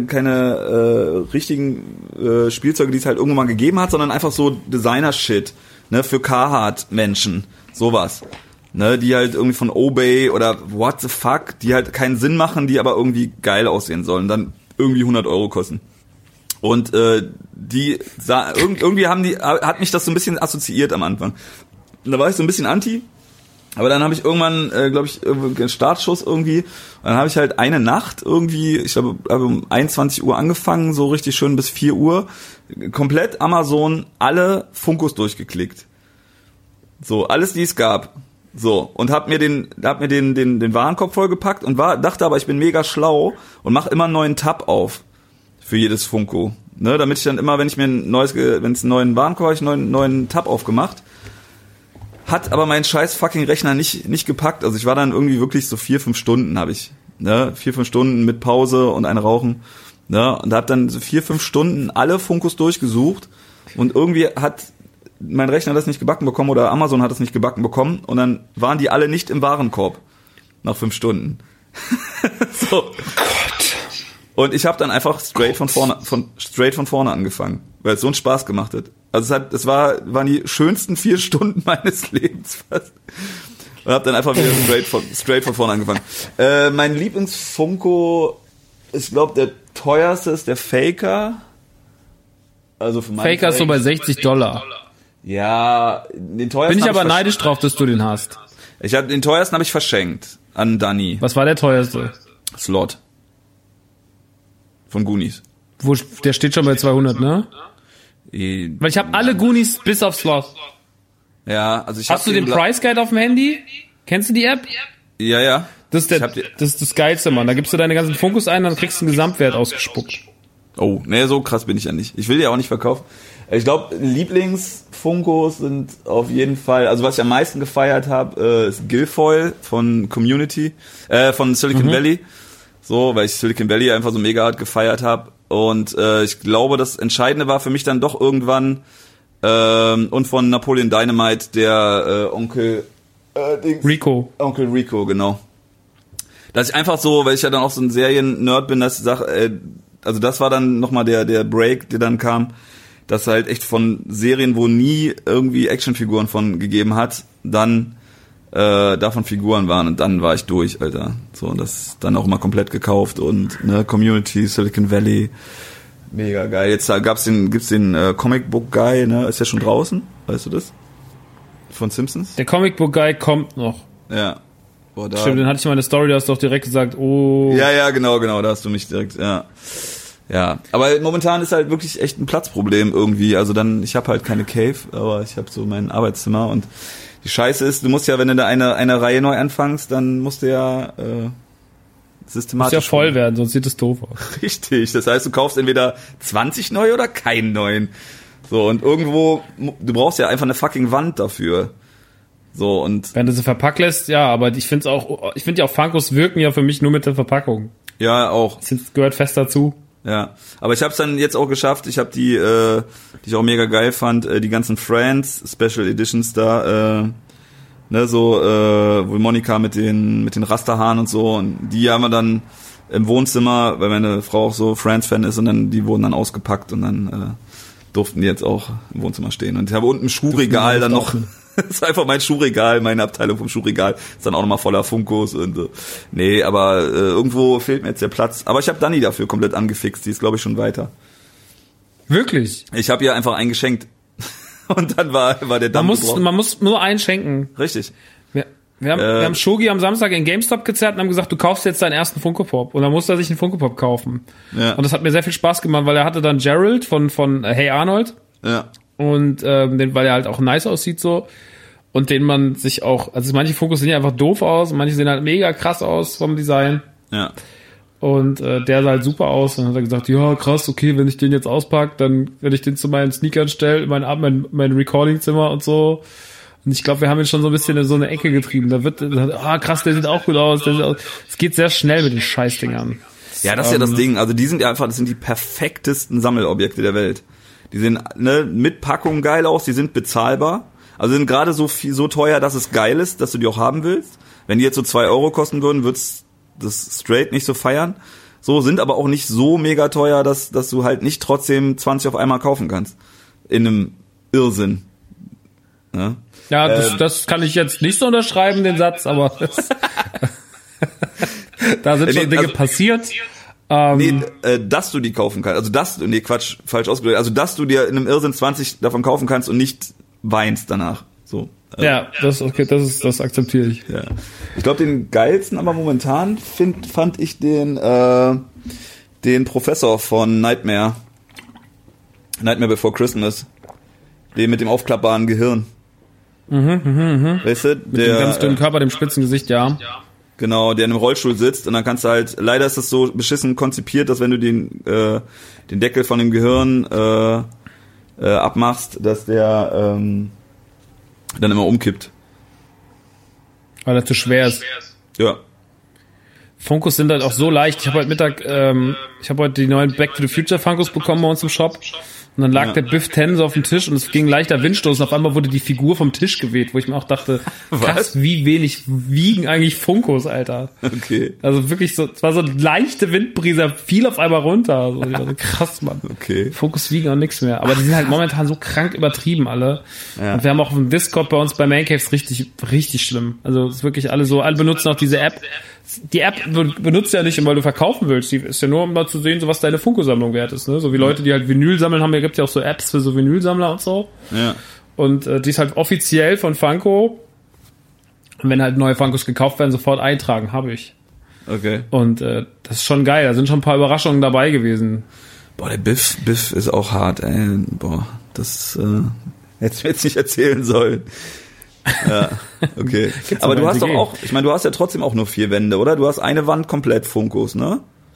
richtigen Spielzeuge, die es halt irgendwann mal gegeben hat, sondern einfach so Designer-Shit, ne, für Carhartt-Menschen, sowas. Ne, die halt irgendwie von Obey oder what the fuck, die halt keinen Sinn machen, die aber irgendwie geil aussehen sollen, dann irgendwie 100 Euro kosten. Und irgendwie hat mich das so ein bisschen assoziiert am Anfang. Und da war ich so ein bisschen anti Aber dann habe ich irgendwann, glaube ich, einen Startschuss irgendwie. Und dann habe ich halt eine Nacht irgendwie, ich glaube, um 21 Uhr angefangen, so richtig schön bis 4 Uhr, komplett Amazon, alle Funkos durchgeklickt. So, alles, die es gab. So, und hab mir den Warenkorb vollgepackt und dachte aber, ich bin mega schlau und mach immer einen neuen Tab auf für jedes Funko. Ne, damit ich dann immer, wenn es einen neuen Warenkorb habe, ich einen neuen Tab aufgemacht. Hat aber mein scheiß fucking Rechner nicht gepackt. Also ich war dann irgendwie wirklich so 4-5 Stunden habe ich. Ne? 4-5 Stunden mit Pause und ein Rauchen. Ne? Und hab dann so 4-5 Stunden alle Funkos durchgesucht. Und irgendwie hat mein Rechner das nicht gebacken bekommen oder Amazon hat das nicht gebacken bekommen. Und dann waren die alle nicht im Warenkorb. Nach 5 Stunden. So. Gott. Und ich habe dann einfach straight von vorne angefangen. Weil es so einen Spaß gemacht hat. Also waren die schönsten 4 Stunden meines Lebens fast. Und hab dann einfach wieder straight von vorne angefangen. Mein Lieblingsfunko, ich glaube, der teuerste ist der Faker. Also für Faker ist so bei $60. Ja, den teuersten. Bin ich aber neidisch drauf, dass du den hast. Den teuersten habe ich verschenkt an Dani. Was war der teuerste? Slot. Von Goonies. Der steht schon bei 200, ne? Weil ich habe alle Goonies bis auf Slot. Ja, also Hast du den Price Guide auf dem Handy? Kennst du die App? Ja. Das ist das Geilste, Mann. Da gibst du deine ganzen Funkos ein, dann kriegst du einen Gesamtwert ausgespuckt. Oh, nee, so krass bin ich ja nicht. Ich will die auch nicht verkaufen. Ich glaube, Lieblingsfunkos sind auf jeden Fall, also was ich am meisten gefeiert habe, ist Guilfoyle von Community, von Silicon Valley. So, weil ich Silicon Valley einfach so mega hart gefeiert habe. Und ich glaube, das Entscheidende war für mich dann doch irgendwann und von Napoleon Dynamite der Onkel Rico. Onkel Rico, genau. Dass ich einfach so, weil ich ja dann auch so ein Serien-Nerd bin, dass ich sage, also das war dann nochmal der Break, der dann kam, dass halt echt von Serien, wo nie irgendwie Actionfiguren von gegeben hat, dann davon Figuren waren und dann war ich durch, Alter. So, das dann auch mal komplett gekauft und ne, Community, Silicon Valley, mega geil. Jetzt gibt's den Comic Book Guy, ne, ist ja schon draußen, weißt du das? Von Simpsons? Der Comic Book Guy kommt noch. Ja. Boah, stimmt, den hatte ich mal in der Story, da hast du doch direkt gesagt, oh. Ja, genau, da hast du mich direkt, ja. Ja, aber momentan ist halt wirklich echt ein Platzproblem irgendwie. Also ich habe halt keine Cave, aber ich habe so mein Arbeitszimmer und die Scheiße ist, du musst ja, wenn du da eine Reihe neu anfängst, dann musst du ja systematisch... Muss ja voll werden, sonst sieht es doof aus. Richtig, das heißt, du kaufst entweder 20 neue oder keinen neuen. So, und irgendwo, du brauchst ja einfach eine fucking Wand dafür. So, und... Wenn du sie verpackt lässt, ja, aber ich finde ja auch Funkos wirken ja für mich nur mit der Verpackung. Ja, auch. Das gehört fest dazu. Ja, aber ich habe es dann jetzt auch geschafft. Ich habe die ich auch mega geil fand, die ganzen Friends Special Editions da, ne, so wo Monika mit den Rasterhaaren und so, und die haben wir dann im Wohnzimmer, weil meine Frau auch so Friends-Fan ist, und dann die wurden dann ausgepackt und dann durften die jetzt auch im Wohnzimmer stehen. Und ich habe unten ein Schuhregal dann noch. Das ist einfach mein Schuhregal, meine Abteilung vom Schuhregal ist dann auch nochmal voller Funkos und nee, aber irgendwo fehlt mir jetzt der Platz. Aber ich habe Dani dafür komplett angefixt, die ist glaube ich schon weiter. Wirklich? Ich habe ihr einfach einen geschenkt und dann war der Damm gebrochen. Man muss nur einen schenken. Richtig. Wir haben Shogi am Samstag in GameStop gezerrt und haben gesagt, du kaufst jetzt deinen ersten Funko Pop. Und dann musste er sich einen Funko Pop kaufen. Ja. Und das hat mir sehr viel Spaß gemacht, weil er hatte dann Gerald von Hey Arnold. Ja. Und weil er halt auch nice aussieht so. Und den man sich auch, also manche Funkos sehen ja einfach doof aus und manche sehen halt mega krass aus vom Design. Ja. Und der sah halt super aus. Und dann hat er gesagt, ja krass, okay, wenn ich den jetzt auspacke, dann werde ich den zu meinen Sneakern stellen, in mein Recording-Zimmer und so. Und ich glaube, wir haben ihn schon so ein bisschen in so eine Ecke getrieben. Da wird, krass, der sieht auch gut aus. Es geht sehr schnell mit den Scheißdingern. Ja, das ist ja das Ding. Also die sind ja einfach, das sind die perfektesten Sammelobjekte der Welt. Die sehen mit Packung geil aus, die sind bezahlbar. Also sind gerade so teuer, dass es geil ist, dass du die auch haben willst. Wenn die jetzt so 2 Euro kosten würden, würd's das straight nicht so feiern. So, sind aber auch nicht so mega teuer, dass du halt nicht trotzdem 20 auf einmal kaufen kannst. In einem Irrsinn. Ja, das kann ich jetzt nicht so unterschreiben, den Satz, aber da sind schon Dinge passiert. Dass du die kaufen kannst. Also falsch ausgedrückt. Also dass du dir in einem Irrsinn 20 davon kaufen kannst und nicht weinst danach. So. Ja, das okay, das akzeptiere ich. Ja. Ich glaube, den geilsten aber momentan fand ich den Professor von Nightmare Before Christmas. Den mit dem aufklappbaren Gehirn. Weißt du? Mit dem ganz dünnen Körper, dem spitzen Gesicht, ja. Genau, der in einem Rollstuhl sitzt und dann kannst du halt, leider ist das so beschissen konzipiert, dass wenn du den Deckel von dem Gehirn abmachst, dass der dann immer umkippt. Weil er zu schwer ist. Ja. Funkos sind halt auch so leicht. Ich habe heute die neuen Back to the Future Funkos bekommen bei uns im Shop. Und dann lag der Biff 10 so auf dem Tisch und es ging leichter Windstoß und auf einmal wurde die Figur vom Tisch geweht, wo ich mir auch dachte, krass, wie wenig wiegen eigentlich Funkos, Alter. Okay. Also wirklich so, es war so eine leichte Windbrise, fiel auf einmal runter. So, ich dachte, krass, Mann. Okay. Funkos wiegen auch nichts mehr. Aber die sind halt momentan so krank übertrieben alle. Ja. Und wir haben auch im Discord bei uns bei Man Caves richtig, richtig schlimm. Also es ist wirklich alle benutzen auch diese App. Die App benutzt ja nicht, weil du verkaufen willst. Die ist ja nur, um mal zu sehen, so was deine Funko-Sammlung wert ist. Ne? So wie Leute, die halt Vinyl sammeln, haben ja, gibt's ja auch so Apps für so Vinylsammler und so. Ja. Und die ist halt offiziell von Funko. Und wenn halt neue Funkos gekauft werden, sofort eintragen, habe ich. Okay. Und das ist schon geil. Da sind schon ein paar Überraschungen dabei gewesen. Boah, der Biff ist auch hart, ey. Boah, das hätte ich mir jetzt nicht erzählen sollen. Ja, okay. Aber du hast doch auch, ich meine, du hast ja trotzdem auch nur 4 Wände, oder? Du hast eine Wand komplett Funkos, ne?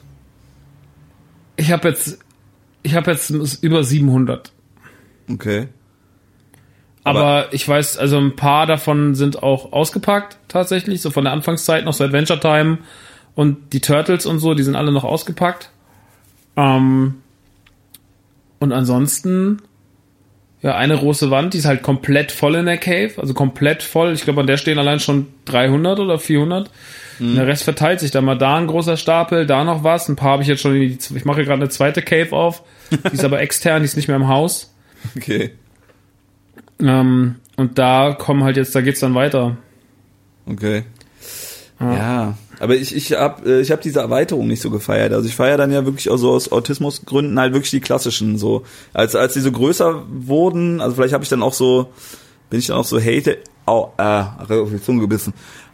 Ich habe jetzt über 700. Okay. Aber ich weiß, also ein paar davon sind auch ausgepackt, tatsächlich, so von der Anfangszeit noch, so Adventure Time und die Turtles und so, die sind alle noch ausgepackt. Und ansonsten, ja, eine große Wand, die ist halt komplett voll in der Cave, also komplett voll. Ich glaube, an der stehen allein schon 300 oder 400. Und der Rest verteilt sich dann mal da ein großer Stapel, da noch was. Ein paar habe ich jetzt schon ich mache gerade eine zweite Cave auf. Die ist aber extern, die ist nicht mehr im Haus. Okay. Und da geht's dann weiter. Okay. Ja, aber ich hab diese Erweiterung nicht so gefeiert. Also ich feiere dann ja wirklich auch so aus Autismusgründen halt wirklich die klassischen so. Als die so größer wurden, also vielleicht bin ich dann auch so auf die Zunge gebissen.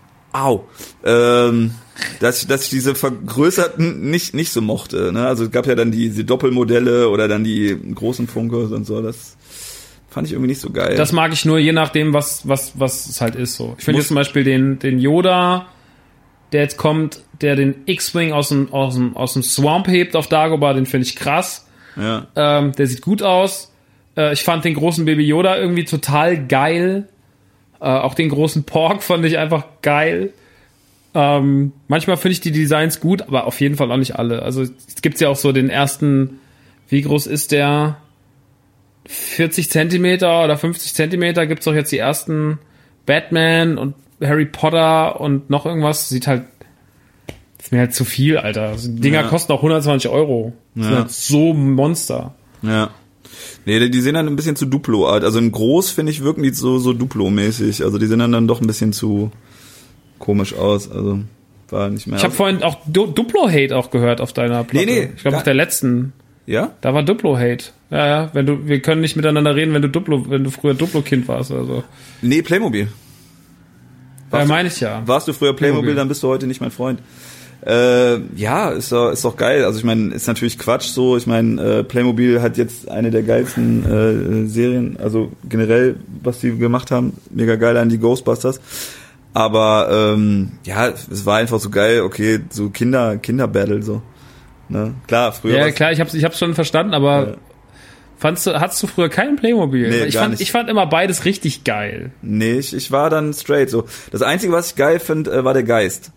Dass ich diese vergrößerten nicht so mochte, ne? Also es gab ja dann diese Doppelmodelle oder dann die großen Funkos und so, das fand ich irgendwie nicht so geil. Das mag ich nur je nachdem, was es halt ist so. Ich finde jetzt zum Beispiel den Yoda, der jetzt kommt, der den X-Wing aus dem Swamp hebt auf Dagobah, den finde ich krass. Ja. Der sieht gut aus. Ich fand den großen Baby Yoda irgendwie total geil. Auch den großen Pork fand ich einfach geil. Manchmal finde ich die Designs gut, aber auf jeden Fall auch nicht alle. Also es gibt ja auch so den ersten, wie groß ist der? 40 Zentimeter oder 50 Zentimeter gibt's doch jetzt die ersten Batman und Harry Potter und noch irgendwas. Ist mir halt zu viel, Alter. Also die Dinger kosten auch 120 €. Das sind halt so ein Monster. Ja. Nee, die sehen dann ein bisschen zu Duplo-Art. Also in groß, finde ich, wirken die so Duplo-mäßig. Also die sehen dann doch ein bisschen zu komisch aus. Also war nicht mehr. Ich habe vorhin auch Duplo-Hate auch gehört auf deiner Platte. Nee. Ich glaube auf der letzten. Ja? Da war Duplo-Hate. Ja. Wir können nicht miteinander reden, wenn du früher Duplo-Kind warst oder so. Nee, Playmobil. Meine ich ja. Warst du früher Playmobil, dann bist du heute nicht mein Freund. Ja, ist doch geil. Also ich meine, ist natürlich Quatsch so. Ich meine, Playmobil hat jetzt eine der geilsten Serien, also generell, was die gemacht haben, mega geil an die Ghostbusters. Aber ja, es war einfach so geil, okay, so Kinderbattle so. Ne? Klar, früher. Ja, klar, ich hab's schon verstanden, aber hattest du früher keinen Playmobil? Nee, ich fand immer beides richtig geil. Nee, ich war dann straight so. Das Einzige, was ich geil finde, war der Geist.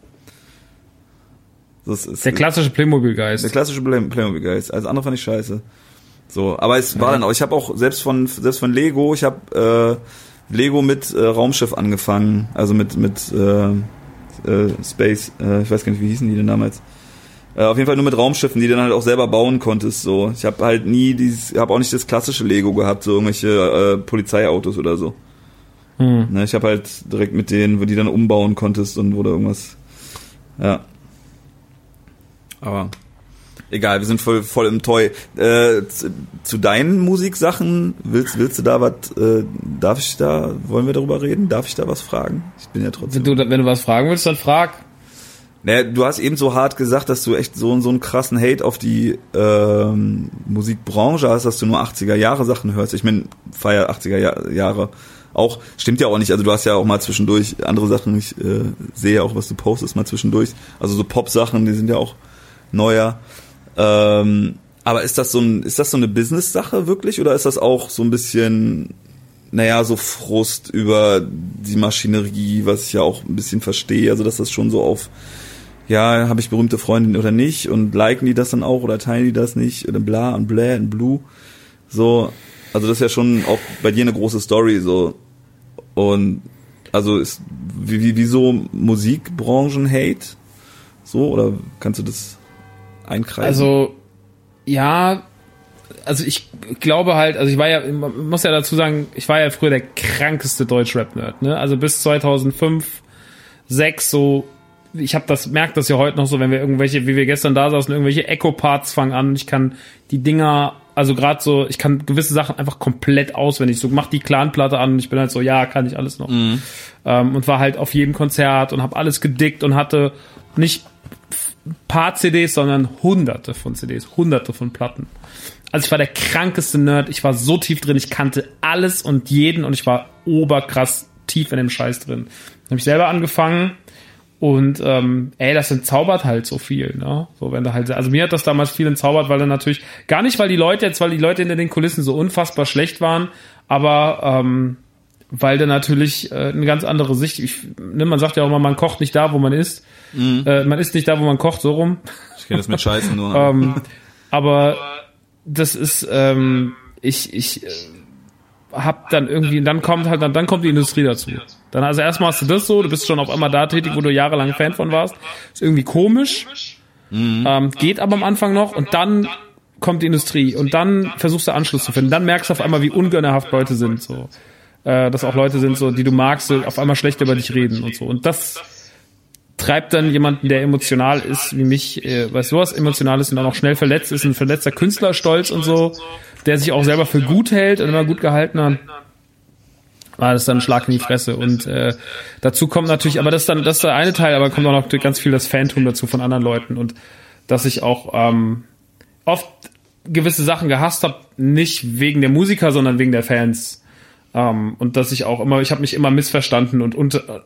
Der klassische Playmobil-Geist. Der klassische Playmobil-Geist. Alles andere fand ich scheiße. So, aber es war dann auch, ich habe auch selbst von Lego, ich habe Lego mit Raumschiff angefangen, also mit Space, ich weiß gar nicht, wie hießen die denn damals? Auf jeden Fall nur mit Raumschiffen, die du dann halt auch selber bauen konntest, so. Ich habe halt auch nicht das klassische Lego gehabt, so irgendwelche Polizeiautos oder so. Ne, ich habe halt direkt mit denen, wo die dann umbauen konntest und wo da irgendwas, ja. Aber Egal, wir sind voll im Toy. Zu deinen Musiksachen, willst du da was, wollen wir darüber reden? Darf ich da was fragen? Ich bin ja trotzdem... Wenn du was fragen willst, dann frag. Naja, du hast eben so hart gesagt, dass du echt so einen krassen Hate auf die Musikbranche hast, dass du nur 80er-Jahre-Sachen hörst. Ich meine, feier 80er-Jahre auch. Stimmt ja auch nicht. Also du hast ja auch mal zwischendurch andere Sachen. Ich sehe auch, was du postest mal zwischendurch. Also so Pop-Sachen, die sind ja auch neuer. Aber ist das so eine Business-Sache wirklich, oder ist das auch so ein bisschen, so Frust über die Maschinerie, was ich ja auch ein bisschen verstehe, also dass das schon so auf, habe ich berühmte Freundinnen oder nicht und liken die das dann auch oder teilen die das nicht oder bla und blä und blue, so, also das ist ja schon auch bei dir eine große Story, so, und also ist, wieso Musikbranchen-Hate, so, oder kannst du das einkreisen? Also ich glaube halt, also man muss ja dazu sagen, ich war ja früher der krankeste Deutsch-Rap-Nerd, ne? Also bis 2005, 2006 so, merkt das ja heute noch so, wenn wir irgendwelche, wie wir gestern da saßen, irgendwelche Echo-Parts fangen an und ich kann die Dinger, also gerade so, ich kann gewisse Sachen einfach komplett auswendig, so mach die Clan-Platte an und ich bin halt so, kann ich alles noch. Und war halt auf jedem Konzert und hab alles gedickt und hatte nicht paar CDs, sondern hunderte von CDs, hunderte von Platten. Also ich war der krankeste Nerd, ich war so tief drin, ich kannte alles und jeden und ich war oberkrass tief in dem Scheiß drin. Dann habe ich selber angefangen und das entzaubert halt so viel, ne? So, wenn du halt, also mir hat das damals viel entzaubert, weil dann natürlich, gar nicht, weil die Leute hinter den Kulissen so unfassbar schlecht waren, aber weil dann natürlich eine ganz andere Sicht, man sagt ja auch immer, man kocht nicht da, wo man isst. Man isst nicht da, wo man kocht, so rum. Ich kenne das mit Scheißen nur. Aber das ist, ich hab dann irgendwie, dann kommt die Industrie dazu. Dann, also erstmal hast du das so, du bist schon auf einmal da tätig, wo du jahrelang Fan von warst. Ist irgendwie komisch, geht aber am Anfang noch und dann kommt die Industrie und dann versuchst du Anschluss zu finden. Dann merkst du auf einmal, wie ungönnerhaft Leute sind, so. Dass auch Leute sind, so, die du magst, so, auf einmal schlecht über dich reden und so. Und das treibt dann jemanden, der emotional ist, wie mich, weißt du was, emotional ist und dann auch schnell verletzt ist, ein verletzter Künstlerstolz und so, der sich auch selber für gut hält und immer gut gehalten hat, war das dann ein Schlag in die Fresse. Und dazu kommt natürlich, aber das ist der eine Teil, aber kommt auch noch ganz viel das Phantom dazu von anderen Leuten und dass ich auch oft gewisse Sachen gehasst habe, nicht wegen der Musiker, sondern wegen der Fans. Und dass ich habe mich immer missverstanden und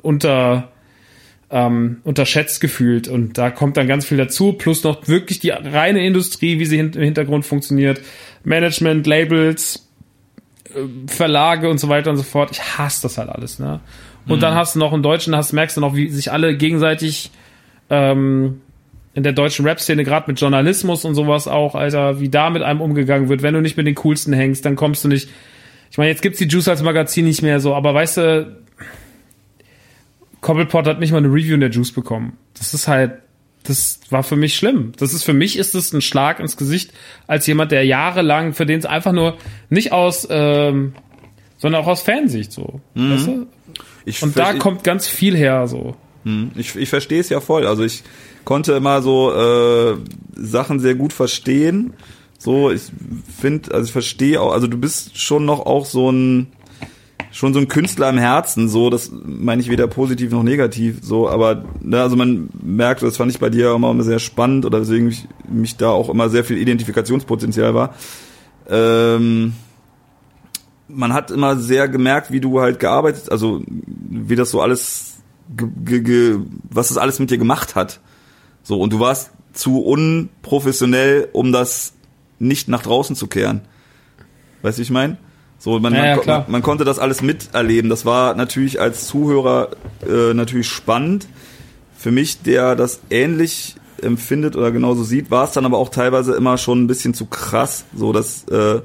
unterschätzt gefühlt und da kommt dann ganz viel dazu, plus noch wirklich die reine Industrie, wie sie im Hintergrund funktioniert, Management, Labels, Verlage und so weiter und so fort. Ich hasse das halt alles, ne? Und dann hast du noch im Deutschen, merkst du noch, wie sich alle gegenseitig in der deutschen Rap-Szene, gerade mit Journalismus und sowas auch, Alter, wie da mit einem umgegangen wird. Wenn du nicht mit den Coolsten hängst, dann kommst du nicht. Ich meine, jetzt gibt's die Juice als Magazin nicht mehr so, aber weißt du, Cobblepot hat nicht mal eine Review in der Juice bekommen. Das war für mich schlimm. Für mich ist das ein Schlag ins Gesicht als jemand, der jahrelang, für den es einfach nur nicht sondern auch aus Fansicht so. Weißt du? Da kommt ganz viel her so. Ich verstehe es ja voll. Also ich konnte immer so Sachen sehr gut verstehen. So, ich verstehe auch, also du bist schon noch auch so ein Künstler im Herzen, so, das meine ich weder positiv noch negativ, so, aber, ne, also man merkt, das fand ich bei dir immer sehr spannend oder deswegen mich da auch immer sehr viel Identifikationspotenzial war. Man hat immer sehr gemerkt, wie du halt gearbeitet, also wie das so alles, was das alles mit dir gemacht hat. So, und du warst zu unprofessionell, um das nicht nach draußen zu kehren. Weißt du, wie ich meine? So, man konnte das alles miterleben. Das war natürlich als Zuhörer natürlich spannend. Für mich, der das ähnlich empfindet oder genauso sieht, war es dann aber auch teilweise immer schon ein bisschen zu krass, so dass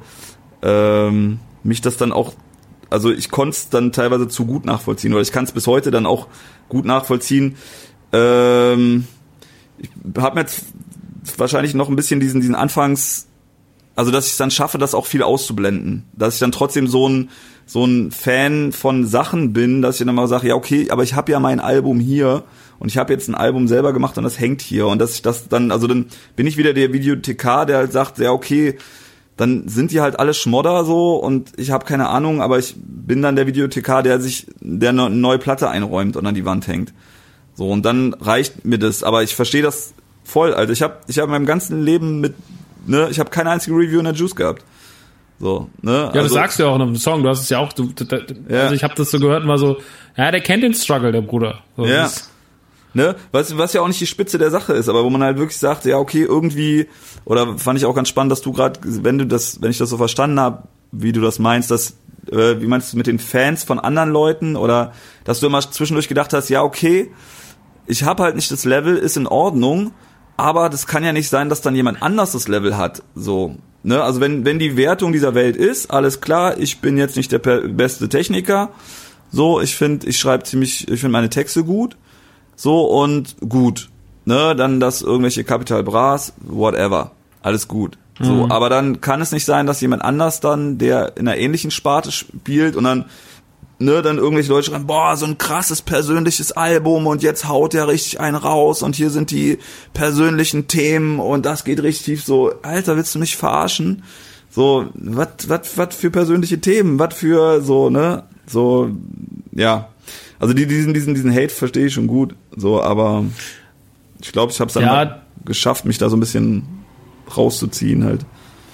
mich das dann auch, also ich konnte es dann teilweise zu gut nachvollziehen oder ich kann es bis heute dann auch gut nachvollziehen. Ich habe mir jetzt wahrscheinlich noch ein bisschen diesen Anfangs also dass ich es dann schaffe, das auch viel auszublenden. Dass ich dann trotzdem so ein Fan von Sachen bin, dass ich dann mal sage, ja okay, aber ich habe ja mein Album hier und ich habe jetzt ein Album selber gemacht und das hängt hier. Und dass ich das dann, also dann bin ich wieder der Videothekar, der halt sagt, ja okay, dann sind die halt alle Schmodder so und ich habe keine Ahnung, aber ich bin dann der Videothekar, der eine neue Platte einräumt und an die Wand hängt. So, und dann reicht mir das. Aber ich verstehe das voll, Alter. Ich hab in meinem ganzen Leben ich habe keine einzige Review in der Juice gehabt. So, ne? Ja, also, das sagst du ja auch in einem Song. Du hast es ja auch, also ich habe das so gehört und war so, ja, der kennt den Struggle, der Bruder. So, ja. Ne? Was ja auch nicht die Spitze der Sache ist, aber wo man halt wirklich sagt, ja, okay, irgendwie, oder fand ich auch ganz spannend, dass du gerade, wenn ich das so verstanden habe, wie du das meinst, wie meinst du mit den Fans von anderen Leuten, oder dass du immer zwischendurch gedacht hast, ja, okay, ich habe halt nicht das Level, ist in Ordnung, aber das kann ja nicht sein, dass dann jemand anders das Level hat, so, ne? Also wenn die Wertung dieser Welt ist, alles klar, ich bin jetzt nicht der beste Techniker, so, ich finde meine Texte gut, so, und gut, ne, dann das irgendwelche Capital Bras, whatever, alles gut. So, aber dann kann es nicht sein, dass jemand anders dann, der in einer ähnlichen Sparte spielt und dann irgendwelche Leute schreiben, boah, so ein krasses persönliches Album und jetzt haut der richtig einen raus und hier sind die persönlichen Themen und das geht richtig tief. So, Alter, willst du mich verarschen? So, was für persönliche Themen, was für so, ne, so, ja. Also diesen Hate verstehe ich schon gut, so, aber ich glaube, ich habe es dann mal geschafft, mich da so ein bisschen rauszuziehen halt.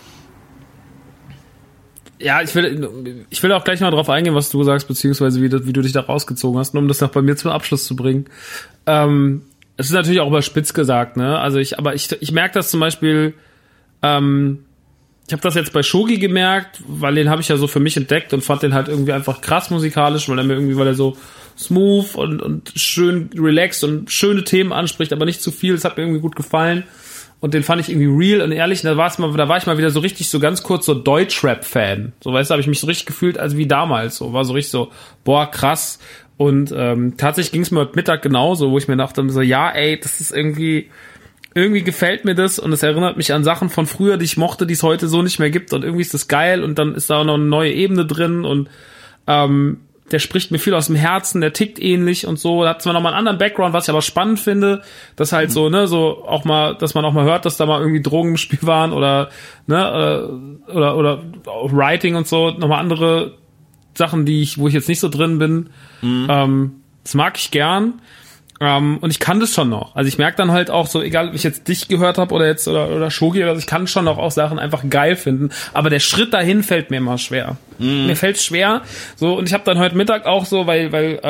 Ja, ich will auch gleich mal drauf eingehen, was du sagst, beziehungsweise wie du dich da rausgezogen hast, nur um das noch bei mir zum Abschluss zu bringen. Es ist natürlich auch überspitzt gesagt, ne? Also ich merke das zum Beispiel, ich habe das jetzt bei Shogi gemerkt, weil den habe ich ja so für mich entdeckt und fand den halt irgendwie einfach krass musikalisch, weil er so smooth und schön relaxed und schöne Themen anspricht, aber nicht zu viel. Das hat mir irgendwie gut gefallen. Und den fand ich irgendwie real und ehrlich. Und da war ich mal wieder so richtig, so ganz kurz so Deutschrap-Fan. So, weißt du, habe ich mich so richtig gefühlt, als wie damals. So, war so richtig so, boah, krass. Und tatsächlich ging es mir heute Mittag genauso, wo ich mir dachte, so, ja, ey, das ist irgendwie gefällt mir das und es erinnert mich an Sachen von früher, die ich mochte, die es heute so nicht mehr gibt. Und irgendwie ist das geil und dann ist da auch noch eine neue Ebene drin und der spricht mir viel aus dem Herzen, der tickt ähnlich und so, da hat zwar nochmal einen anderen Background, was ich aber spannend finde, dass halt so, ne, so auch mal, dass man auch mal hört, dass da mal irgendwie Drogen im Spiel waren oder, ne, oder Writing und so, nochmal andere Sachen, wo ich jetzt nicht so drin bin, das mag ich gern. Und ich kann das schon noch. Also ich merke dann halt auch so, egal ob ich jetzt dich gehört habe oder Shogi oder so, ich kann schon noch auch Sachen einfach geil finden. Aber der Schritt dahin fällt mir immer schwer. Mir fällt's schwer. So, und ich habe dann heute Mittag auch so, weil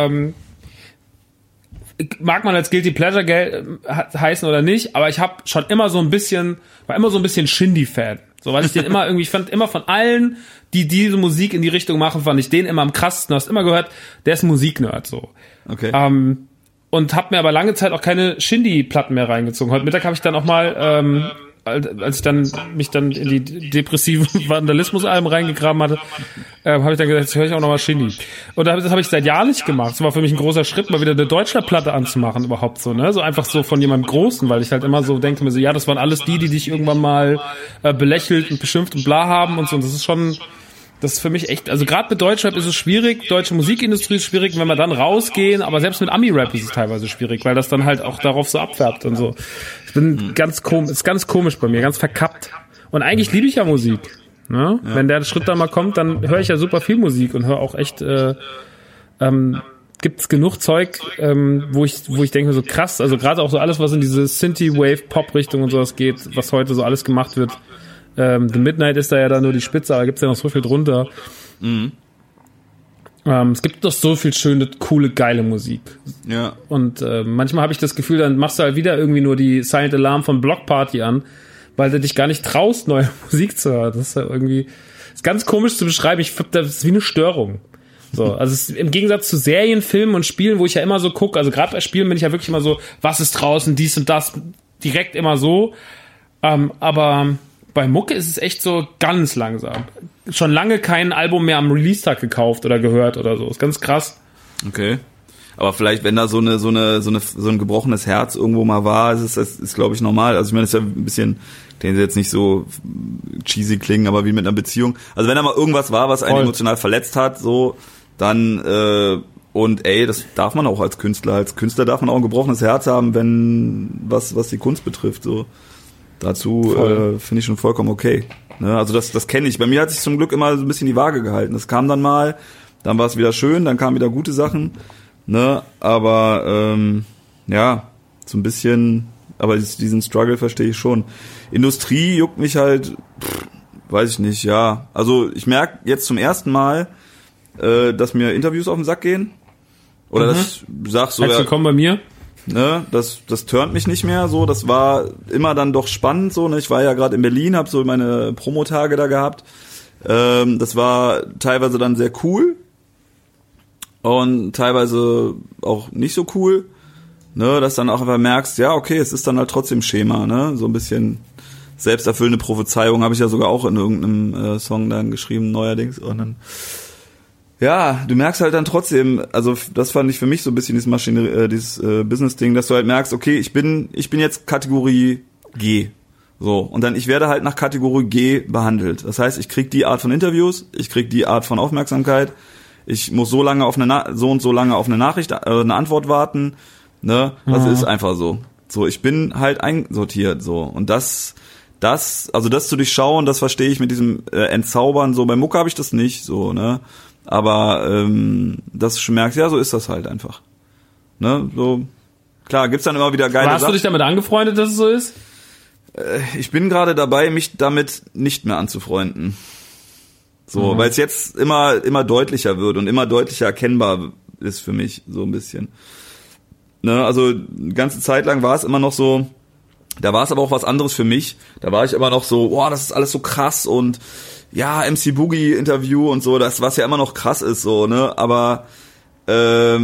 mag man als Guilty Pleasure heißen oder nicht, aber ich habe schon immer war immer so ein bisschen Shindy-Fan. So, weil ich den immer irgendwie, ich fand immer von allen, die diese Musik in die Richtung machen, fand ich den immer am krassesten. Du hast immer gehört, der ist Musiknerd, so. Okay. Und habe mir aber lange Zeit auch keine Shindy-Platten mehr reingezogen. Heute Mittag habe ich dann auch mal, als ich dann mich dann in die depressiven Vandalismus-Alben reingegraben hatte, habe ich dann gesagt, jetzt höre ich auch noch mal Shindy. Und das habe ich seit Jahren nicht gemacht. Das war für mich ein großer Schritt, mal wieder eine Deutschland-Platte anzumachen überhaupt so, ne? So einfach so von jemandem Großen, weil ich halt immer so denke mir so, ja, das waren alles die dich irgendwann mal belächelt und beschimpft und bla haben und so. Und das ist für mich echt, also gerade mit Deutschrap ist es schwierig, deutsche Musikindustrie ist schwierig, wenn wir dann rausgehen, aber selbst mit Ami-Rap ist es teilweise schwierig, weil das dann halt auch darauf so abfärbt und so. Ich bin ganz komisch bei mir, ganz verkappt. Und eigentlich liebe ich ja Musik. Ne? Ja. Wenn der Schritt da mal kommt, dann höre ich ja super viel Musik und höre auch echt, gibt's genug Zeug, wo ich denke so krass, also gerade auch so alles, was in diese Synthie-Wave-Pop-Richtung und sowas geht, was heute so alles gemacht wird. The Midnight ist da ja dann nur die Spitze, aber gibt's ja noch so viel drunter. Es gibt doch so viel schöne, coole, geile Musik. Ja. Und manchmal habe ich das Gefühl, dann machst du halt wieder irgendwie nur die Silent Alarm von Block Party an, weil du dich gar nicht traust, neue Musik zu hören. Das ist ja irgendwie, ist ganz komisch zu beschreiben. Ich finde, das ist wie eine Störung. So, also es ist im Gegensatz zu Serien, Filmen und Spielen, wo ich ja immer so gucke, also gerade bei Spielen bin ich ja wirklich immer so, was ist draußen, dies und das, direkt immer so. Aber bei Mucke ist es echt so ganz langsam. Schon lange kein Album mehr am Release-Tag gekauft oder gehört oder so. Ist ganz krass. Okay. Aber vielleicht, wenn da so ein gebrochenes Herz irgendwo mal war, ist glaube ich normal. Also ich meine, das ist ja ein bisschen, den jetzt nicht so cheesy klingen, aber wie mit einer Beziehung. Also wenn da mal irgendwas war, was einen emotional verletzt hat, so, dann, und das darf man auch als Künstler. Als Künstler darf man auch ein gebrochenes Herz haben, wenn was die Kunst betrifft, so. Dazu finde ich schon vollkommen okay. Ne? Also das kenne ich. Bei mir hat sich zum Glück immer so ein bisschen die Waage gehalten. Das kam dann mal, dann war es wieder schön, dann kamen wieder gute Sachen. Ne? Aber so ein bisschen, aber diesen Struggle verstehe ich schon. Industrie juckt mich halt, weiß ich nicht, ja. Also ich merke jetzt zum ersten Mal, dass mir Interviews auf den Sack gehen. Oder dass ich sag so, herzlich willkommen bei mir. Ne, das turnt mich nicht mehr so. Das war immer dann doch spannend so. Ne? Ich war ja gerade in Berlin, habe so meine Promotage da gehabt. Das war teilweise dann sehr cool und teilweise auch nicht so cool. Ne, dass dann auch einfach merkst, ja okay, es ist dann halt trotzdem Schema. Ne, so ein bisschen selbsterfüllende Prophezeiung habe ich ja sogar auch in irgendeinem Song dann geschrieben neuerdings. Und dann ja, du merkst halt dann trotzdem, also das fand ich für mich so ein bisschen dieses Business-Ding, dass du halt merkst, okay, ich bin jetzt Kategorie G, so, und dann ich werde halt nach Kategorie G behandelt. Das heißt, ich krieg die Art von Interviews, ich krieg die Art von Aufmerksamkeit, ich muss so lange auf eine Nachricht, eine Antwort warten, ne, das ist einfach so. So, ich bin halt einsortiert, so, und das zu durchschauen, das verstehe ich mit diesem Entzaubern, so, bei Mucke habe ich das nicht, so, ne. Aber dass du schon merkst, ja, so ist das halt einfach. Ne, so klar, gibt's dann immer wieder geile Sachen. Hast du dich damit angefreundet, dass es so ist? Ich bin gerade dabei, mich damit nicht mehr anzufreunden. So, weil es jetzt immer deutlicher wird und immer deutlicher erkennbar ist für mich, so ein bisschen. Ne, also eine ganze Zeit lang war es immer noch so, da war es aber auch was anderes für mich. Da war ich immer noch so, boah, das ist alles so krass und ja, MC Boogie Interview und so, das was ja immer noch krass ist, so, ne, aber da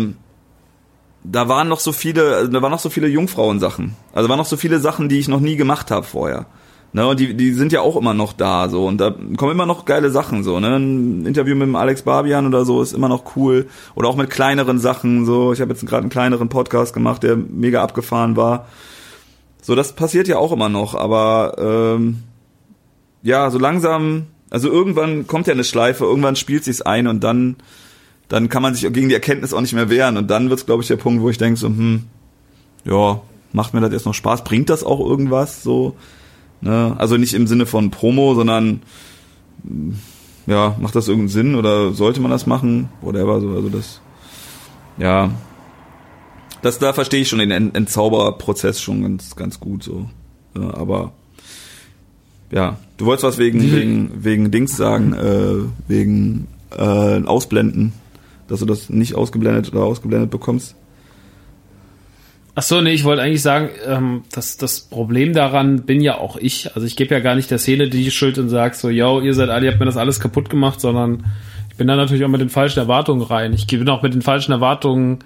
waren noch so viele Jungfrauensachen. Also waren noch so viele Sachen, die ich noch nie gemacht habe vorher. Ne, und die sind ja auch immer noch da, so, und da kommen immer noch geile Sachen, so, ne, ein Interview mit dem Alex Barbian oder so ist immer noch cool. Oder auch mit kleineren Sachen, so, ich habe jetzt gerade einen kleineren Podcast gemacht, der mega abgefahren war. So, das passiert ja auch immer noch, aber ja, so langsam. Also irgendwann kommt ja eine Schleife, irgendwann spielt sich's ein und dann kann man sich gegen die Erkenntnis auch nicht mehr wehren und dann wird's, glaube ich, der Punkt, wo ich denke so, ja, macht mir das jetzt noch Spaß, bringt das auch irgendwas so, ne? Also nicht im Sinne von Promo, sondern ja, macht das irgendeinen Sinn oder sollte man das machen, whatever, so, also das, ja, da verstehe ich schon den Entzauberprozess schon ganz gut so, ja, aber ja, du wolltest was wegen Dings sagen, wegen Ausblenden, dass du das nicht ausgeblendet bekommst. Ach so, nee, ich wollte eigentlich sagen, dass das Problem daran bin ja auch ich. Also ich gebe ja gar nicht der Szene die Schuld und sag so, yo, ihr habt mir das alles kaputt gemacht, sondern ich bin da natürlich auch mit den falschen Erwartungen rein. Ich bin auch mit den falschen Erwartungen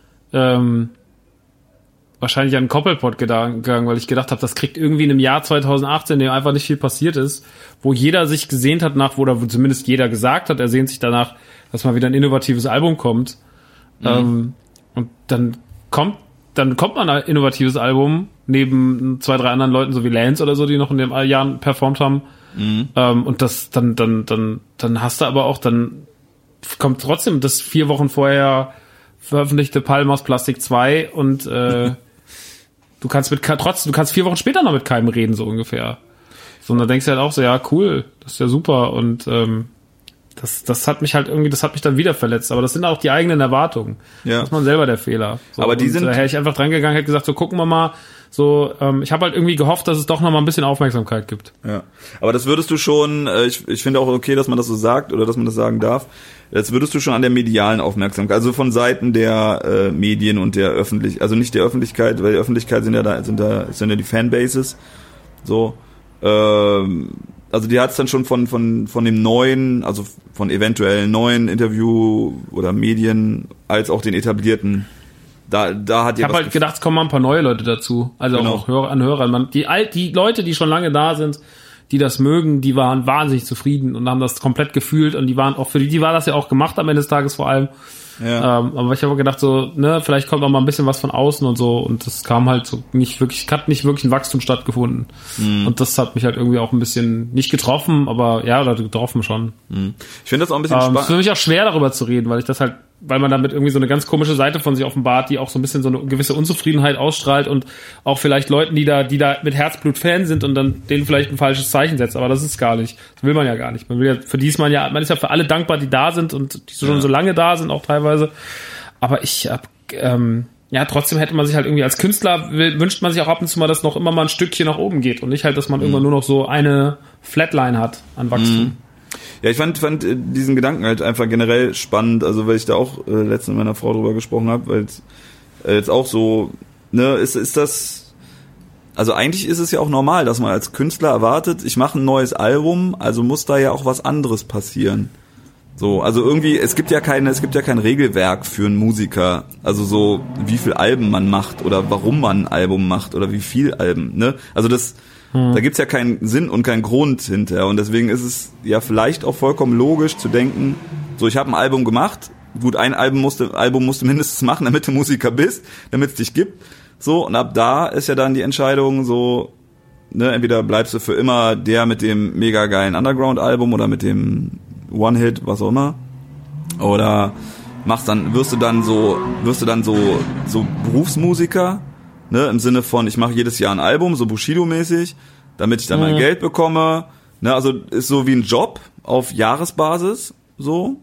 wahrscheinlich an den Koppelpott gegangen, weil ich gedacht habe, das kriegt irgendwie in einem Jahr 2018, in dem einfach nicht viel passiert ist, wo jeder sich gesehnt hat nach, oder wo zumindest jeder gesagt hat, er sehnt sich danach, dass mal wieder ein innovatives Album kommt. Und dann kommt ein innovatives Album neben 2, 3 anderen Leuten, so wie Lance oder so, die noch in den Jahren performt haben. Und das dann hast du aber auch, dann kommt trotzdem das 4 Wochen vorher veröffentlichte Palm aus Plastik 2 und du kannst 4 Wochen später noch mit keinem reden, so ungefähr. So, und dann denkst du halt auch so, ja, cool, das ist ja super. Und das hat mich dann wieder verletzt. Aber das sind auch die eigenen Erwartungen. Ja. Das ist man selber der Fehler. So, aber die sind. Daher ich einfach dran gegangen, hätte gesagt, so gucken wir mal. So, ich habe halt irgendwie gehofft, dass es doch noch mal ein bisschen Aufmerksamkeit gibt. Ja, aber das würdest du schon. Ich finde auch okay, dass man das so sagt oder dass man das sagen darf. Das würdest du schon an der medialen Aufmerksamkeit, also von Seiten der Medien und der also nicht der Öffentlichkeit, weil die Öffentlichkeit sind ja die Fanbases. So, also die hat es dann schon von dem neuen, also von eventuell neuen Interview oder Medien als auch den etablierten. Da hat ich habe halt gedacht, es kommen mal ein paar neue Leute dazu, also genau. Auch Hörer. Die Leute, die schon lange da sind, die das mögen, die waren wahnsinnig zufrieden und haben das komplett gefühlt und die waren auch für die war das ja auch gemacht am Ende des Tages vor allem. Ja. Aber ich habe gedacht so, ne, vielleicht kommt auch mal ein bisschen was von außen und so und das kam halt so hat nicht wirklich ein Wachstum stattgefunden. Und das hat mich halt irgendwie auch ein bisschen nicht getroffen, aber ja, oder getroffen schon. Ich finde das auch ein bisschen Es ist spannend. für mich auch schwer darüber zu reden, weil man damit irgendwie so eine ganz komische Seite von sich offenbart, die auch so ein bisschen so eine gewisse Unzufriedenheit ausstrahlt und auch vielleicht Leuten, die da mit Herzblut Fan sind und dann denen vielleicht ein falsches Zeichen setzt. Aber das ist gar nicht. Das will man ja gar nicht. Man ist ja für alle dankbar, die da sind und die schon so lange da sind, auch teilweise. Aber trotzdem hätte man sich halt irgendwie als Künstler wünscht man sich auch ab und zu mal, dass noch immer mal ein Stückchen nach oben geht und nicht halt, dass man irgendwann nur noch so eine Flatline hat an Wachstum. Ja, ich fand diesen Gedanken halt einfach generell spannend, also weil ich da auch letztens mit meiner Frau drüber gesprochen habe, weil jetzt auch so, ne, ist das, also eigentlich ist es ja auch normal, dass man als Künstler erwartet, ich mache ein neues Album, also muss da ja auch was anderes passieren. So, also irgendwie, es gibt ja kein Regelwerk für einen Musiker, also so, wie viel Alben man macht oder warum man ein Album macht oder wie viel Alben, ne, also da gibt's ja keinen Sinn und keinen Grund hinter und deswegen ist es ja vielleicht auch vollkommen logisch zu denken, so ich habe ein Album gemacht, gut, ein Album musst du mindestens machen, damit du Musiker bist, damit es dich gibt, so und ab da ist ja dann die Entscheidung so, ne, entweder bleibst du für immer der mit dem mega geilen Underground-Album oder mit dem One-Hit, was auch immer, oder wirst du dann so Berufsmusiker, ne, im Sinne von, ich mache jedes Jahr ein Album, so Bushido-mäßig, damit ich dann mein Geld bekomme. Ne, also ist so wie ein Job auf Jahresbasis, so.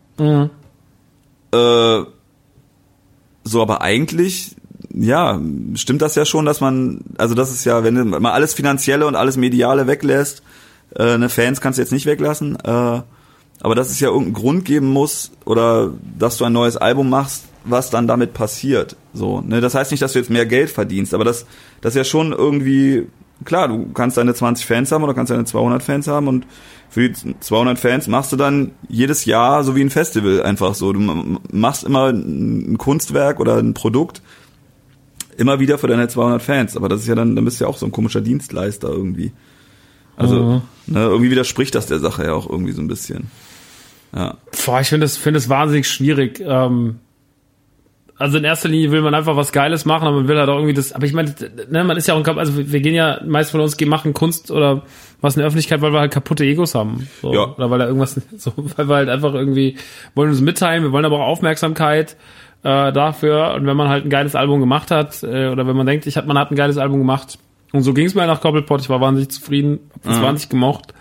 So, aber eigentlich, ja, stimmt das ja schon, dass man, also das ist ja, wenn man alles Finanzielle und alles Mediale weglässt, ne, Fans kannst du jetzt nicht weglassen, aber dass es ja irgendeinen Grund geben muss, oder dass du ein neues Album machst, was dann damit passiert. So, ne, das heißt nicht, dass du jetzt mehr Geld verdienst, aber das ist ja schon irgendwie, klar, du kannst deine 20 Fans haben oder kannst deine 200 Fans haben und für die 200 Fans machst du dann jedes Jahr so wie ein Festival einfach so. Du machst immer ein Kunstwerk oder ein Produkt immer wieder für deine 200 Fans, aber das ist ja dann bist du ja auch so ein komischer Dienstleister irgendwie. Also, ne, irgendwie widerspricht das der Sache ja auch irgendwie so ein bisschen. Ja. Boah, ich finde das wahnsinnig schwierig. Also in erster Linie will man einfach was Geiles machen, aber man will halt auch irgendwie das, aber ich meine, ne, man ist ja auch, also wir gehen ja, meist von uns machen Kunst oder was in der Öffentlichkeit, weil wir halt kaputte Egos haben. So. Ja. Oder weil da irgendwas, so, weil wir halt einfach irgendwie wollen uns mitteilen, wir wollen aber auch Aufmerksamkeit dafür. Und wenn man halt ein geiles Album gemacht hat, oder wenn man denkt, man hat ein geiles Album gemacht, und so ging es mir nach Koppelpott, ich war wahnsinnig zufrieden, hab das wahnsinnig gemocht.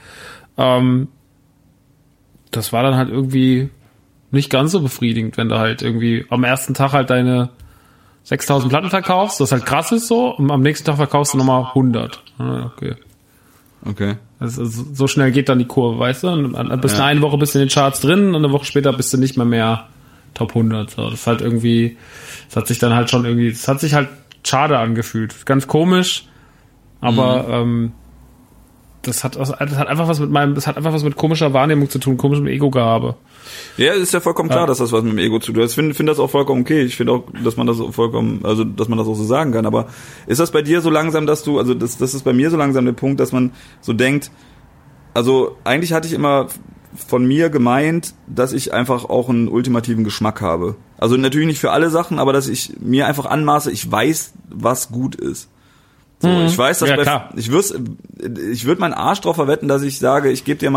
Das war dann halt irgendwie nicht ganz so befriedigend, wenn du halt irgendwie am ersten Tag halt deine 6.000 Platten verkaufst, das halt krass ist so, und am nächsten Tag verkaufst du nochmal 100. Okay. Also so schnell geht dann die Kurve, weißt du? Und bis eine Woche bist du in den Charts drin und eine Woche später bist du nicht mehr Top 100. So. Das ist halt irgendwie, das hat sich halt schade angefühlt. Ganz komisch, aber das hat einfach was mit komischer Wahrnehmung zu tun, komischem Ego-Gehabe. Ja, ist ja vollkommen klar, dass das was mit dem Ego zu tun hat. Ich finde das auch vollkommen okay. Ich finde auch, dass man das auch so sagen kann. Aber ist das bei dir so langsam, das ist bei mir so langsam der Punkt, dass man so denkt, also eigentlich hatte ich immer von mir gemeint, dass ich einfach auch einen ultimativen Geschmack habe. Also natürlich nicht für alle Sachen, aber dass ich mir einfach anmaße, ich weiß, was gut ist. So, ich weiß, dass ich würde meinen Arsch drauf verwetten, dass ich sage, ich gebe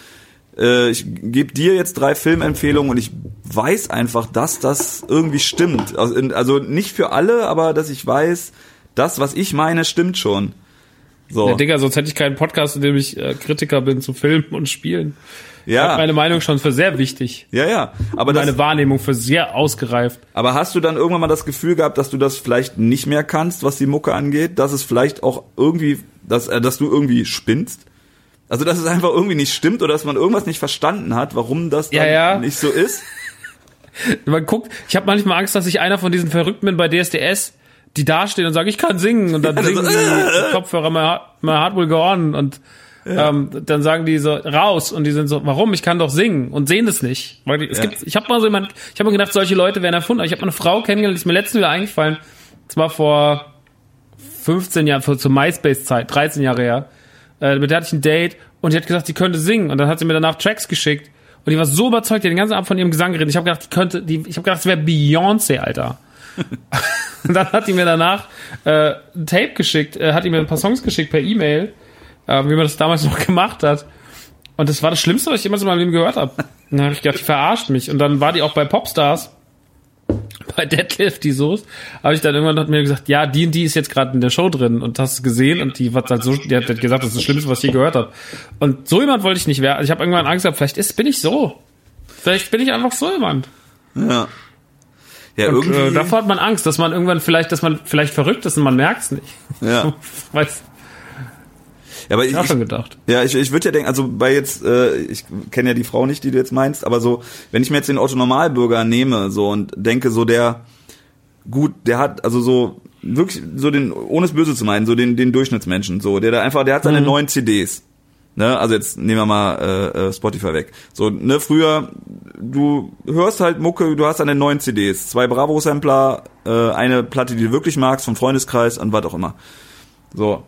dir jetzt 3 Filmempfehlungen und ich weiß einfach, dass das irgendwie stimmt. Also nicht für alle, aber dass ich weiß, das, was ich meine, stimmt schon. So. Ja, Digga, sonst hätte ich keinen Podcast, in dem ich Kritiker bin zu Filmen und Spielen. Ja. Ich halte meine Meinung schon für sehr wichtig. Ja. Aber meine Wahrnehmung für sehr ausgereift. Aber hast du dann irgendwann mal das Gefühl gehabt, dass du das vielleicht nicht mehr kannst, was die Mucke angeht? Dass es vielleicht auch irgendwie, dass du irgendwie spinnst? Also, dass es einfach irgendwie nicht stimmt oder dass man irgendwas nicht verstanden hat, warum das dann nicht so ist? Man guckt, ich habe manchmal Angst, dass ich einer von diesen Verrückten bin bei DSDS, die dastehen und sagen, ich kann singen, und dann singen die Kopfhörer, my heart will go on, und dann sagen die so, raus, und die sind so, warum? Ich kann doch singen, und sehen das nicht. Weil ich habe mir gedacht, solche Leute werden erfunden, aber ich habe mal eine Frau kennengelernt, die ist mir letztens wieder eingefallen, das war vor 15 Jahren, zur MySpace-Zeit, 13 Jahre her, mit der hatte ich ein Date, und die hat gesagt, sie könnte singen, und dann hat sie mir danach Tracks geschickt, Und die war so überzeugt, die hat den ganzen Abend von ihrem Gesang geredet. Ich habe gedacht, es wäre Beyoncé, Alter. Und dann hat die mir danach ein Tape geschickt, hat die mir ein paar Songs geschickt per E-Mail, wie man das damals noch gemacht hat. Und das war das Schlimmste, was ich jemals in meinem Leben gehört habe. Dann habe ich gedacht, die verarscht mich. Und dann war die auch bei Popstars, bei Deadlift, die Soße, habe ich dann irgendwann hat mir gesagt, ja, die und die ist jetzt gerade in der Show drin und hast du gesehen und die hat halt so, die hat gesagt, das ist das Schlimmste, was ich je gehört habe. Und so jemand wollte ich nicht werden. Also ich habe irgendwann Angst gehabt, bin ich so. Vielleicht bin ich einfach so jemand. Ja. Ja, und, irgendwie. Davor hat man Angst, dass man vielleicht verrückt ist und man merkt's nicht. Ja. Weiß. Ja, aber ich auch schon gedacht. Ja, ich würde ja denken, also bei jetzt, ich kenne ja die Frau nicht, die du jetzt meinst, aber so, wenn ich mir jetzt den Otto-Normalbürger nehme, so, und denke, so der hat, also so, wirklich, so den, ohne es böse zu meinen, so den Durchschnittsmenschen, so, der hat seine 9 CDs. Ne, also jetzt nehmen wir mal Spotify weg. So, ne, früher, du hörst halt Mucke, du hast deine 9 CDs, 2 Bravo-Sampler, eine Platte, die du wirklich magst, vom Freundeskreis und was auch immer. So.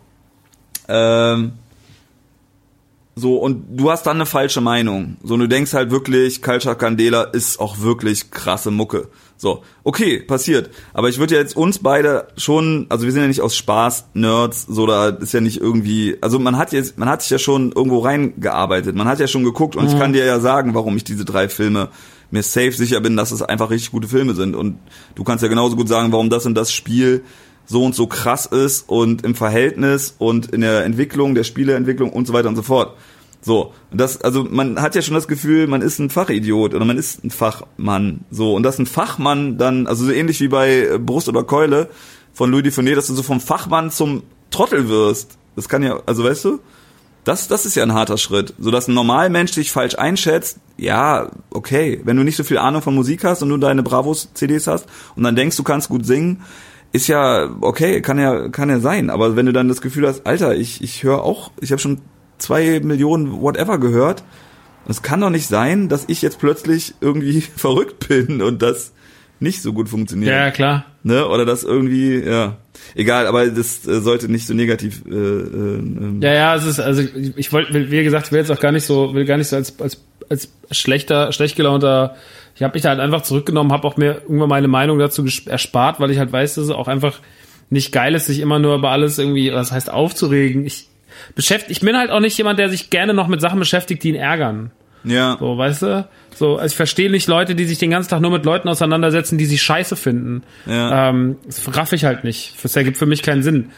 So, und du hast dann eine falsche Meinung. So, und du denkst halt wirklich, Culture Candela ist auch wirklich krasse Mucke. So, okay, passiert. Aber ich würde ja jetzt uns beide schon, also wir sind ja nicht aus Spaß Nerds, so, da ist ja nicht irgendwie, also man hat sich ja schon irgendwo reingearbeitet, man hat ja schon geguckt und ich kann dir ja sagen, warum ich diese 3 Filme mir safe sicher bin, dass es einfach richtig gute Filme sind. Und du kannst ja genauso gut sagen, warum das und das Spiel so und so krass ist und im Verhältnis und in der Entwicklung, der Spieleentwicklung und so weiter und so fort. So, und das, also man hat ja schon das Gefühl, man ist ein Fachidiot oder man ist ein Fachmann. So, und dass ein Fachmann dann, also so ähnlich wie bei Brust oder Keule von Louis Dufournet, dass du so vom Fachmann zum Trottel wirst. Das kann ja, also weißt du, das ist ja ein harter Schritt. So, dass ein Normalmensch dich falsch einschätzt, ja, okay. Wenn du nicht so viel Ahnung von Musik hast und du deine Bravos-CDs hast und dann denkst, du kannst gut singen, ist ja okay, kann ja sein. Aber wenn du dann das Gefühl hast, Alter, ich höre auch, ich habe schon 2 Millionen whatever gehört. Es kann doch nicht sein, dass ich jetzt plötzlich irgendwie verrückt bin und das nicht so gut funktioniert. Ja, klar. Ne? Oder das irgendwie, ja. Egal, aber das sollte nicht so negativ. Ja, es ist, also ich wollte, wie gesagt, will gar nicht so als schlecht gelaunter. Ich habe mich da halt einfach zurückgenommen, habe auch mir irgendwann meine Meinung dazu erspart, weil ich halt weiß, dass es auch einfach nicht geil ist, sich immer nur über alles irgendwie, was heißt aufzuregen. Ich bin halt auch nicht jemand, der sich gerne noch mit Sachen beschäftigt, die ihn ärgern. Ja. So, weißt du? So, also ich verstehe nicht Leute, die sich den ganzen Tag nur mit Leuten auseinandersetzen, die sie scheiße finden. Ja. Das raff ich halt nicht. Das ergibt für mich keinen Sinn.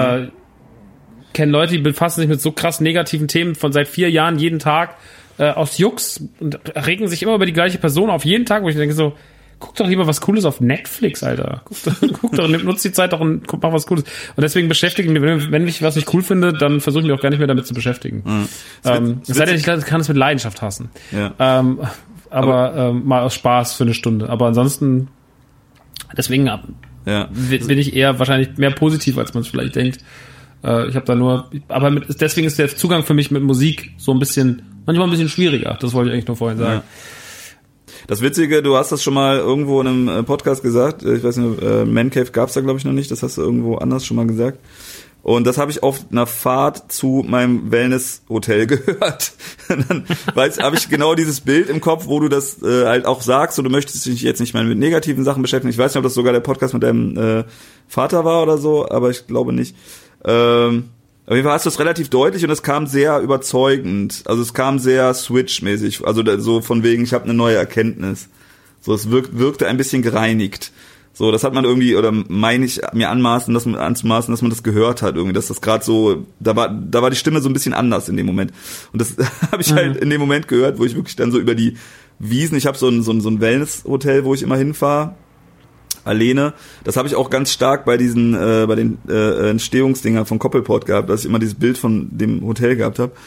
Kenne Leute, die befassen sich mit so krass negativen Themen von seit 4 Jahren jeden Tag aus Jux und regen sich immer über die gleiche Person auf jeden Tag, wo ich denke so, guck doch lieber was Cooles auf Netflix, Alter. Guck doch, nutz die Zeit doch und mach was Cooles. Und deswegen beschäftige ich mich, wenn ich was nicht cool finde, dann versuche ich mich auch gar nicht mehr damit zu beschäftigen. Es sei denn, ich kann es mit Leidenschaft hassen. Ja. Aber mal aus Spaß für eine Stunde. Aber ansonsten, deswegen bin ich eher wahrscheinlich mehr positiv, als man es vielleicht denkt. Ich habe da nur, aber deswegen ist der Zugang für mich mit Musik so manchmal ein bisschen schwieriger. Das wollte ich eigentlich nur vorhin sagen. Ja. Das Witzige, du hast das schon mal irgendwo in einem Podcast gesagt, ich weiß nicht, Man Cave gab's da glaube ich noch nicht, das hast du irgendwo anders schon mal gesagt. Und das habe ich auf einer Fahrt zu meinem Wellness-Hotel gehört. Dann habe ich genau dieses Bild im Kopf, wo du das halt auch sagst, und du möchtest dich jetzt nicht mehr mit negativen Sachen beschäftigen. Ich weiß nicht, ob das sogar der Podcast mit deinem Vater war oder so, aber ich glaube nicht. Auf jeden Fall hast du es relativ deutlich und es kam sehr überzeugend. Also es kam sehr Switch-mäßig. Also so von wegen, ich habe eine neue Erkenntnis. So, es wirkte ein bisschen gereinigt. So, das hat man irgendwie, oder meine ich mir anzumaßen, dass man das gehört hat irgendwie, dass das gerade so, da war die Stimme so ein bisschen anders in dem Moment. Und das habe ich halt in dem Moment gehört, wo ich wirklich dann so über die Wiesen, ich habe so ein Wellness-Hotel, wo ich immer hinfahre, alleine. Das habe ich auch ganz stark bei den Entstehungsdinger von Koppelport gehabt, dass ich immer dieses Bild von dem Hotel gehabt habe.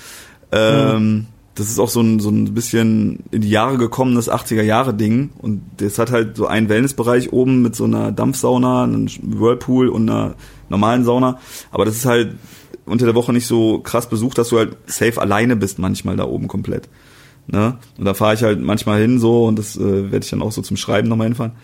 Das ist auch so ein bisschen in die Jahre gekommenes 80er-Jahre-Ding. Und das hat halt so einen Wellnessbereich oben mit so einer Dampfsauna, einem Whirlpool und einer normalen Sauna. Aber das ist halt unter der Woche nicht so krass besucht, dass du halt safe alleine bist manchmal da oben komplett. Ne? Und da fahre ich halt manchmal hin so und das werde ich dann auch so zum Schreiben nochmal hinfahren.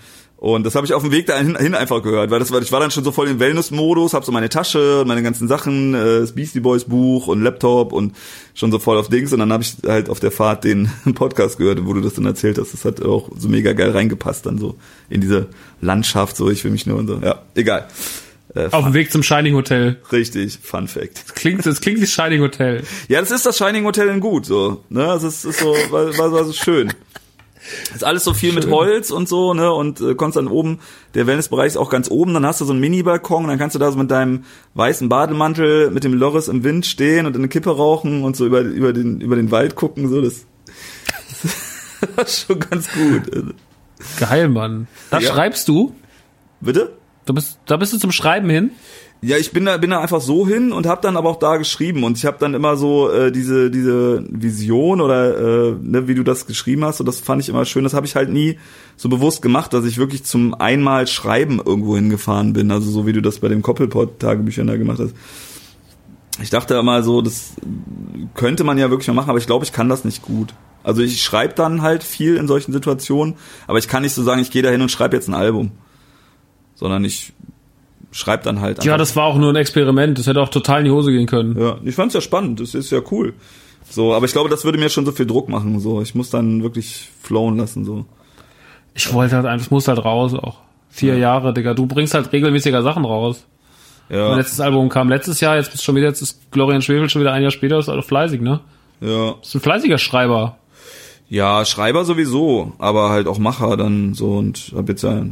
Und das habe ich auf dem Weg dahin einfach gehört, weil ich war dann schon so voll im Wellness-Modus, habe so meine Tasche und meine ganzen Sachen, das Beastie Boys Buch und Laptop und schon so voll auf Dings. Und dann habe ich halt auf der Fahrt den Podcast gehört, wo du das dann erzählt hast. Das hat auch so mega geil reingepasst dann so in diese Landschaft, so ich will mich nur und so. Ja, egal. Auf dem Weg zum Shining Hotel. Richtig, Fun Fact. Das klingt wie Shining Hotel. Ja, das ist das Shining Hotel in gut, so. Ne, das ist so, war so schön. Das ist alles so viel mit Holz und so, ne, und kommst dann oben, der Wellnessbereich ist auch ganz oben, dann hast du so einen Mini-Balkon und dann kannst du da so mit deinem weißen Bademantel mit dem Loris im Wind stehen und eine Kippe rauchen und so über den Wald gucken, so, das ist schon ganz gut. Geil, Mann. Da schreibst du? Bitte? Da bist du zum Schreiben hin? Ja, ich bin da einfach so hin und habe dann aber auch da geschrieben und ich habe dann immer so diese Vision oder ne, wie du das geschrieben hast, und das fand ich immer schön. Das habe ich halt nie so bewusst gemacht, dass ich wirklich zum einmal Schreiben irgendwo hingefahren bin, also so wie du das bei dem Koppelpott-Tagebüchern da gemacht hast. Ich dachte immer so, das könnte man ja wirklich mal machen, aber ich glaube, ich kann das nicht gut. Also ich schreibe dann halt viel in solchen Situationen, aber ich kann nicht so sagen, ich gehe da hin und schreibe jetzt ein Album, sondern ich schreibt dann halt. Ja, das war auch nur ein Experiment. Das hätte auch total in die Hose gehen können. Ja, ich fand's ja spannend. Das ist ja cool. So, aber ich glaube, das würde mir schon so viel Druck machen. So, ich muss dann wirklich flowen lassen. So. Ich wollte halt einfach, es muss halt raus auch. 4 Jahre, Digga. Du bringst halt regelmäßiger Sachen raus. Ja. Mein letztes Album kam letztes Jahr. Jetzt ist Glorian Schwefel schon wieder ein Jahr später. Ist halt fleißig, ne? Ja. Ist ein fleißiger Schreiber. Ja, Schreiber sowieso, aber halt auch Macher dann so und hab jetzt ja,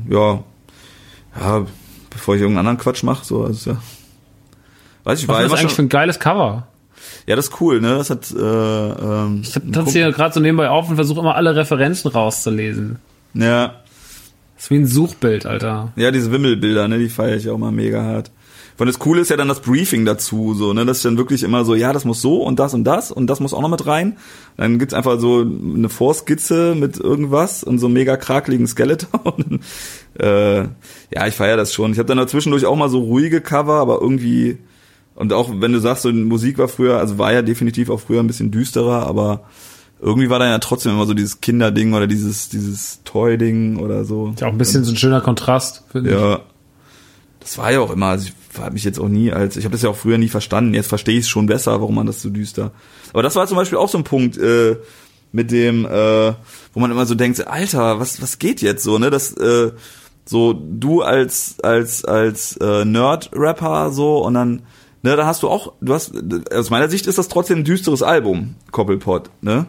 bevor ich irgendeinen anderen Quatsch mache, so, also ja. Weiß ich, Was war ist das immer eigentlich schon, für ein geiles Cover? ja, das ist cool, ne? Das hat Ich tanze hier gerade so nebenbei auf und versuche immer alle Referenzen rauszulesen. ja, Das ist wie ein Suchbild, Alter. ja, diese Wimmelbilder, ne, die feiere ich auch mal mega hart. Und das Coole ist ja dann das Briefing dazu, so, ne, das ist dann wirklich immer so, ja, das muss so und das muss auch noch mit rein. Dann gibt's einfach so eine Vorskizze mit irgendwas und so einem mega krakeligen Skeleton. Ja, ich feiere das schon. Ich habe dann zwischendurch auch mal so ruhige Cover, aber irgendwie, und auch wenn du sagst, so Musik war früher, also war ja definitiv auch früher ein bisschen düsterer, aber irgendwie war da ja trotzdem immer so dieses Kinderding oder dieses Toy-Ding oder so. Ist ja auch ein bisschen so ein schöner Kontrast, finde ich. Ja. Das war ja auch immer, also ich habe mich jetzt auch nie ich habe das ja auch früher nie verstanden, jetzt verstehe ich es schon besser, warum man das so düster. Aber das war zum Beispiel auch so ein Punkt, mit dem, wo man immer so denkt, Alter, was geht jetzt so, ne, das, so du als Nerd-Rapper so und dann, ne, da hast du hast, aus meiner Sicht ist das trotzdem ein düsteres Album, Koppelpott, ne?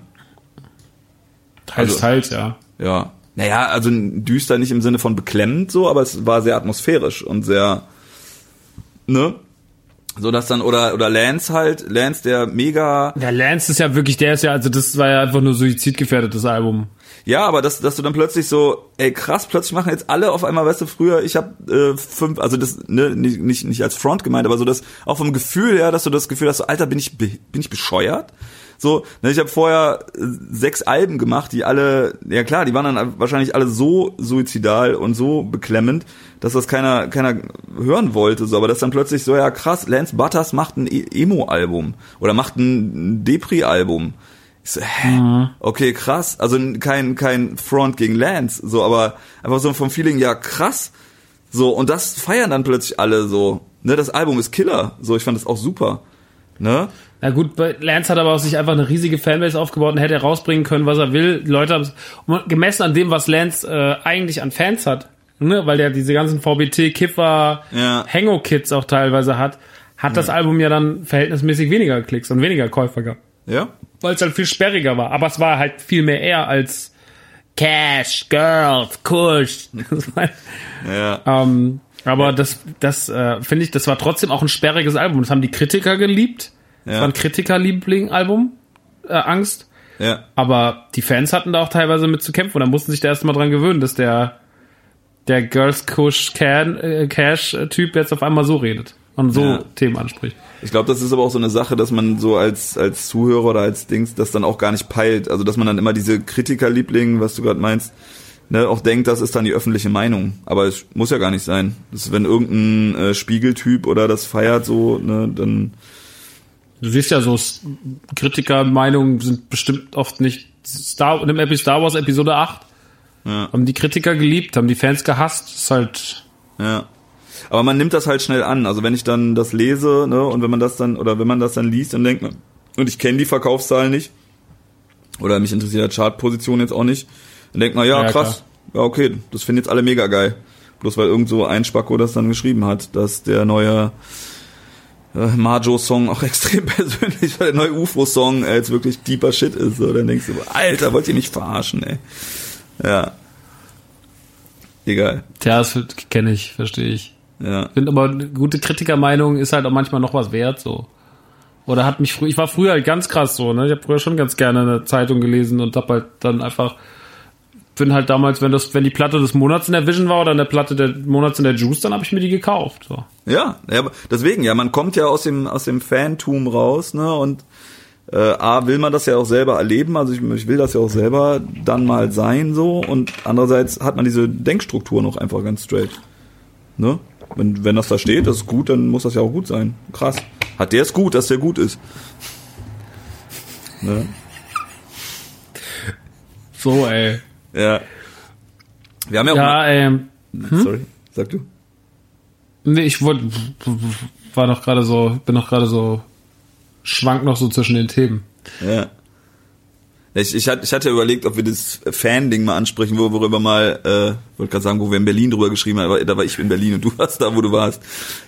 Teils, ja. Ja. Naja, also düster nicht im Sinne von beklemmend so, aber es war sehr atmosphärisch und sehr, ne? So dass dann, oder Lance, der mega... Ja, Lance ist ja wirklich, also das war ja einfach nur suizidgefährdetes Album. Ja, aber dass du dann plötzlich so, ey krass, plötzlich machen jetzt alle auf einmal, weißt du, früher, ich hab 5, also das, ne, nicht als Front gemeint, aber so das, auch vom Gefühl her, dass du das Gefühl hast, so, Alter, bin ich bescheuert? So, ne, ich habe vorher 6 Alben gemacht, die alle, ja klar, die waren dann wahrscheinlich alle so suizidal und so beklemmend, dass das keiner hören wollte, so, aber das dann plötzlich so, ja krass, Lance Butters macht ein Emo-Album oder macht ein Depri-Album. Ich so, okay, krass, also kein Front gegen Lance, so, aber einfach so vom Feeling, ja krass, so, und das feiern dann plötzlich alle so, ne, das Album ist Killer, so, ich fand das auch super, ne? Na gut, Lance hat aber auch sich einfach eine riesige Fanbase aufgebaut und hätte rausbringen können, was er will. Die Leute haben gemessen an dem, was Lance eigentlich an Fans hat, ne, weil der diese ganzen VBT-Kiffer, Hango-Kids auch teilweise hat das Album ja dann verhältnismäßig weniger Klicks und weniger Käufer gehabt. Ja. Weil es halt viel sperriger war. Aber es war halt viel mehr eher als Cash, Girls, Kush. Ja. Aber das finde ich, das war trotzdem auch ein sperriges Album. Das haben die Kritiker geliebt. Das war ein Kritiker-Liebling-Album, Angst. Ja. Aber die Fans hatten da auch teilweise mit zu kämpfen und da mussten sich da erst mal dran gewöhnen, dass der Girls Kush Cash-Typ jetzt auf einmal so redet und so Themen anspricht. Ich glaube, das ist aber auch so eine Sache, dass man so als Zuhörer oder als Dings das dann auch gar nicht peilt. Also, dass man dann immer diese Kritiker-Liebling, was du gerade meinst, ne, auch denkt, das ist dann die öffentliche Meinung. Aber es muss ja gar nicht sein. Das ist, wenn irgendein Spiegeltyp oder das feiert so, ne, dann... Du siehst ja so, Kritiker-Meinungen sind bestimmt oft nicht nimm Star Wars Episode 8. Ja. Haben die Kritiker geliebt, haben die Fans gehasst. Ist halt... Ja. Aber man nimmt das halt schnell an. Also wenn ich dann das lese, ne, und wenn man das dann liest, dann denkt man, und ich kenne die Verkaufszahlen nicht, oder mich interessiert die Chartposition jetzt auch nicht, dann denkt man, ja krass, ja okay, das finden jetzt alle mega geil. Bloß weil irgend so ein Spacko das dann geschrieben hat, dass der neue Majo-Song auch extrem persönlich, weil der neue UFO-Song jetzt wirklich deeper Shit ist. So, dann denkst du, Alter, wollt ihr mich verarschen, ey. Ja. Egal. Tja, das kenne ich, verstehe ich. Ja. Finde aber eine gute Kritikermeinung ist halt auch manchmal noch was wert, so. Oder hat mich ich war früher halt ganz krass so, ne? Ich habe früher schon ganz gerne eine Zeitung gelesen und hab halt dann einfach, bin halt damals, wenn die Platte des Monats in der Vision war oder eine Platte des Monats in der Juice, dann habe ich mir die gekauft, so. Ja, deswegen, ja, man kommt ja aus dem Fantum raus, ne, und A, will man das ja auch selber erleben, also ich will das ja auch selber dann mal sein, so, und andererseits hat man diese Denkstruktur noch einfach ganz straight, ne, wenn das da steht, das ist gut, dann muss das ja auch gut sein, krass, hat der es gut, dass der gut ist, ne? So, ey. Ja. Wir haben ja auch Sorry, sag du. Nee, bin noch gerade so, schwank noch so zwischen den Themen. Ja. Ich hatte überlegt, ob wir das Fan-Ding mal ansprechen, worüber mal, wollte gerade sagen, wo wir in Berlin drüber geschrieben haben, aber da war ich in Berlin und du warst da, wo du warst.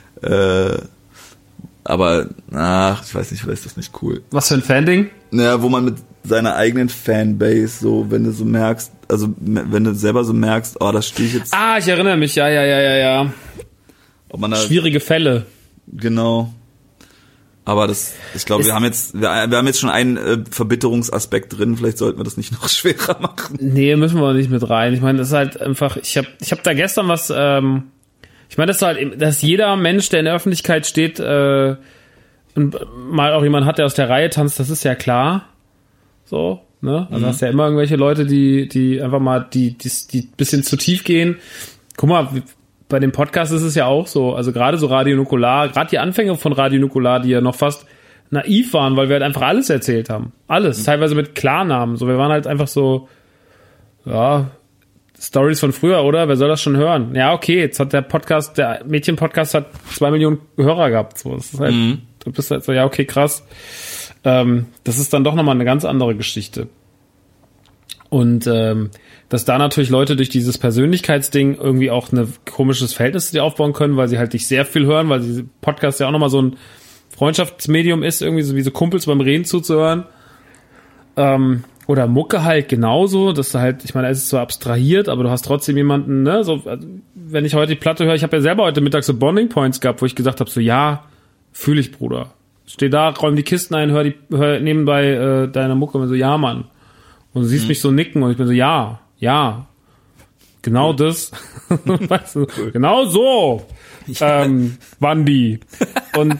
Aber, ich weiß nicht, vielleicht ist das nicht cool. Was für ein Fan-Ding? Naja, wo man mit seiner eigenen Fanbase so, wenn du so merkst, also wenn du selber so merkst, das stehe ich jetzt. Ich erinnere mich, ja. Ob man da, schwierige Fälle. Genau. Aber ich glaube, wir haben jetzt schon einen Verbitterungsaspekt drin, vielleicht sollten wir das nicht noch schwerer machen. Nee, müssen wir nicht mit rein. Ich meine, das ist halt einfach, ich hab da gestern was, ich meine, das ist halt, dass jeder Mensch, der in der Öffentlichkeit steht, und mal auch jemand hat, der aus der Reihe tanzt, das ist ja klar. So, ne? Also hast ja immer irgendwelche Leute, die einfach mal, die bisschen zu tief gehen. Guck mal, bei dem Podcast ist es ja auch so, also gerade so Radio Nukular, gerade die Anfänge von Radio Nukular, die ja noch fast naiv waren, weil wir halt einfach alles erzählt haben. Alles, teilweise mit Klarnamen. So, wir waren halt einfach so, ja, Stories von früher, oder? Wer soll das schon hören? Ja, okay, jetzt hat der Mädchen-Podcast hat 2 Millionen Hörer gehabt. So, das ist halt, du bist halt so, ja, okay, krass. Das ist dann doch nochmal eine ganz andere Geschichte. Und dass da natürlich Leute durch dieses Persönlichkeitsding irgendwie auch ein komisches Verhältnis zu dir aufbauen können, weil sie halt dich sehr viel hören, weil diese Podcast ja auch nochmal so ein Freundschaftsmedium ist, irgendwie so wie so Kumpels beim Reden zuzuhören. Oder Mucke halt genauso, dass du halt, ich meine, es ist zwar abstrahiert, aber du hast trotzdem jemanden, ne, so, wenn ich heute die Platte höre, ich habe ja selber heute Mittag so Bonding Points gehabt, wo ich gesagt habe, so, ja, fühle ich, Bruder. Steh da, räum die Kisten ein, hör nebenbei deine Mucke und so, ja, Mann. Und du siehst mich so nicken und ich bin so, ja, genau das. Weißt du, genau so, Wandi. Und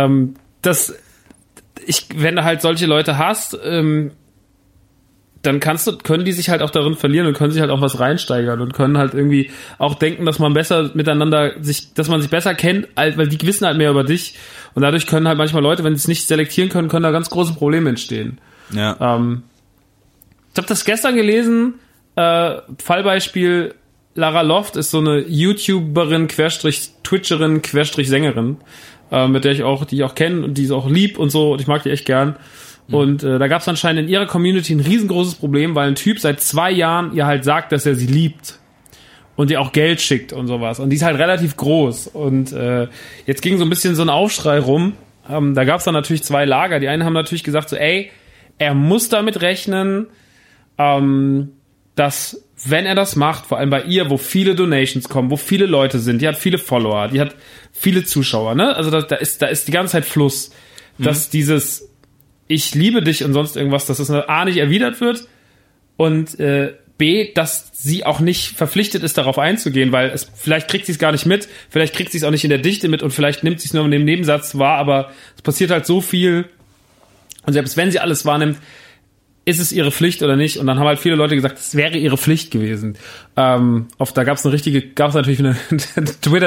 wenn du halt solche Leute hast, dann können die sich halt auch darin verlieren und können sich halt auch was reinsteigern und können halt irgendwie auch denken, dass man besser miteinander dass man sich besser kennt, weil die wissen halt mehr über dich und dadurch können halt manchmal Leute, wenn sie es nicht selektieren können da ganz große Probleme entstehen. Ja. Ich habe das gestern gelesen, Fallbeispiel, Lara Loft ist so eine YouTuberin, Twitcherin, Sängerin, mit der die ich auch kenne und die ist auch lieb und so und ich mag die echt gern. Und da gab es anscheinend in ihrer Community ein riesengroßes Problem, weil ein Typ seit 2 Jahren ihr halt sagt, dass er sie liebt und ihr auch Geld schickt und sowas. Und die ist halt relativ groß. Und jetzt ging so ein bisschen so ein Aufschrei rum. Da gab es dann natürlich 2 Lager. Die einen haben natürlich gesagt so, ey, er muss damit rechnen, dass wenn er das macht, vor allem bei ihr, wo viele Donations kommen, wo viele Leute sind, die hat viele Follower, die hat viele Zuschauer, ne? Also da ist die ganze Zeit Fluss, dass dieses ich liebe dich und sonst irgendwas, dass das A nicht erwidert wird und B, dass sie auch nicht verpflichtet ist, darauf einzugehen, weil vielleicht kriegt sie es gar nicht mit, vielleicht kriegt sie es auch nicht in der Dichte mit und vielleicht nimmt sie es nur in dem Nebensatz wahr, aber es passiert halt so viel und selbst wenn sie alles wahrnimmt, ist es ihre Pflicht oder nicht? Und dann haben halt viele Leute gesagt, es wäre ihre Pflicht gewesen. Da gab es natürlich eine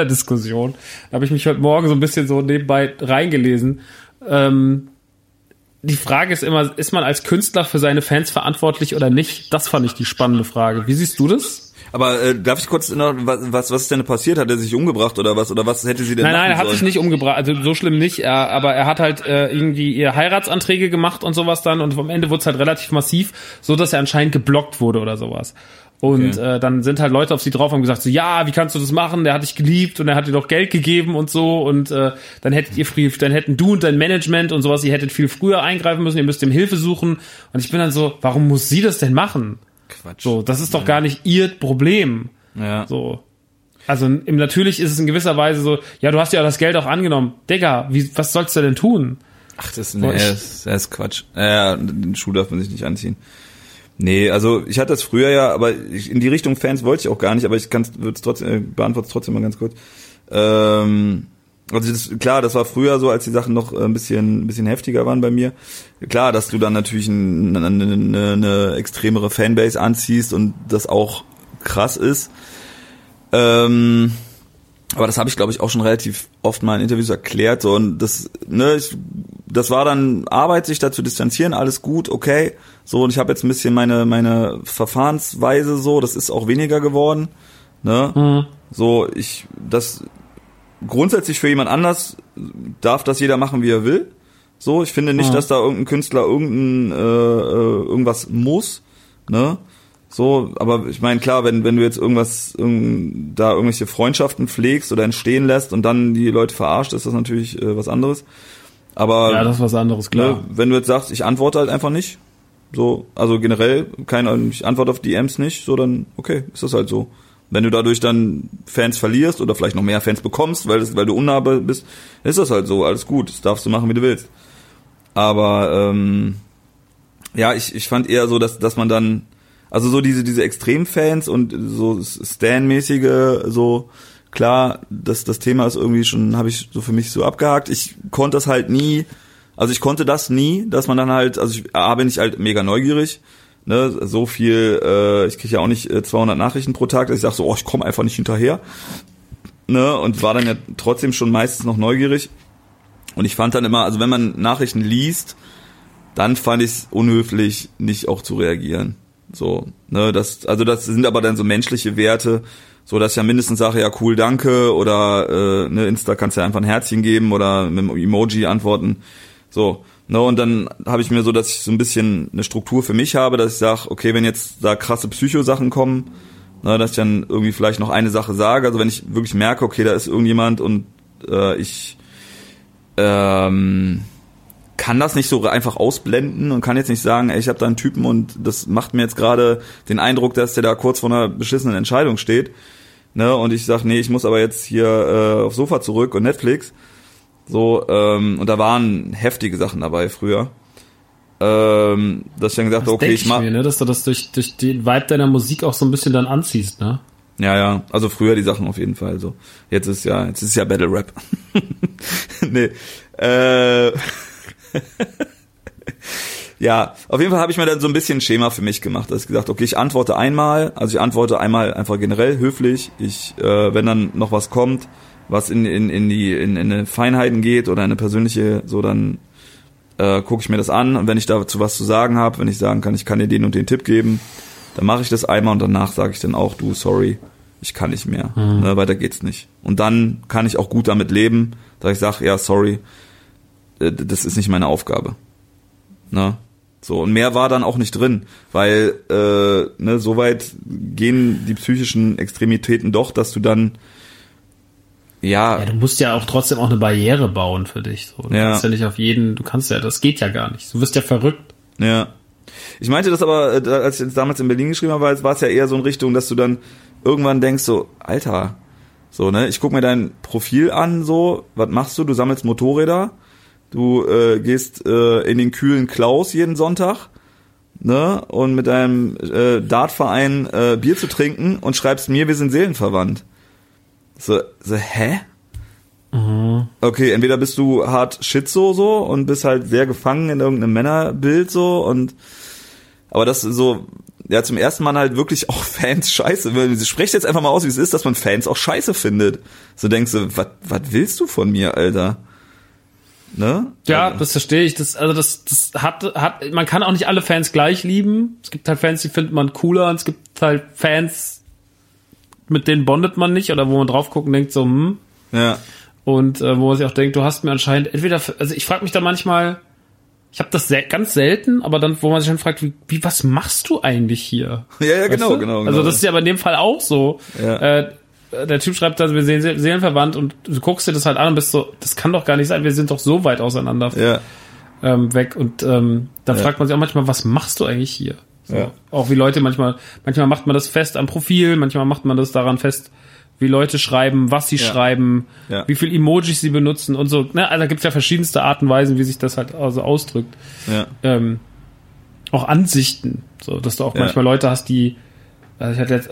Twitter-Diskussion. Da habe ich mich heute Morgen so ein bisschen so nebenbei reingelesen. die Frage ist immer, ist man als Künstler für seine Fans verantwortlich oder nicht? Das fand ich die spannende Frage. Wie siehst du das? Aber darf ich kurz noch, was ist denn passiert? Hat er sich umgebracht oder was? Oder was hätte sie denn machen Nein, er hat sollen? sich nicht umgebracht, also so schlimm nicht, aber er hat halt irgendwie ihr Heiratsanträge gemacht und sowas dann und am Ende wurde es halt relativ massiv, so dass er anscheinend geblockt wurde oder sowas. Und dann sind halt Leute auf sie drauf und haben gesagt so, ja, wie kannst du das machen? Der hat dich geliebt und er hat dir doch Geld gegeben und so und dann hätten du und dein Management und sowas, ihr hättet viel früher eingreifen müssen, ihr müsst ihm Hilfe suchen. Und ich bin dann so, warum muss sie das denn machen? Quatsch. So, das ist doch gar nicht ihr Problem. Ja. So. Also natürlich ist es in gewisser Weise so, ja, du hast ja das Geld auch angenommen. Digga, was sollst du denn tun? Ach, das ist Quatsch. Ja, den Schuh darf man sich nicht anziehen. Nee, also ich hatte das früher ja, aber in die Richtung Fans wollte ich auch gar nicht, aber ich beantworte es trotzdem mal ganz kurz. Also klar, das war früher so, als die Sachen noch ein bisschen heftiger waren bei mir. Klar, dass du dann natürlich eine extremere Fanbase anziehst und das auch krass ist. Aber das habe ich, glaube ich, auch schon relativ oft mal in Interviews erklärt. So, und das war dann Arbeit, sich da zu distanzieren, alles gut, okay. So, und ich habe jetzt ein bisschen meine Verfahrensweise so, das ist auch weniger geworden. Ne? Mhm. So, das grundsätzlich für jemand anders darf das jeder machen, wie er will. So, ich finde nicht, dass da irgendein Künstler irgendwas muss, ne? So, aber ich meine, klar, wenn du jetzt da irgendwelche Freundschaften pflegst oder entstehen lässt und dann die Leute verarscht, ist das natürlich was anderes. Aber ja, das ist was anderes, klar. Ne, wenn du jetzt sagst, ich antworte halt einfach nicht, so, also generell ich antworte auf DMs nicht, so, dann okay, ist das halt so. Wenn du dadurch dann Fans verlierst oder vielleicht noch mehr Fans bekommst, weil du unnah bist, ist das halt so, alles gut, das darfst du machen, wie du willst. Aber ja, ich fand eher so, dass man dann, also so diese Extremfans und so Stan-mäßige, so, klar, das Thema ist irgendwie schon, habe ich so für mich so abgehakt. Ich konnte das nie, dass man dann halt, also bin ich halt mega neugierig, ne, so viel, ich kriege ja auch nicht 200 Nachrichten pro Tag, dass ich sage so, ich komme einfach nicht hinterher, ne, und war dann ja trotzdem schon meistens noch neugierig. Und ich fand dann immer, also wenn man Nachrichten liest, dann fand ich es unhöflich, nicht auch zu reagieren. So, ne, das sind aber dann so menschliche Werte, so dass ich ja mindestens sage, ja cool, danke, oder Insta kannst ja einfach ein Herzchen geben oder mit einem Emoji antworten. So, ne, und dann habe ich mir so, dass ich so ein bisschen eine Struktur für mich habe, dass ich sage, okay, wenn jetzt da krasse Psycho-Sachen kommen, ne, dass ich dann irgendwie vielleicht noch eine Sache sage, also wenn ich wirklich merke, okay, da ist irgendjemand und ich kann das nicht so einfach ausblenden und kann jetzt nicht sagen, ey, ich habe da einen Typen und das macht mir jetzt gerade den Eindruck, dass der da kurz vor einer beschissenen Entscheidung steht, ne, und ich sag, nee, ich muss aber jetzt hier aufs Sofa zurück und Netflix, so, und da waren heftige Sachen dabei früher, dass ich dann gesagt habe, okay, ich mach... Ne, dass du das durch den Vibe deiner Musik auch so ein bisschen dann anziehst, ne? Ja, also früher die Sachen auf jeden Fall so. Jetzt ist ja Battle Rap. Nee. Ja, auf jeden Fall habe ich mir dann so ein bisschen ein Schema für mich gemacht, dass ich gesagt, okay, ich antworte einmal einfach generell höflich. Wenn dann noch was kommt, was in eine Feinheiten geht oder eine persönliche, so, dann gucke ich mir das an, und wenn ich dazu was zu sagen habe, wenn ich sagen kann, ich kann dir den und den Tipp geben, dann mache ich das einmal und danach sage ich dann auch, du, sorry, ich kann nicht mehr, ne, weiter geht's nicht. Und dann kann ich auch gut damit leben, dass ich sage, ja, sorry, das ist nicht meine Aufgabe. Ne? So, und mehr war dann auch nicht drin, weil so weit gehen die psychischen Extremitäten doch, dass du dann ja, du musst ja auch trotzdem auch eine Barriere bauen für dich. So. Du kannst ja nicht auf jeden, das geht ja gar nicht. Du wirst ja verrückt. Ja. Ich meinte das aber, als ich jetzt damals in Berlin geschrieben habe, war es ja eher so in Richtung, dass du dann irgendwann denkst so, Alter, so, ne, ich guck mir dein Profil an, so, was machst du? Du sammelst Motorräder, du gehst in den kühlen Klaus jeden Sonntag, ne, und mit deinem Dartverein Bier zu trinken und schreibst mir, wir sind seelenverwandt. So, hä? Mhm. Okay, entweder bist du hart Schizo so und bist halt sehr gefangen in irgendeinem Männerbild so, aber das so, ja, zum ersten Mal halt wirklich auch Fans scheiße. Sprecht jetzt einfach mal aus, wie es ist, dass man Fans auch scheiße findet. So denkst du, was willst du von mir, Alter? Ne? Ja, Also, das verstehe ich. Das hat, man kann auch nicht alle Fans gleich lieben. Es gibt halt Fans, die findet man cooler, und es gibt halt Fans, mit denen bondet man nicht, oder wo man drauf guckt und denkt so, ja. Und wo man sich auch denkt, du hast mir anscheinend entweder, also ich frage mich da manchmal, ich habe das ganz selten, aber dann, wo man sich dann fragt, wie was machst du eigentlich hier? Ja, Weißt genau, du? genau. Also das ist ja bei dem Fall auch so. Ja. Der Typ schreibt, also wir sind seelenverwandt, und du guckst dir das halt an und bist so, das kann doch gar nicht sein, wir sind doch so weit auseinander weg. Und dann fragt man sich auch manchmal, was machst du eigentlich hier? So. Ja. Auch wie Leute manchmal macht man das fest am Profil, manchmal macht man das daran fest, wie Leute schreiben, was sie schreiben, wie viel Emojis sie benutzen und so. Ne? Also da gibt's ja verschiedenste Arten und Weisen, wie sich das halt also ausdrückt. Ja. Auch Ansichten, so, dass du auch manchmal Leute hast, die, also ich hatte jetzt,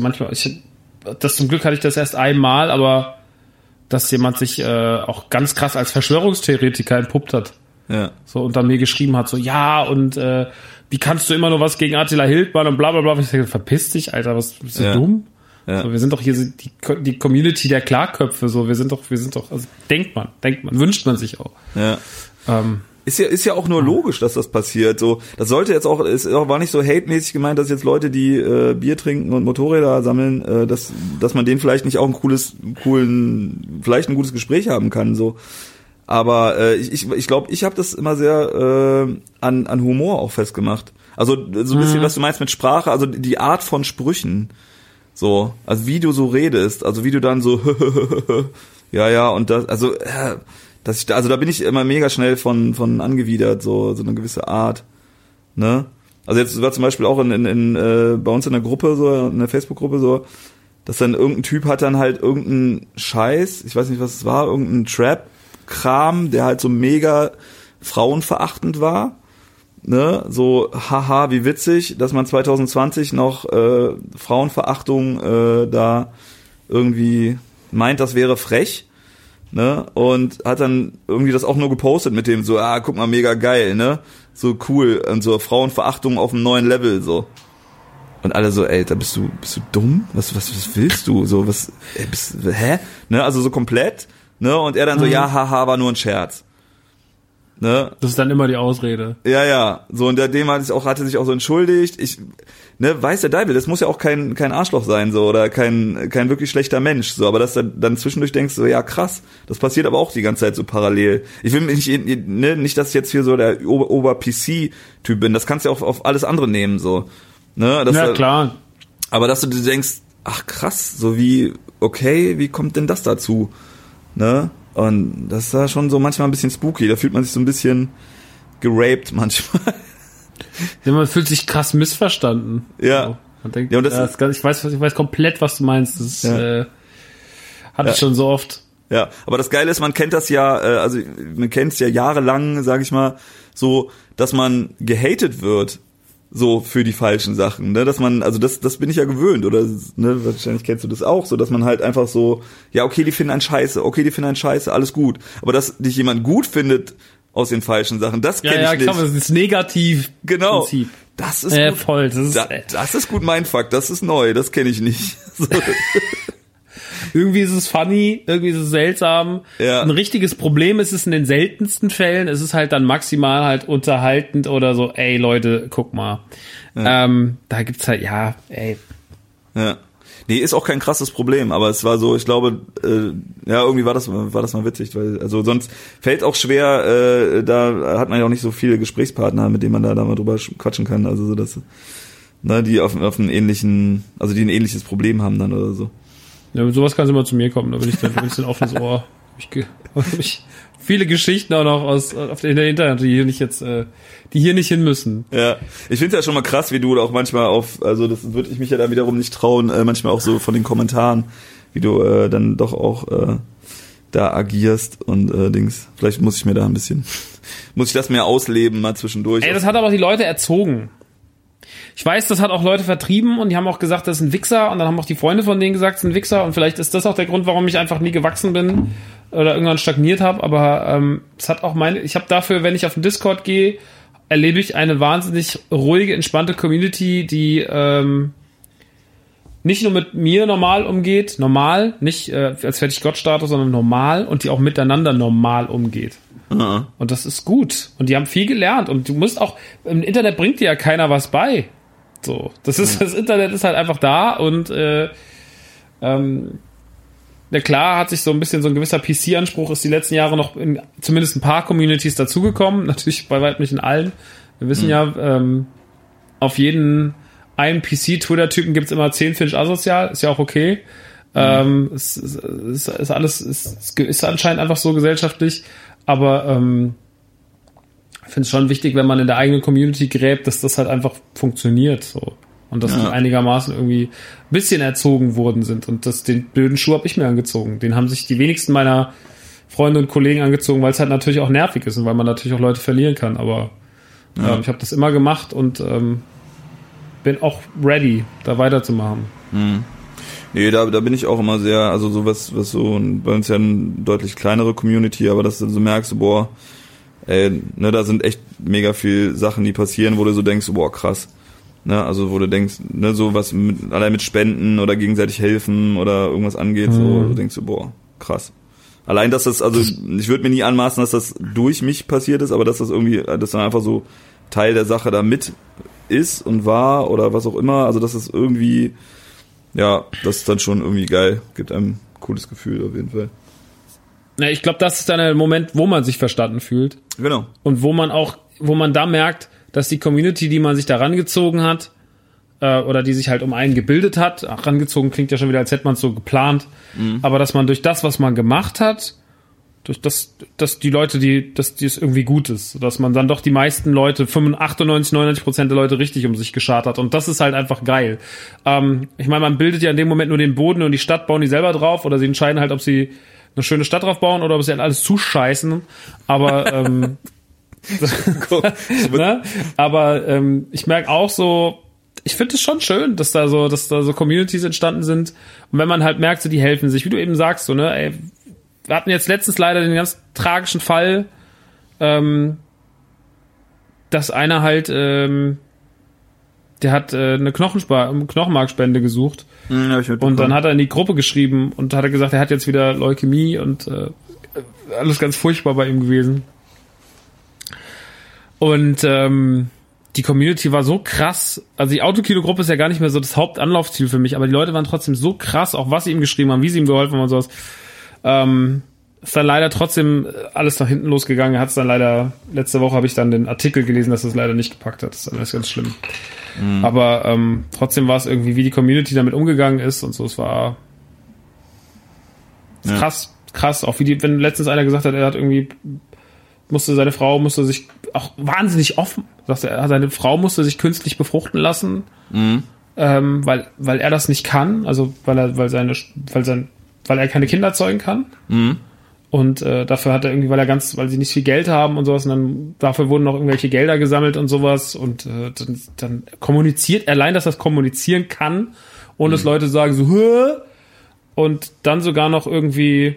das zum Glück hatte ich das erst einmal, aber dass jemand sich auch ganz krass als Verschwörungstheoretiker entpuppt hat. Ja. So, und dann mir geschrieben hat, so, ja, und wie kannst du immer nur was gegen Attila Hildmann und bla bla bla. Und ich dachte, verpiss dich, Alter, bist du dumm? Ja. So, wir sind doch hier die Community der Klarköpfe, so, wir sind doch, also denkt man, wünscht man sich auch. Ja. Ist ja auch nur logisch, dass das passiert. So, das sollte jetzt auch, war nicht so hate-mäßig gemeint, dass jetzt Leute, die Bier trinken und Motorräder sammeln, dass man denen vielleicht nicht auch vielleicht ein gutes Gespräch haben kann. So, aber ich glaube, ich habe das immer sehr an Humor auch festgemacht. Also so ein bisschen, was du meinst mit Sprache, also die Art von Sprüchen. So, also wie du so redest, also wie du dann so ja und das, also da bin ich immer mega schnell von angewidert, so eine gewisse Art, ne? Also jetzt war zum Beispiel auch bei uns in der Gruppe, so in der Facebook-Gruppe so, dass dann irgendein Typ hat dann halt irgendeinen Scheiß, ich weiß nicht, was es war, irgendeinen Trap-Kram, der halt so mega frauenverachtend war, ne? So, haha, wie witzig, dass man 2020 noch Frauenverachtung da irgendwie meint, das wäre frech. Ne, und hat dann irgendwie das auch nur gepostet mit dem so, guck mal, mega geil, ne, so cool, und so Frauenverachtung auf einem neuen Level, so. Und alle so, ey, da bist du dumm? Was willst du? So, hä? Ne, also so komplett, ne, und er dann so, ja, haha, war nur ein Scherz. Ne? Das ist dann immer die Ausrede. Ja, so, und dem hatte sich auch so entschuldigt. Weiß der Deibel, das muss ja auch kein Arschloch sein, so, oder kein wirklich schlechter Mensch, so, aber dass du dann zwischendurch denkst, so, ja, krass, das passiert aber auch die ganze Zeit so parallel. Ich will nicht, dass ich jetzt hier so der Ober-PC-Typ bin, das kannst du ja auch auf alles andere nehmen, so, ne, ja, klar. Aber dass du dir denkst, ach, krass, so wie kommt denn das dazu, ne? Und das ist da schon so manchmal ein bisschen spooky, da fühlt man sich so ein bisschen geraped manchmal. Ja, man fühlt sich krass missverstanden. Ja. So. Man denkt, ja, und ich weiß komplett, was du meinst. Das hatte ich schon so oft. Ja, aber das Geile ist, man kennt das ja, also man kennt es ja jahrelang, sag ich mal, so, dass man gehatet wird, so für die falschen Sachen, ne, dass man, also das bin ich ja gewöhnt, oder, ne, wahrscheinlich kennst du das auch, so, dass man halt einfach so, ja, okay, die finden einen scheiße, alles gut, aber dass dich jemand gut findet aus den falschen Sachen, das kenne ich nicht. Ja, klar, das ist negativ. Genau. Prinzip. Das ist gut. Voll. Das ist gut mein Fuck, das ist neu, das kenne ich nicht. So. Irgendwie ist es funny, irgendwie ist es seltsam. Ja. Ein richtiges Problem ist es in den seltensten Fällen. Es ist halt dann maximal halt unterhaltend oder so, ey Leute, guck mal. Ja. Da gibt's halt, ja, ey. Ja. Nee, ist auch kein krasses Problem, aber es war so, ich glaube, irgendwie war das mal witzig, weil, also sonst fällt auch schwer, da hat man ja auch nicht so viele Gesprächspartner, mit denen man da mal drüber quatschen kann, also so, dass, ne, die auf einen ähnlichen, also die ein ähnliches Problem haben dann oder so. Ja, mit sowas kannst du immer zu mir kommen, da bin ich dann ein offenes Ohr. Ich viele Geschichten auch noch in der Internet, die hier nicht hin müssen. Ja, ich finde es ja schon mal krass, wie du auch manchmal also das würde ich mich ja da wiederum nicht trauen, manchmal auch so von den Kommentaren, wie du dann doch auch da agierst und Dings. Vielleicht muss ich das mehr ausleben mal zwischendurch. Ey, das hat aber die Leute erzogen. Ich weiß, das hat auch Leute vertrieben und die haben auch gesagt, das ist ein Wichser, und dann haben auch die Freunde von denen gesagt, das ist ein Wichser, und vielleicht ist das auch der Grund, warum ich einfach nie gewachsen bin oder irgendwann stagniert habe, aber es hat auch ich habe dafür, wenn ich auf den Discord gehe, erlebe ich eine wahnsinnig ruhige, entspannte Community, die nicht nur mit mir normal umgeht, nicht als Fertig-Gott-Status, sondern normal, und die auch miteinander normal umgeht. Mhm. Und das ist gut. Und die haben viel gelernt. Und du musst auch, im Internet bringt dir ja keiner was bei. So. Das Internet ist halt einfach da und, ja klar, hat sich so ein bisschen so ein gewisser PC-Anspruch ist die letzten Jahre noch in zumindest ein paar Communities dazugekommen. Natürlich bei weitem nicht in allen. Wir wissen ja, auf jeden einen PC-Twitter-Typen gibt's immer 10 Finch asozial. Ist ja auch okay. Es ist alles, ist anscheinend einfach so gesellschaftlich. Aber ich finde es schon wichtig, wenn man in der eigenen Community gräbt, dass das halt einfach funktioniert. So. Und dass die einigermaßen irgendwie ein bisschen erzogen worden sind. Und den blöden Schuh habe ich mir angezogen. Den haben sich die wenigsten meiner Freunde und Kollegen angezogen, weil es halt natürlich auch nervig ist und weil man natürlich auch Leute verlieren kann. Aber ich habe das immer gemacht und bin auch ready, da weiterzumachen. Nee, da bin ich auch immer sehr, also sowas, was so, bei uns ja eine deutlich kleinere Community, aber dass du so merkst, boah, ey, ne, da sind echt mega viel Sachen, die passieren, wo du so denkst, boah, krass. Ne, also wo du denkst, ne, so was allein mit Spenden oder gegenseitig helfen oder irgendwas angeht, so du denkst du, boah, krass. Allein, dass das, also ich würde mir nie anmaßen, dass das durch mich passiert ist, aber dass das irgendwie, dass dann einfach so Teil der Sache da mit ist und war oder was auch immer, also dass es irgendwie, ja, das ist dann schon irgendwie geil, gibt einem ein cooles Gefühl auf jeden Fall. Ja, ich glaube, das ist dann der Moment, wo man sich verstanden fühlt. Genau. Und wo man da merkt, dass die Community, die man sich da rangezogen hat, oder die sich halt um einen gebildet hat, rangezogen klingt ja schon wieder, als hätte man es so geplant, aber dass man durch das, was man gemacht hat, durch das, dass die Leute, dass es irgendwie gut ist, dass man dann doch die meisten Leute, 98-99% der Leute richtig um sich geschart hat und das ist halt einfach geil. Ich meine, man bildet ja in dem Moment nur den Boden und die Stadt bauen die selber drauf oder sie entscheiden halt, ob sie eine schöne Stadt drauf bauen oder ob sie halt alles zuscheißen, aber ne? Aber ich merke auch so, ich finde es schon schön, dass da so Communities entstanden sind und wenn man halt merkt, so die helfen sich, wie du eben sagst, so ne, ey, wir hatten jetzt letztens leider den ganz tragischen Fall, dass einer halt, der hat eine Knochenmarkspende gesucht und dann hat er in die Gruppe geschrieben und hat er gesagt, er hat jetzt wieder Leukämie und alles ganz furchtbar bei ihm gewesen. Und die Community war so krass, also die Autokino-Gruppe ist ja gar nicht mehr so das Hauptanlaufziel für mich, aber die Leute waren trotzdem so krass, auch was sie ihm geschrieben haben, wie sie ihm geholfen haben und sowas. Ist dann leider trotzdem alles nach hinten losgegangen. Er hat es dann leider, letzte Woche habe ich dann den Artikel gelesen, dass es leider nicht gepackt hat. Das ist alles ganz schlimm. Aber trotzdem war es irgendwie, wie die Community damit umgegangen ist und so, es war krass, auch wie wenn letztens einer gesagt hat, er hat irgendwie seine Frau musste sich auch wahnsinnig offen, sagt er, seine Frau musste sich künstlich befruchten lassen, weil er das nicht kann, also weil er keine Kinder zeugen kann. Und dafür hat er irgendwie, weil sie nicht viel Geld haben und sowas, und dann dafür wurden noch irgendwelche Gelder gesammelt und sowas und dann kommuniziert, allein, dass er das kommunizieren kann, ohne dass Leute sagen so, hä? Und dann sogar noch irgendwie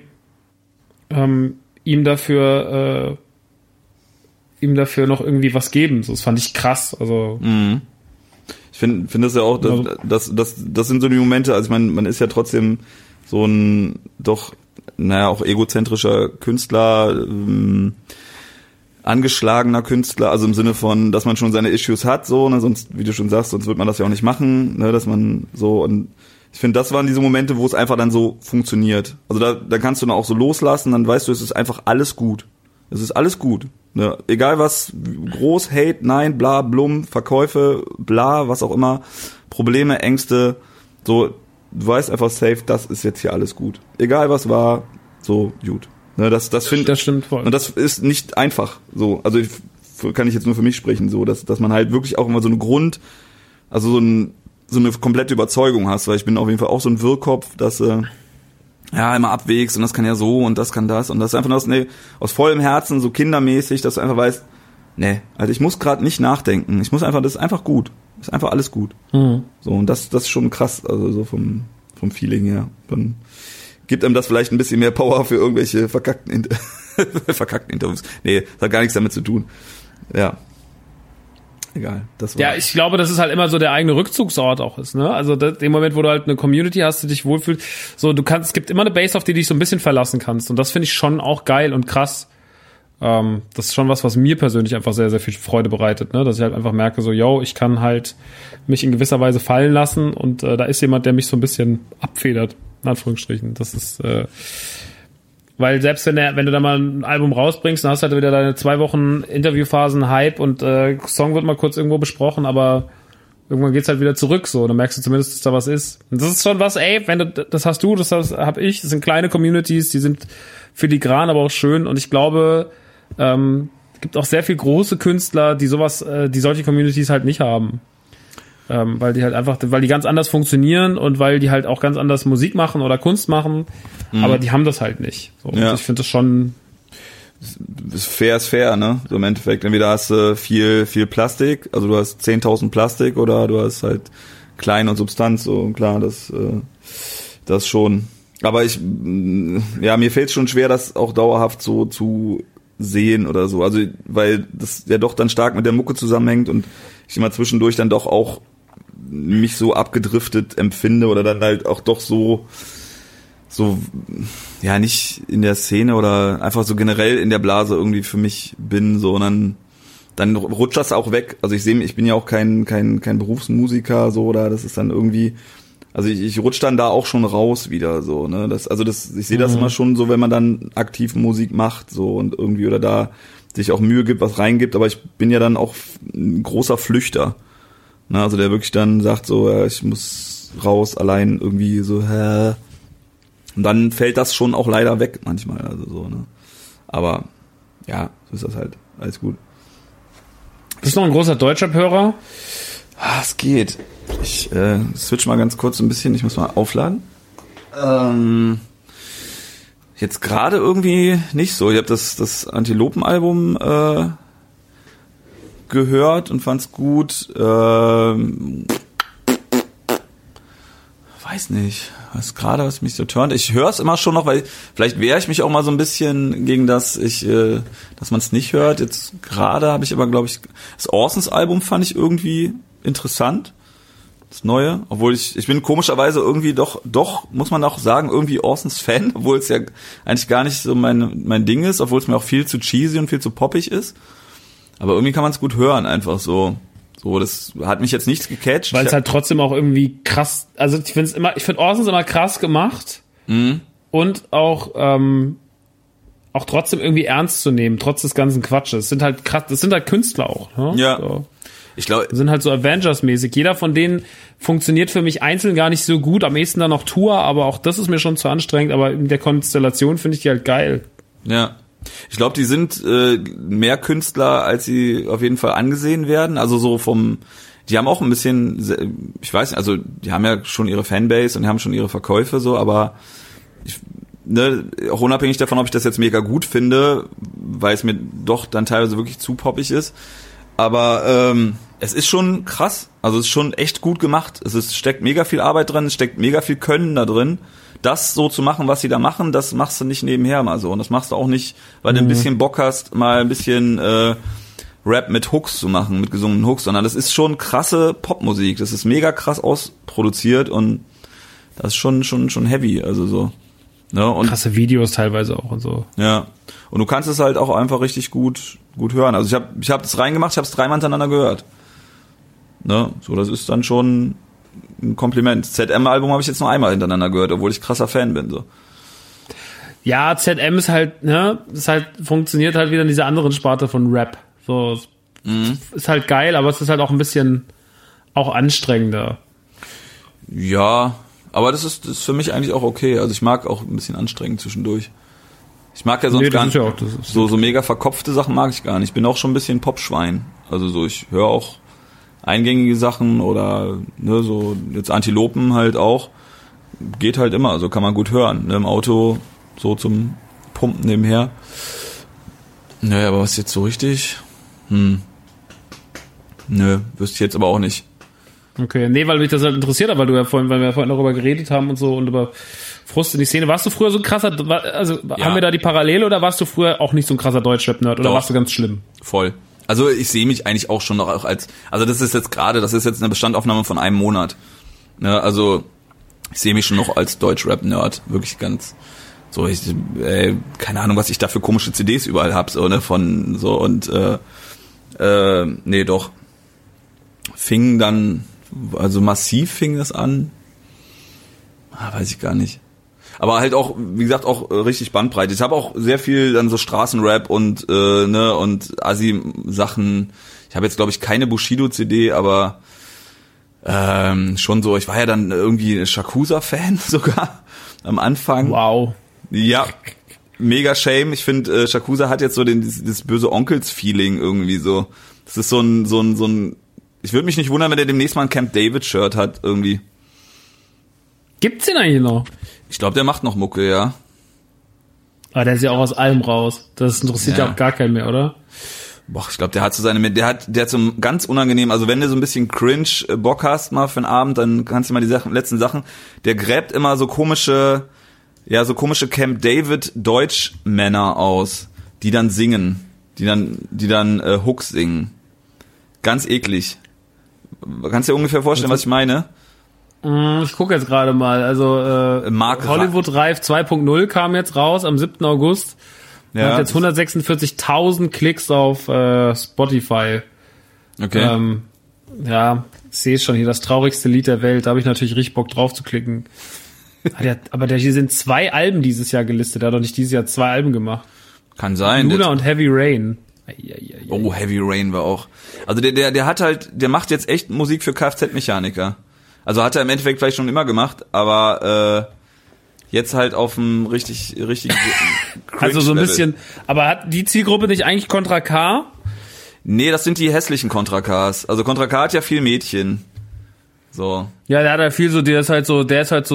ihm dafür noch irgendwie was geben. So, das fand ich krass. Also ich finde das ja auch, das sind so die Momente, also ich meine, man ist ja trotzdem so ein doch, naja, auch egozentrischer Künstler, angeschlagener Künstler, also im Sinne von, dass man schon seine Issues hat, so, ne, sonst, wie du schon sagst, sonst wird man das ja auch nicht machen, ne, dass man so, und ich finde, das waren diese Momente, wo es einfach dann so funktioniert. Also da kannst du dann auch so loslassen, dann weißt du, es ist einfach alles gut. Es ist alles gut. Ne? Egal was, groß, Hate, nein, bla, blum, Verkäufe, bla, was auch immer, Probleme, Ängste, so, du weißt einfach safe, das ist jetzt hier alles gut. Egal was war, so, gut. Ne, das stimmt voll. Und das ist nicht einfach, so, also kann ich jetzt nur für mich sprechen, so, dass man halt wirklich auch immer so eine also so eine komplette Überzeugung hast, weil ich bin auf jeden Fall auch so ein Wirrkopf, dass immer abwägst und das kann ja so und das kann das und das ist einfach aus vollem Herzen, so kindermäßig, dass du einfach weißt, also ich muss gerade nicht nachdenken, das ist einfach gut, ist einfach alles gut. So, und das ist schon krass, also so vom Feeling her. Dann gibt einem das vielleicht ein bisschen mehr Power für irgendwelche verkackten Interviews. Nee, das hat gar nichts damit zu tun. Ja. Egal. Ja, ich glaube, dass es halt immer so der eigene Rückzugsort auch ist, ne? Also dem Moment, wo du halt eine Community hast, die dich wohlfühlst, so es gibt immer eine Base, auf die du dich so ein bisschen verlassen kannst. Und das finde ich schon auch geil und krass. Das ist schon was mir persönlich einfach sehr, sehr viel Freude bereitet, ne? Dass ich halt einfach merke, so, ich kann halt mich in gewisser Weise fallen lassen und da ist jemand, der mich so ein bisschen abfedert, in Anführungsstrichen. Das ist, weil selbst wenn du da mal ein Album rausbringst, dann hast du halt wieder deine 2 Wochen Interviewphasen, Hype und Song wird mal kurz irgendwo besprochen, aber irgendwann geht's halt wieder zurück, so. Dann merkst du zumindest, dass da was ist. Und das ist schon was, wenn du, das hast du, das hab ich, das sind kleine Communities, die sind filigran, aber auch schön und ich glaube, gibt auch sehr viel große Künstler, die die solche Communities halt nicht haben. Weil die halt einfach, weil die ganz anders funktionieren und weil die halt auch ganz anders Musik machen oder Kunst machen, aber die haben das halt nicht. So, ja. Ich finde das schon. Fair ist fair, ne? So im Endeffekt. Entweder hast du viel Plastik, also du hast 10.000 Plastik oder du hast halt Klein und Substanz, so klar, das schon. Aber mir fällt es schon schwer, das auch dauerhaft so zu sehen oder so. Also, weil das ja doch dann stark mit der Mucke zusammenhängt und ich immer zwischendurch dann doch auch mich so abgedriftet empfinde oder dann halt auch doch so ja, nicht in der Szene oder einfach so generell in der Blase irgendwie für mich bin, so, und dann rutscht das auch weg. Also ich bin ja auch kein Berufsmusiker, so, oder das ist dann irgendwie, also ich rutsch dann da auch schon raus wieder, so, ne, ich sehe das immer schon so, wenn man dann aktiv Musik macht, so, und irgendwie, oder da sich auch Mühe gibt, was reingibt, aber ich bin ja dann auch ein großer Flüchter, ne, also der wirklich dann sagt so, ja, ich muss raus, allein irgendwie so, und dann fällt das schon auch leider weg manchmal, also so, ne, aber ja, so ist das halt, alles gut. Bist du noch ein großer Deutschrap-Hörer? Es geht. Ich switch mal ganz kurz ein bisschen, ich muss mal aufladen. Jetzt gerade irgendwie nicht so. Ich habe das Antilopen-Album gehört und fand's gut. Weiß nicht, was mich so turnt. Ich höre es immer schon noch, weil vielleicht wehre ich mich auch mal so ein bisschen gegen dass man es nicht hört. Jetzt gerade habe ich aber, glaube ich, das Orsons Album fand ich irgendwie interessant. Das Neue, obwohl ich bin komischerweise irgendwie doch, muss man auch sagen, irgendwie Orsons Fan, obwohl es ja eigentlich gar nicht so mein Ding ist, obwohl es mir auch viel zu cheesy und viel zu poppig ist. Aber irgendwie kann man es gut hören, einfach so. So, das hat mich jetzt nicht gecatcht. Weil es halt trotzdem auch irgendwie krass, also ich finde Orsons immer krass gemacht und auch trotzdem irgendwie ernst zu nehmen, trotz des ganzen Quatsches. Das sind halt Künstler auch, ne? Ja. So. Ich glaube, sind halt so Avengers-mäßig. Jeder von denen funktioniert für mich einzeln gar nicht so gut. Am ehesten dann noch Tour, aber auch das ist mir schon zu anstrengend. Aber in der Konstellation finde ich die halt geil. Ja. Ich glaube, die sind mehr Künstler, als sie auf jeden Fall angesehen werden. Also so die haben auch ein bisschen, ich weiß nicht, also die haben ja schon ihre Fanbase und die haben schon ihre Verkäufe so, aber auch unabhängig davon, ob ich das jetzt mega gut finde, weil es mir doch dann teilweise wirklich zu poppig ist. Aber es ist schon krass, also es ist schon echt gut gemacht. Steckt mega viel Arbeit drin, es steckt mega viel Können da drin. Das so zu machen, was sie da machen, das machst du nicht nebenher mal so. Und das machst du auch nicht, weil du ein bisschen Bock hast, mal ein bisschen Rap mit Hooks zu machen, mit gesungenen Hooks, sondern das ist schon krasse Popmusik. Das ist mega krass ausproduziert und das ist schon heavy, also so. Ne? Und krasse Videos teilweise auch und so. Ja. Und du kannst es halt auch einfach richtig gut hören. Also ich hab das reingemacht, ich habe es 3-mal hintereinander gehört. Ne? So, das ist dann schon ein Kompliment. ZM-Album habe ich jetzt nur einmal hintereinander gehört, obwohl ich krasser Fan bin. So. Ja, ZM ist halt, ne, funktioniert halt wieder in dieser anderen Sparte von Rap. So, ist halt geil, aber es ist halt auch ein bisschen auch anstrengender. Ja, aber das ist für mich eigentlich auch okay. Also ich mag auch ein bisschen anstrengend zwischendurch. Ich mag ja sonst gar nicht. Ja so mega verkopfte Sachen mag ich gar nicht. Ich bin auch schon ein bisschen Popschwein. Also so, ich höre auch eingängige Sachen oder ne, so jetzt Antilopen halt auch. Geht halt immer, also kann man gut hören. Ne, im Auto so zum Pumpen nebenher. Naja, aber was jetzt so richtig? Nö, wüsste ich jetzt aber auch nicht. Okay, nee, weil mich das halt interessiert hat, weil wir vorhin darüber geredet haben und so und über Frust in die Szene. Warst du früher so ein krasser, also ja. Haben wir da die Parallele oder warst du früher auch nicht so ein krasser Deutschrap-Nerd oder warst du ganz schlimm? Voll. Also ich sehe mich eigentlich auch schon noch auch als, also das ist jetzt eine Bestandaufnahme von einem Monat. Ja, also ich sehe mich schon noch als Deutschrap-Nerd, wirklich ganz, So, keine Ahnung, was ich da für komische CDs überall hab, so, ne, von so und nee, doch. Fing dann, also massiv fing es an. Weiß ich gar nicht. Aber halt auch, wie gesagt, auch richtig Bandbreite. Ich habe auch sehr viel dann so Straßenrap und ne und Assi-Sachen. Ich habe jetzt, glaube ich, keine Bushido-CD, aber schon so, ich war ja dann irgendwie Shakusa-Fan sogar am Anfang. Wow. Ja, mega shame. Ich finde, Shakusa hat jetzt so das böse Onkels-Feeling irgendwie so. Das ist so ein ich würde mich nicht wundern, wenn der demnächst mal ein Camp David-Shirt hat irgendwie. Gibt's den eigentlich noch? Ich glaube, der macht noch Mucke, ja. Aber der ist ja auch aus allem raus. Das interessiert ja auch gar keinen mehr, oder? Boah, ich glaube, der hat der hat so ganz unangenehm, also wenn du so ein bisschen cringe Bock hast mal für einen Abend, dann kannst du mal die letzten Sachen, der gräbt immer so komische Camp David Deutschmänner aus, die dann singen, die dann Hooks singen. Ganz eklig. Kannst du dir ungefähr vorstellen, was ich meine? Ich gucke jetzt gerade mal. Also Hollywood Reif 2.0 kam jetzt raus am 7. August. Ja. Hat jetzt 146.000 Klicks auf Spotify. Okay. Ja, ich sehe schon hier, das traurigste Lied der Welt. Da habe ich natürlich richtig Bock drauf zu klicken. Hier sind 2 Alben dieses Jahr gelistet. Er hat doch nicht dieses Jahr 2 Alben gemacht. Kann sein. Luna und Heavy Rain. Oh, Heavy Rain war auch. Also der macht jetzt echt Musik für Kfz-Mechaniker. Also hat er im Endeffekt vielleicht schon immer gemacht, aber jetzt halt auf einem richtig also so ein bisschen, aber hat die Zielgruppe nicht eigentlich Contra K? Nee, das sind die hässlichen Contra Ks. Also Contra K hat ja viel Mädchen. So. Ja, der hat ja viel so, der ist halt so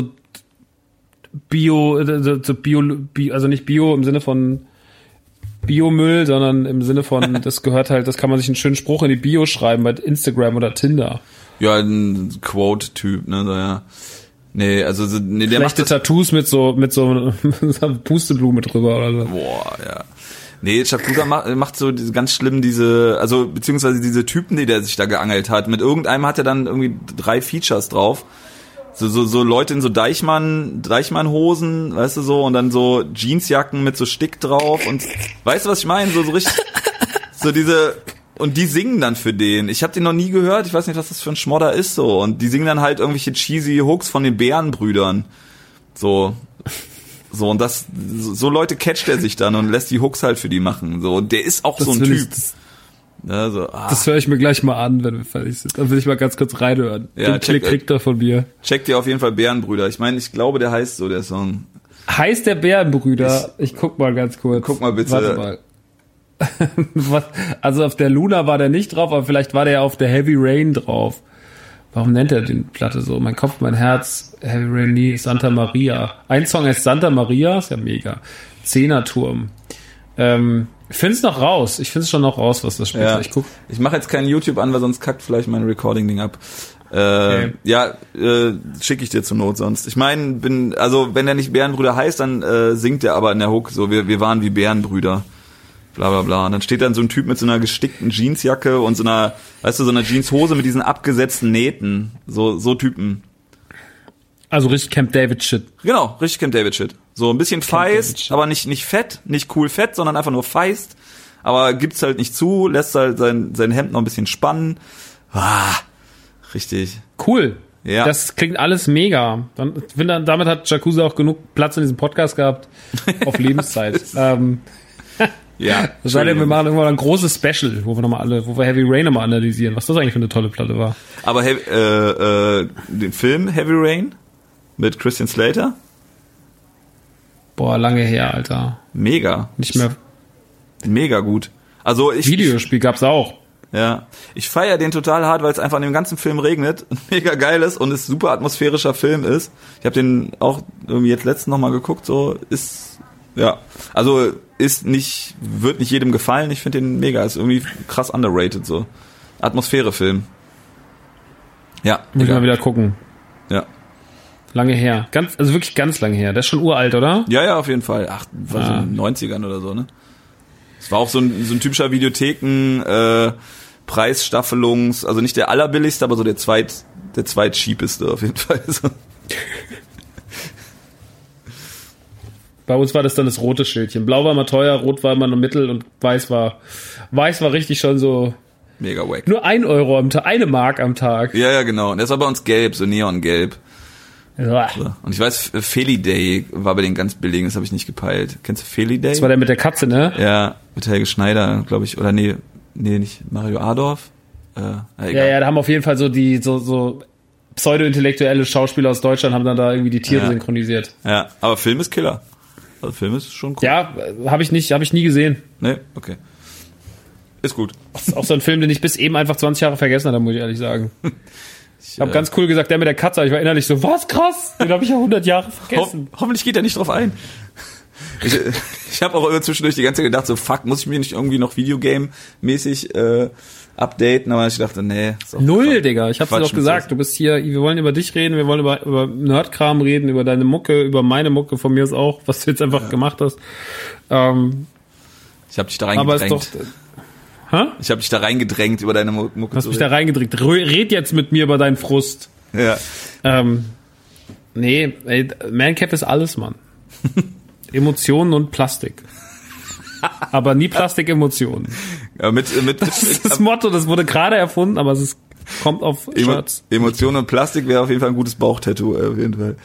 Bio, also nicht Bio im Sinne von Biomüll, sondern im Sinne von, das gehört halt, das kann man sich einen schönen Spruch in die Bio schreiben bei Instagram oder Tinder. Ja, ein Quote-Typ, ne, so, ja. Nee, also, nee, der schlechte macht Tattoos mit so Pusteblume drüber oder so. Boah, ja. Nee, Shakusa macht so ganz schlimm also, beziehungsweise diese Typen, die der sich da geangelt hat. Mit irgendeinem hat er dann irgendwie 3 Features drauf. So Leute in so Deichmann-Hosen, weißt du, so, und dann so Jeansjacken mit so Stick drauf und, weißt du, was ich meine? So richtig, so diese, und die singen dann für den. Ich habe den noch nie gehört, ich weiß nicht, was das für ein Schmodder ist, so, und die singen dann halt irgendwelche cheesy Hooks von den Bärenbrüdern. So, und so Leute catcht er sich dann und lässt die Hooks halt für die machen, so, und der ist auch so ein Typ. Ja, so, Das höre ich mir gleich mal an, wenn wir fertig sind. Dann will ich mal ganz kurz reinhören. Ja, kriegt er von mir. Checkt dir auf jeden Fall Bärenbrüder. Ich meine, ich glaube, der heißt so, der Song. Heißt der Bärenbrüder? Ich guck mal ganz kurz. Guck mal bitte. Warte mal. Also auf der Luna war der nicht drauf, aber vielleicht war der ja auf der Heavy Rain drauf. Warum nennt er den Platte so? Mein Kopf, mein Herz, Heavy Rain, nie, Santa Maria. Ein Song heißt Santa Maria, ist ja mega. 10er Turm. Ich find's noch raus. Ich find's schon noch raus, was das spielt. Ja. Ich mache jetzt kein YouTube an, weil sonst kackt vielleicht mein Recording-Ding ab. Okay. Ja, schicke ich dir zur Not sonst. Ich meine, wenn er nicht Bärenbrüder heißt, dann singt er aber in der Hook so, wir waren wie Bärenbrüder. Bla bla bla. Und dann steht dann so ein Typ mit so einer gestickten Jeansjacke und so einer Jeanshose mit diesen abgesetzten Nähten. So Typen. Also richtig Camp David Shit. Genau, richtig Camp David Shit. So ein bisschen feist, aber nicht fett, nicht cool fett, sondern einfach nur feist. Aber gibt's halt nicht zu, lässt halt sein Hemd noch ein bisschen spannen. Richtig. Cool. Ja. Das klingt alles mega. Damit hat Shakusa auch genug Platz in diesem Podcast gehabt. Auf Lebenszeit. Ja. Das sei denn, wir machen irgendwann ein großes Special, wo wir Heavy Rain nochmal analysieren, was das eigentlich für eine tolle Platte war. Aber den Film Heavy Rain mit Christian Slater? Boah, lange her, Alter. Mega. Nicht mehr. Mega gut. Also Videospiel gab's auch. Ja. Ich feiere den total hart, weil es einfach in dem ganzen Film regnet. Mega geil ist und es super atmosphärischer Film ist. Ich habe den auch irgendwie jetzt letztens nochmal geguckt, so ist, ja. Also wird nicht jedem gefallen. Ich finde den mega. Ist irgendwie krass underrated, so. Atmosphärefilm. Ja. Muss ich mal wieder gucken. Ja. Lange her. Also wirklich ganz lange her. Der ist schon uralt, oder? Ja, auf jeden Fall. War so in den 90ern oder so, ne? Es war auch so ein typischer Videotheken, Preisstaffelungs, also nicht der allerbilligste, aber so der zweitcheapeste auf jeden Fall. So. Bei uns war das dann das rote Schildchen. Blau war mal teuer, rot war immer noch mittel und weiß war richtig schon so Mega wack. nur 1 Euro am Tag, 1 Mark am Tag. Ja, genau. Und das war bei uns gelb, so neongelb. Ja. So. Und ich weiß, Feli-Day war bei den ganz billigen, das habe ich nicht gepeilt. Kennst du Feli-Day? Das war der mit der Katze, ne? Ja, mit Helge Schneider, glaube ich. Oder nee, nicht Mario Adorf. Egal. Ja, da haben auf jeden Fall so die so pseudo-intellektuelle Schauspieler aus Deutschland haben dann da irgendwie die Tiere synchronisiert. Ja, aber Film ist Killer. Also Film ist schon cool. Ja, habe ich nie gesehen. Nee, okay. Ist gut. Das ist auch so ein Film, den ich bis eben einfach 20 Jahre vergessen hatte, muss ich ehrlich sagen. Ich habe ganz cool gesagt, der mit der Katze, ich war innerlich so, was krass, den habe ich ja 100 Jahre vergessen. Hoffentlich geht er nicht drauf ein. Ich habe auch immer zwischendurch die ganze Zeit gedacht, so fuck, muss ich mir nicht irgendwie noch Videogame-mäßig updaten, aber ich dachte, nee. Null, Digga, ich hab's dir Quatsch doch gesagt, du bist hier, wir wollen über dich reden, wir wollen über Nerdkram reden, über deine Mucke, über meine Mucke, von mir ist auch, was du jetzt einfach gemacht hast. Ich habe dich da reingedrängt. Aber ist doch, Ich habe dich da reingedrängt, über deine Mucke hast mich da reingedrängt. Red jetzt mit mir über deinen Frust. Ja. Nee, ey, Mancave ist alles, Mann. Emotionen und Plastik. Aber nie Plastik-Emotionen. Ja, Das ist das Motto, das wurde gerade erfunden, aber kommt auf Shirts. Emotionen und Plastik wäre auf jeden Fall ein gutes Bauchtattoo, auf jeden Fall.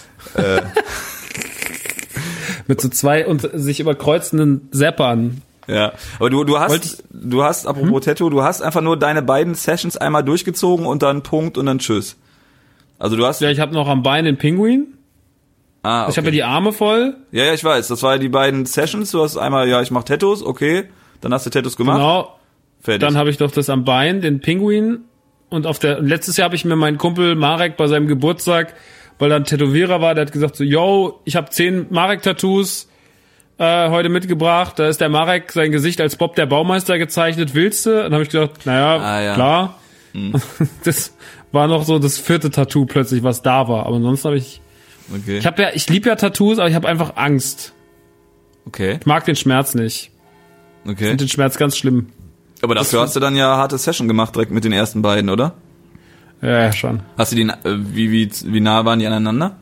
Mit so 2 und sich überkreuzenden Zappern. Ja, aber du hast, apropos Tattoo, du hast einfach nur deine beiden Sessions einmal durchgezogen und dann Punkt und dann Tschüss. Also du hast... Ja, ich habe noch am Bein den Pinguin. okay. Ich habe ja die Arme voll. Ja, ich weiß. Das waren die beiden Sessions. Du hast einmal, ja, ich mach Tattoos, okay. Dann hast du Tattoos gemacht. Genau. Fertig. Dann habe ich doch das am Bein, den Pinguin. Und letztes Jahr habe ich mir meinen Kumpel Marek bei seinem Geburtstag, weil er ein Tätowierer war, der hat gesagt so, yo, ich habe 10 Marek-Tattoos heute mitgebracht. Da ist der Marek, sein Gesicht als Bob der Baumeister gezeichnet. Willst du? Dann habe ich gedacht, naja, klar. Das war noch so das 4. Tattoo plötzlich, was da war. Aber ansonsten habe ich... Okay. Ich liebe ja Tattoos, aber ich habe einfach Angst. Okay. Ich mag den Schmerz nicht. Ich Okay. finde den Schmerz ganz schlimm. Aber dafür hast du dann ja harte Session gemacht, direkt mit den ersten beiden, oder? Ja, schon. Hast du die, wie nah waren die aneinander?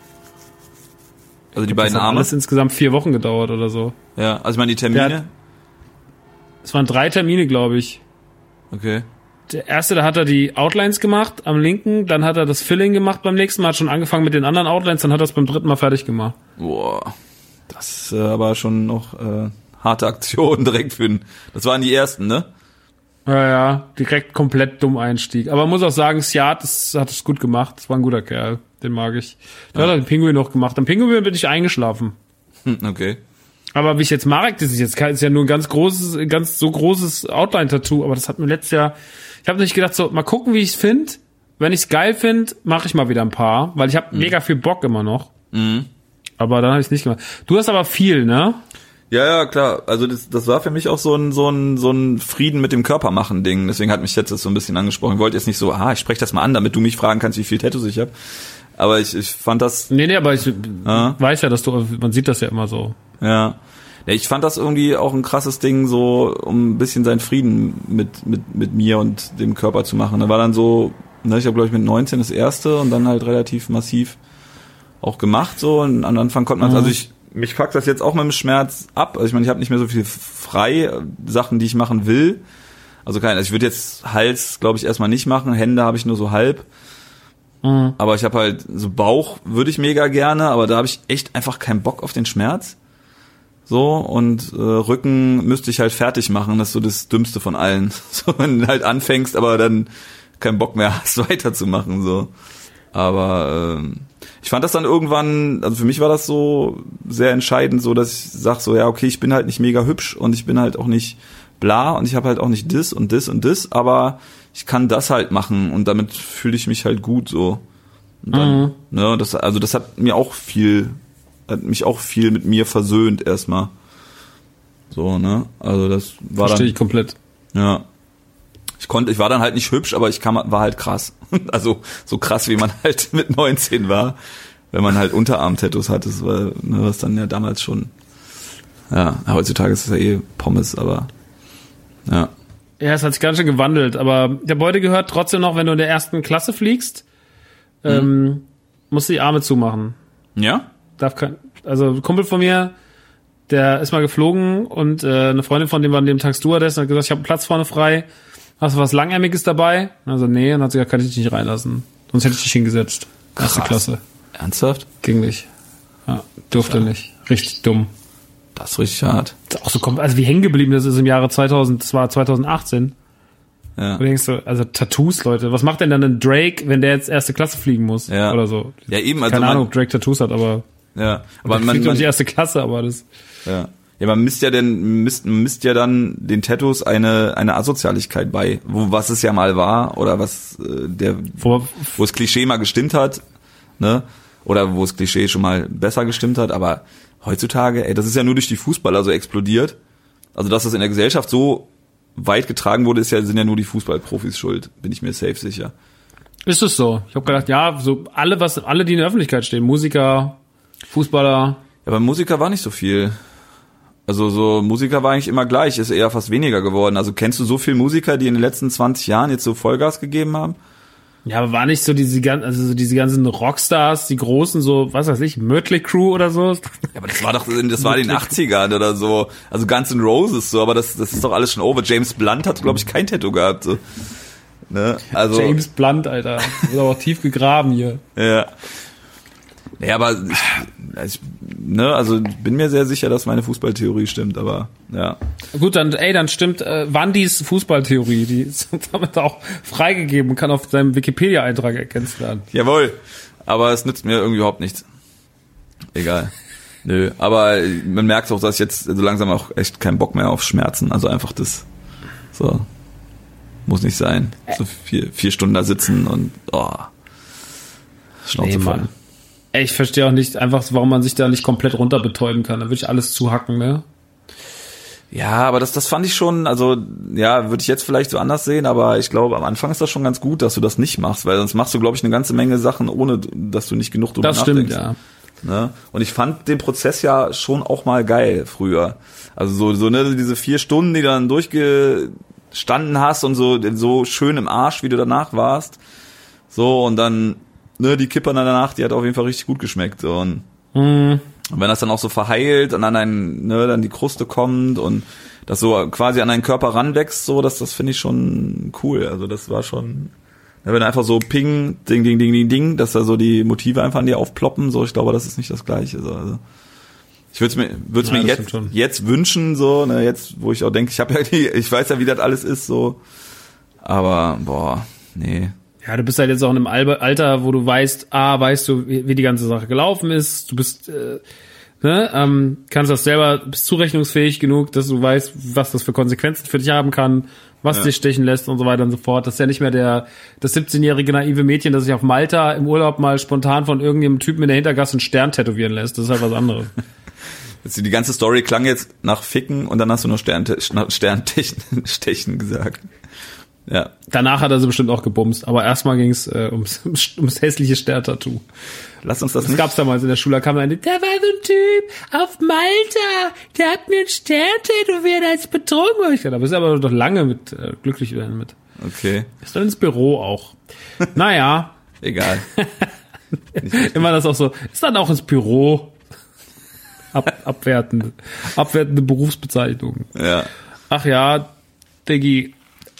Also die beiden Das hat Arme? alles insgesamt 4 Wochen gedauert oder so. Ja, also ich meine die Termine? Es waren 3 Termine, glaube ich. Okay. Der erste, da hat er die Outlines gemacht am linken, dann hat er das Filling gemacht beim nächsten Mal, hat schon angefangen mit den anderen Outlines, dann hat er es beim 3. Mal fertig gemacht. Boah. Das ist aber schon noch harte Aktion direkt für das waren die ersten, ne? Ja, direkt komplett dumm Einstieg. Aber man muss auch sagen, Siad hat es gut gemacht. Das war ein guter Kerl. Den mag ich. Der hat den Pinguin noch gemacht. Am Pinguin bin ich eingeschlafen. Okay. Aber wie ich jetzt Marek, das ist ja nur ein ganz großes Outline-Tattoo, aber das hat mir letztes Jahr, ich habe nicht gedacht, so, mal gucken, wie ich es finde. Wenn ich es geil finde, mache ich mal wieder ein paar, weil ich habe mega viel Bock immer noch. Mhm. Aber dann habe ich es nicht gemacht. Du hast aber viel, ne? Ja, klar. Also das war für mich auch so ein Frieden mit dem Körper machen Ding. Deswegen hat mich jetzt das so ein bisschen angesprochen. Ich wollte jetzt nicht so, ich spreche das mal an, damit du mich fragen kannst, wie viel Tattoos ich habe. Aber ich fand das... Nee, aber ich weiß ja, man sieht das ja immer so. Ja. Ich fand das irgendwie auch ein krasses Ding, so um ein bisschen seinen Frieden mit mir und dem Körper zu machen. Da war dann so, ich habe glaube ich mit 19 das erste und dann halt relativ massiv auch gemacht so. Und am Anfang konnte man, also mich fuckt das jetzt auch mit dem Schmerz ab. Also ich meine, ich habe nicht mehr so viel frei Sachen, die ich machen will. Also ich würde jetzt Hals, glaube ich, erstmal nicht machen. Hände habe ich nur so halb. Aber ich habe halt so Bauch würde ich mega gerne, aber da habe ich echt einfach keinen Bock auf den Schmerz. So, und Rücken müsste ich halt fertig machen, das ist so das Dümmste von allen. So, wenn du halt anfängst, aber dann keinen Bock mehr hast, weiterzumachen, so. Aber ich fand das dann irgendwann, also für mich war das so sehr entscheidend, so dass ich sag so, ja, okay, ich bin halt nicht mega hübsch und ich bin halt auch nicht bla und ich habe halt auch nicht das und das und das, aber ich kann das halt machen und damit fühle ich mich halt gut, so. Und dann, ne, das hat mich auch viel mit mir versöhnt erstmal. So, ne? Also das war Verstehe ich komplett. Ja. Ich war dann halt nicht hübsch, aber war halt krass. Also so krass, wie man halt mit 19 war, wenn man halt Unterarm-Tattoos hatte, das war, ne, was dann ja damals schon, ja, heutzutage ist es ja eh Pommes, aber ja. Ja, es hat sich ganz schön gewandelt, aber der Beute gehört trotzdem noch, wenn du in der 1. Klasse fliegst, musst du die Arme zumachen. Ja? Also ein Kumpel von mir, der ist mal geflogen und eine Freundin von dem war an dem Tag Stewardess und hat gesagt, ich habe einen Platz vorne frei. Hast du was Langärmiges dabei? Also nee, und hat sie gesagt, kann ich dich nicht reinlassen. Sonst hätte ich dich hingesetzt. Erste Klasse. Ernsthaft? Ging nicht. Ja, durfte nicht. Richtig dumm. Das ist richtig hart. Das ist auch so, also wie hängen geblieben das ist im Jahre 2000, das war 2018. Ja. Du denkst so, also Tattoos, Leute. Was macht denn dann ein Drake, wenn der jetzt erste Klasse fliegen muss? Ja. Oder so. Ja, eben. Also Keine Ahnung, ob Drake Tattoos hat, aber ja. Aber der fliegt doch nicht erste Klasse, aber das... Ja. Ja, man misst ja dann den Tattoos eine Asozialigkeit bei, was es ja mal war oder was wo das Klischee mal gestimmt hat, ne? Oder wo das Klischee schon mal besser gestimmt hat, aber heutzutage, das ist ja nur durch die Fußballer so explodiert. Also, dass das in der Gesellschaft so weit getragen wurde, sind ja nur die Fußballprofis schuld, bin ich mir safe sicher. Ist es so? Ich habe gedacht, ja, so alle, die in der Öffentlichkeit stehen, Musiker, Fußballer. Ja, aber Musiker war nicht so viel. Also so Musiker war eigentlich immer gleich, ist eher fast weniger geworden. Also kennst du so viele Musiker, die in den letzten 20 Jahren jetzt so Vollgas gegeben haben? Ja, aber war nicht so diese ganzen Rockstars, die großen, so, was weiß ich, Mötley Crüe oder so? Ja, aber das war in den 80ern oder so. Also Guns N' Roses so, aber das ist doch alles schon over. James Blunt hat, glaube ich, kein Tattoo gehabt. So. Ne? Also, James Blunt, Alter. Wird aber auch tief gegraben hier. Ja. Ja, aber ich bin mir sehr sicher, dass meine Fußballtheorie stimmt, aber ja. Gut, dann stimmt Wandys Fußballtheorie, die ist damit auch freigegeben und kann auf seinem Wikipedia-Eintrag erkennst werden. Jawohl, aber es nützt mir irgendwie überhaupt nichts. Egal. Nö, aber man merkt auch, dass ich jetzt so langsam auch echt keinen Bock mehr auf Schmerzen, also einfach das so muss nicht sein. So 4 Stunden da sitzen und Schnauze voll. Mann. Ich verstehe auch nicht einfach, warum man sich da nicht komplett runter betäuben kann. Da würde ich alles zuhacken, ne? Ja, aber das fand ich schon, also ja, würde ich jetzt vielleicht so anders sehen, aber ich glaube, am Anfang ist das schon ganz gut, dass du das nicht machst, weil sonst machst du, glaube ich, eine ganze Menge Sachen, ohne dass du nicht genug drüber nachdenkst. Das stimmt, ja. Ne? Und ich fand den Prozess ja schon auch mal geil früher. Also so ne, diese 4 Stunden, die du dann durchgestanden hast und so schön im Arsch, wie du danach warst. So, und dann ne, die Kippern danach, die hat auf jeden Fall richtig gut geschmeckt. So. Und wenn das dann auch so verheilt und dann die Kruste kommt und das so quasi an deinen Körper ranwächst, so, das finde ich schon cool. Also das war schon, wenn einfach so ping, ding, ding, ding, ding, ding, dass da so die Motive einfach an dir aufploppen, so, ich glaube, das ist nicht das Gleiche. So. Also ich würde es mir jetzt wünschen, so, ne, jetzt, wo ich auch denke, ich weiß ja, wie das alles ist, so. Aber, nee. Ja, du bist halt jetzt auch in einem Alter, wo du weißt du, wie die ganze Sache gelaufen ist. Du bist, kannst das selber, bist zurechnungsfähig genug, dass du weißt, was das für Konsequenzen für dich haben kann, was dich stechen lässt und so weiter und so fort. Das ist ja nicht mehr das 17-jährige naive Mädchen, das sich auf Malta im Urlaub mal spontan von irgendeinem Typen in der Hintergasse einen Stern tätowieren lässt. Das ist halt was anderes. Die ganze Story klang jetzt nach Ficken und dann hast du nur Sternstechen gesagt. Ja. Danach hat er sie bestimmt auch gebumst, aber erstmal ging es ums hässliche Sterntattoo. Lass uns das nicht. Das gab's damals in der Schule, da kam eine, da war so ein Typ auf Malta, der hat mir einen Stern tätowiert, als ich betrogen war. Ich dachte, da bist du aber doch lange mit glücklich werden mit. Okay. Ist dann ins Büro auch. Naja. Egal. Immer das auch so, ist dann auch ins Büro. Abwertende Berufsbezeichnungen. Ja. Ach ja, Diggi.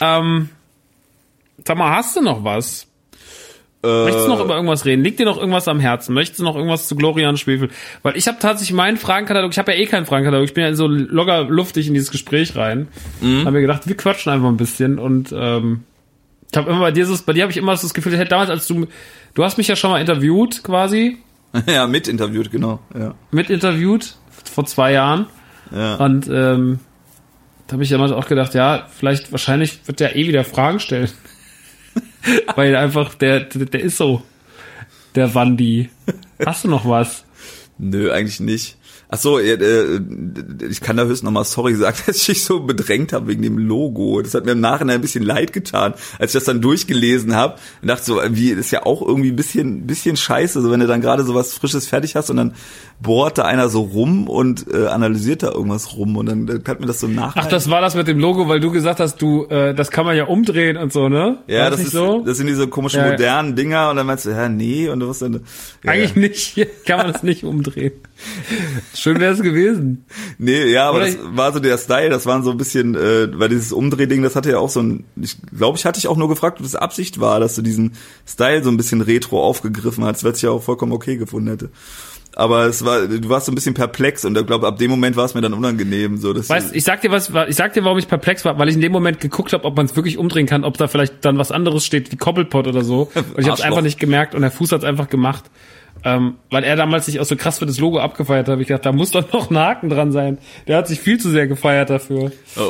Sag mal, hast du noch was? Möchtest du noch über irgendwas reden? Liegt dir noch irgendwas am Herzen? Möchtest du noch irgendwas zu Glorian Schwefel? Weil ich habe tatsächlich meinen Fragenkatalog, ich habe ja eh keinen Fragenkatalog, ich bin ja so locker luftig in dieses Gespräch rein. Hab mir gedacht, wir quatschen einfach ein bisschen und ich habe immer bei dir habe ich immer das Gefühl, ich hätte damals, als du hast mich ja schon mal interviewt quasi. Ja, mitinterviewt, genau. Ja. Mitinterviewt vor 2 Jahren. Ja. Und da habe ich damals auch gedacht, ja, wahrscheinlich wird der eh wieder Fragen stellen. Weil einfach, der ist so, der Wandi. Hast du noch was? Nö, eigentlich nicht. Ach so, ich kann da höchstens nochmal sorry sagen, dass ich mich so bedrängt habe wegen dem Logo. Das hat mir im Nachhinein ein bisschen leid getan, als ich das dann durchgelesen habe. Und dachte so, das ist ja auch irgendwie ein bisschen scheiße, so wenn du dann gerade so was Frisches fertig hast und dann bohrt da einer so rum und analysiert da irgendwas rum und dann hat mir das so nachhinein. Ach, das war das mit dem Logo, weil du gesagt hast, das kann man ja umdrehen und so, ne? Ja, das sind diese komischen modernen Dinger und dann meinst du, ja, nee, und was denn? Ja. Eigentlich nicht, kann man das nicht umdrehen. Schön wäre es gewesen. Nee, ja, aber Oder das war so der Style, das waren so ein bisschen, weil dieses Umdrehding, das hatte ja auch so ein, ich hatte ich auch nur gefragt, ob das Absicht war, dass du diesen Style so ein bisschen retro aufgegriffen hast, was ich ja auch vollkommen okay gefunden hätte. Aber du warst so ein bisschen perplex und ich glaube, ab dem Moment war es mir dann unangenehm. So, dass ich sag dir, warum ich perplex war, weil ich in dem Moment geguckt habe, ob man es wirklich umdrehen kann, ob da vielleicht dann was anderes steht, wie Cobblepot oder so. Und ich habe es einfach nicht gemerkt und der Fuß hat es einfach gemacht. Weil er damals sich auch so krass für das Logo abgefeiert hat, habe ich gedacht, da muss doch noch ein Haken dran sein. Der hat sich viel zu sehr gefeiert dafür.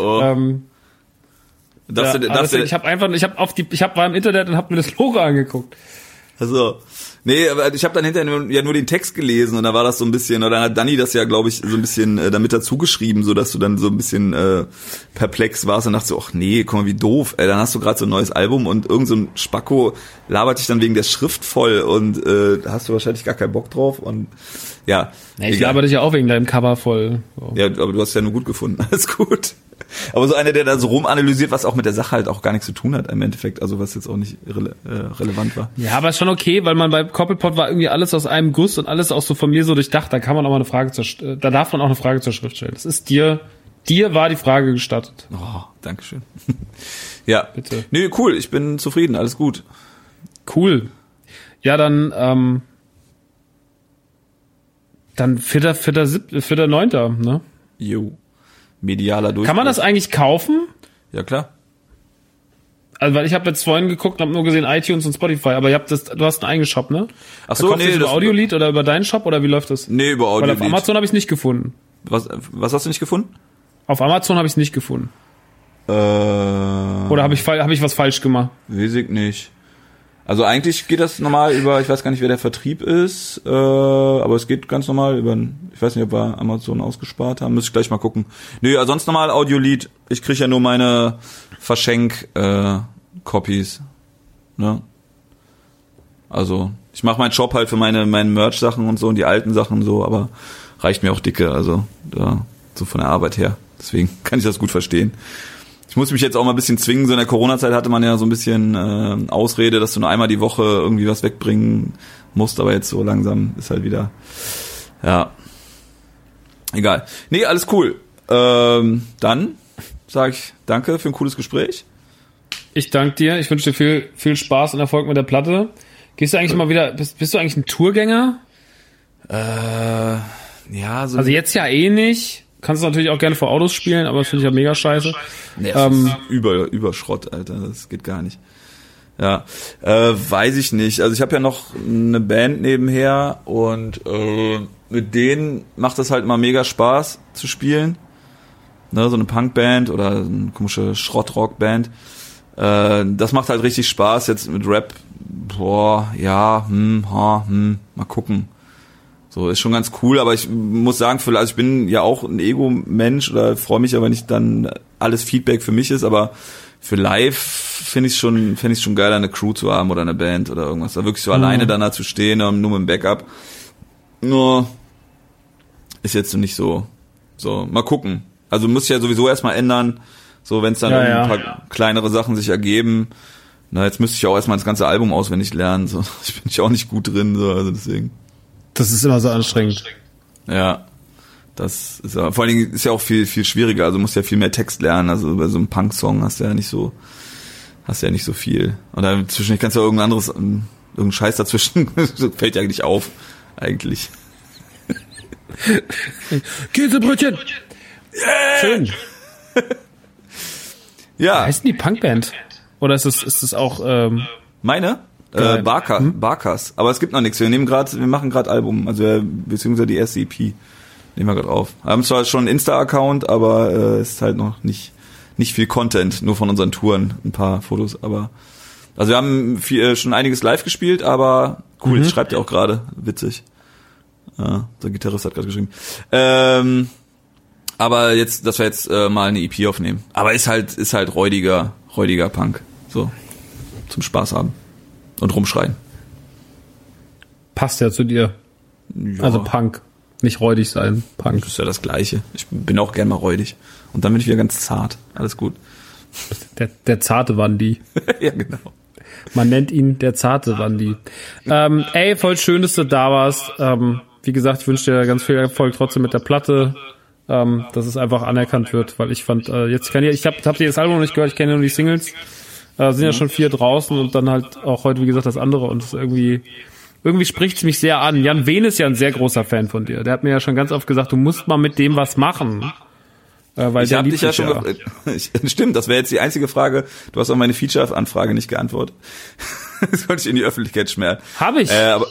Ich war im Internet und habe mir das Logo angeguckt. Also, nee, aber ich habe dann hinterher ja nur den Text gelesen und da war das so ein bisschen, oder dann hat Dani das ja, glaube ich, so ein bisschen damit dazu geschrieben, so dass du dann so ein bisschen perplex warst und dachtest so, ach nee, guck mal, wie doof, ey, dann hast du gerade so ein neues Album und irgend so ein Spacko labert dich dann wegen der Schrift voll und da hast du wahrscheinlich gar keinen Bock drauf und ja. Ich laber dich ja auch wegen deinem Cover voll. So. Ja, aber du hast es ja nur gut gefunden, alles gut. Aber so einer, der da so rumanalysiert, was auch mit der Sache halt auch gar nichts zu tun hat im Endeffekt, also was jetzt auch nicht relevant war. Ja, aber ist schon okay, weil man bei Cobblepot war irgendwie alles aus einem Guss und alles auch so von mir so durchdacht, da kann man auch mal da darf man auch eine Frage zur Schrift stellen. Das ist dir war die Frage gestattet. Oh, Dankeschön. Ja. Bitte. Nö, cool, ich bin zufrieden, alles gut. Cool. Ja, dann 4.9., ne? Jo. Medialer Durchbruch. Kann man das eigentlich kaufen? Ja, klar. Also, weil ich habe jetzt vorhin geguckt und habe nur gesehen iTunes und Spotify, aber du hast einen eigenen Shop, ne? Ach so, nee. Über Audiolied oder über deinen Shop oder wie läuft das? Nee, über Audiolied. Weil auf Amazon habe ich es nicht gefunden. Was hast du nicht gefunden? Auf Amazon habe ich es nicht gefunden. Oder habe ich was falsch gemacht? Weiß ich nicht. Also eigentlich geht das normal über, ich weiß gar nicht, wer der Vertrieb ist, aber es geht ganz normal über, ich weiß nicht, ob wir Amazon ausgespart haben, müsste ich gleich mal gucken. Nö, sonst normal Audiolied, ich kriege ja nur meine Verschenk-Copies, ne? Also, ich mache meinen Shop halt für meine Merch-Sachen und so und die alten Sachen und so, aber reicht mir auch dicke, also da so von der Arbeit her. Deswegen kann ich das gut verstehen. Ich muss mich jetzt auch mal ein bisschen zwingen. So in der Corona-Zeit hatte man ja so ein bisschen Ausrede, dass du nur einmal die Woche irgendwie was wegbringen musst. Aber jetzt so langsam ist halt wieder, ja, egal. Nee, alles cool. Dann sage ich danke für ein cooles Gespräch. Ich danke dir. Ich wünsche dir viel Spaß und Erfolg mit der Platte. Gehst du eigentlich mal wieder, bist du eigentlich ein Tourgänger? Ja, so. Also jetzt ja eh nicht. Kannst du natürlich auch gerne vor Autos spielen, aber das finde ich ja mega scheiße. Nee, das ist über Schrott, Alter. Das geht gar nicht. Ja, weiß ich nicht. Also ich habe ja noch eine Band nebenher und mit denen macht es halt mal mega Spaß zu spielen. Ne, so eine Punkband oder eine komische Schrottrockband. Das macht halt richtig Spaß jetzt mit Rap. Boah, ja, mal gucken. So, ist schon ganz cool, aber ich muss sagen, also ich bin ja auch ein Ego-Mensch oder freue mich aber nicht, dann alles Feedback für mich ist, aber für live finde ich schon geil, eine Crew zu haben oder eine Band oder irgendwas. Da wirklich so alleine dann da zu stehen, nur mit dem Backup. Nur ist jetzt nicht so, mal gucken. Also muss ich ja sowieso erstmal ändern, so wenn es dann ein paar kleinere Sachen sich ergeben. Na, jetzt müsste ich auch erstmal das ganze Album auswendig lernen, so. Ich bin ja auch nicht gut drin, so, also deswegen. Das ist immer so anstrengend. Ja, das ist ja, vor allen Dingen ist ja auch viel schwieriger, also musst ja viel mehr Text lernen, also bei so einem Punk-Song hast du ja nicht so viel. Und dann zwischendurch kannst du ja irgendeinen Scheiß dazwischen, fällt ja nicht auf, eigentlich. Käsebrötchen! Yeah. Schön. Ja. Wie heißt denn die Punkband? Oder ist es auch, Meine? Barkas. Aber es gibt noch nichts. Wir machen gerade Album, also beziehungsweise die erste EP nehmen wir gerade auf. Haben zwar schon einen Insta-Account, aber ist halt noch nicht viel Content, nur von unseren Touren, ein paar Fotos, aber also wir haben schon einiges live gespielt, aber cool, das schreibt ihr auch gerade, witzig. Der Gitarrist hat gerade geschrieben. Aber jetzt, dass wir jetzt mal eine EP aufnehmen. Aber ist halt räudiger Punk, so zum Spaß haben. Und rumschreien. Passt ja zu dir. Ja. Also Punk. Nicht räudig sein. Punk. Das ist ja das Gleiche. Ich bin auch gern mal räudig. Und dann bin ich wieder ganz zart. Alles gut. Der zarte Wandi. Ja, genau. Man nennt ihn der zarte Wandi. Voll schön, dass du da warst. wie gesagt, ich wünsche dir ganz viel Erfolg trotzdem mit der Platte, dass es einfach anerkannt wird, weil ich fand, ich hab dir das Album noch nicht gehört, ich kenne nur die Singles, sind ja schon 4 draußen und dann halt auch heute, wie gesagt, das andere und es irgendwie spricht es mich sehr an. Jan Wehn ist ja ein sehr großer Fan von dir. Der hat mir ja schon ganz oft gesagt, du musst mal mit dem was machen. Weil ich habe dich ja schon stimmt, das wäre jetzt die einzige Frage. Du hast auf meine Feature-Anfrage nicht geantwortet. Das wollte ich in die Öffentlichkeit schmerzen. Habe ich. Aber,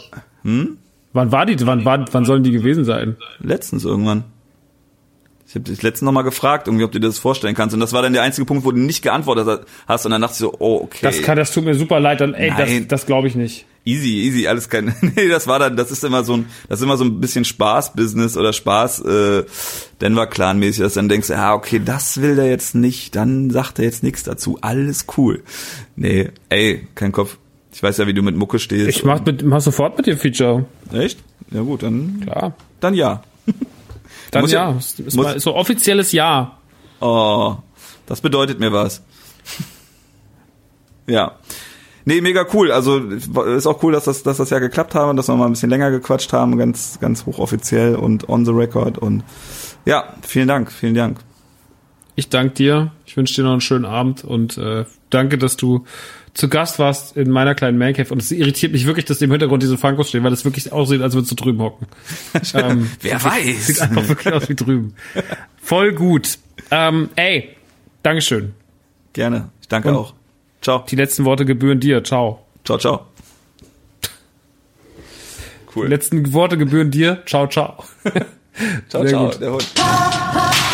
Wann sollen die gewesen sein? Letztens irgendwann. Ich habe dich letztens noch mal gefragt, irgendwie, ob du dir das vorstellen kannst. Und das war dann der einzige Punkt, wo du nicht geantwortet hast. Und dann dachte ich so, oh, okay. Das tut mir super leid. Dann, das glaube ich nicht. Easy, alles kein. Nee, das ist immer so ein bisschen Spaß-Business oder Spaß Denver Clan-mäßig, dass du dann denkst, okay, das will der jetzt nicht, dann sagt er jetzt nichts dazu. Alles cool. Nee, kein Kopf. Ich weiß ja, wie du mit Mucke stehst. Ich mach sofort mit dem Feature. Echt? Ja gut, dann. Klar. Dann ja. Dann ja. Ist mal so offizielles Ja. Oh, das bedeutet mir was. Ja. Nee, mega cool. Also ist auch cool, dass das ja geklappt haben, dass wir mal ein bisschen länger gequatscht haben, ganz ganz hochoffiziell und on the record und ja, vielen Dank. Ich danke dir. Ich wünsche dir noch einen schönen Abend und danke, dass du zu Gast warst in meiner kleinen Mancave und es irritiert mich wirklich, dass im Hintergrund diese Funkos stehen, weil es wirklich aussieht, als würdest du drüben hocken. Wer weiß. Sieht einfach wirklich aus wie drüben. Voll gut. Dankeschön. Gerne. Ich danke und auch. Ciao. Die letzten Worte gebühren dir. Ciao. Ciao. Cool. Die letzten Worte gebühren dir. Ciao. Ciao, Sehr gut. der Hund.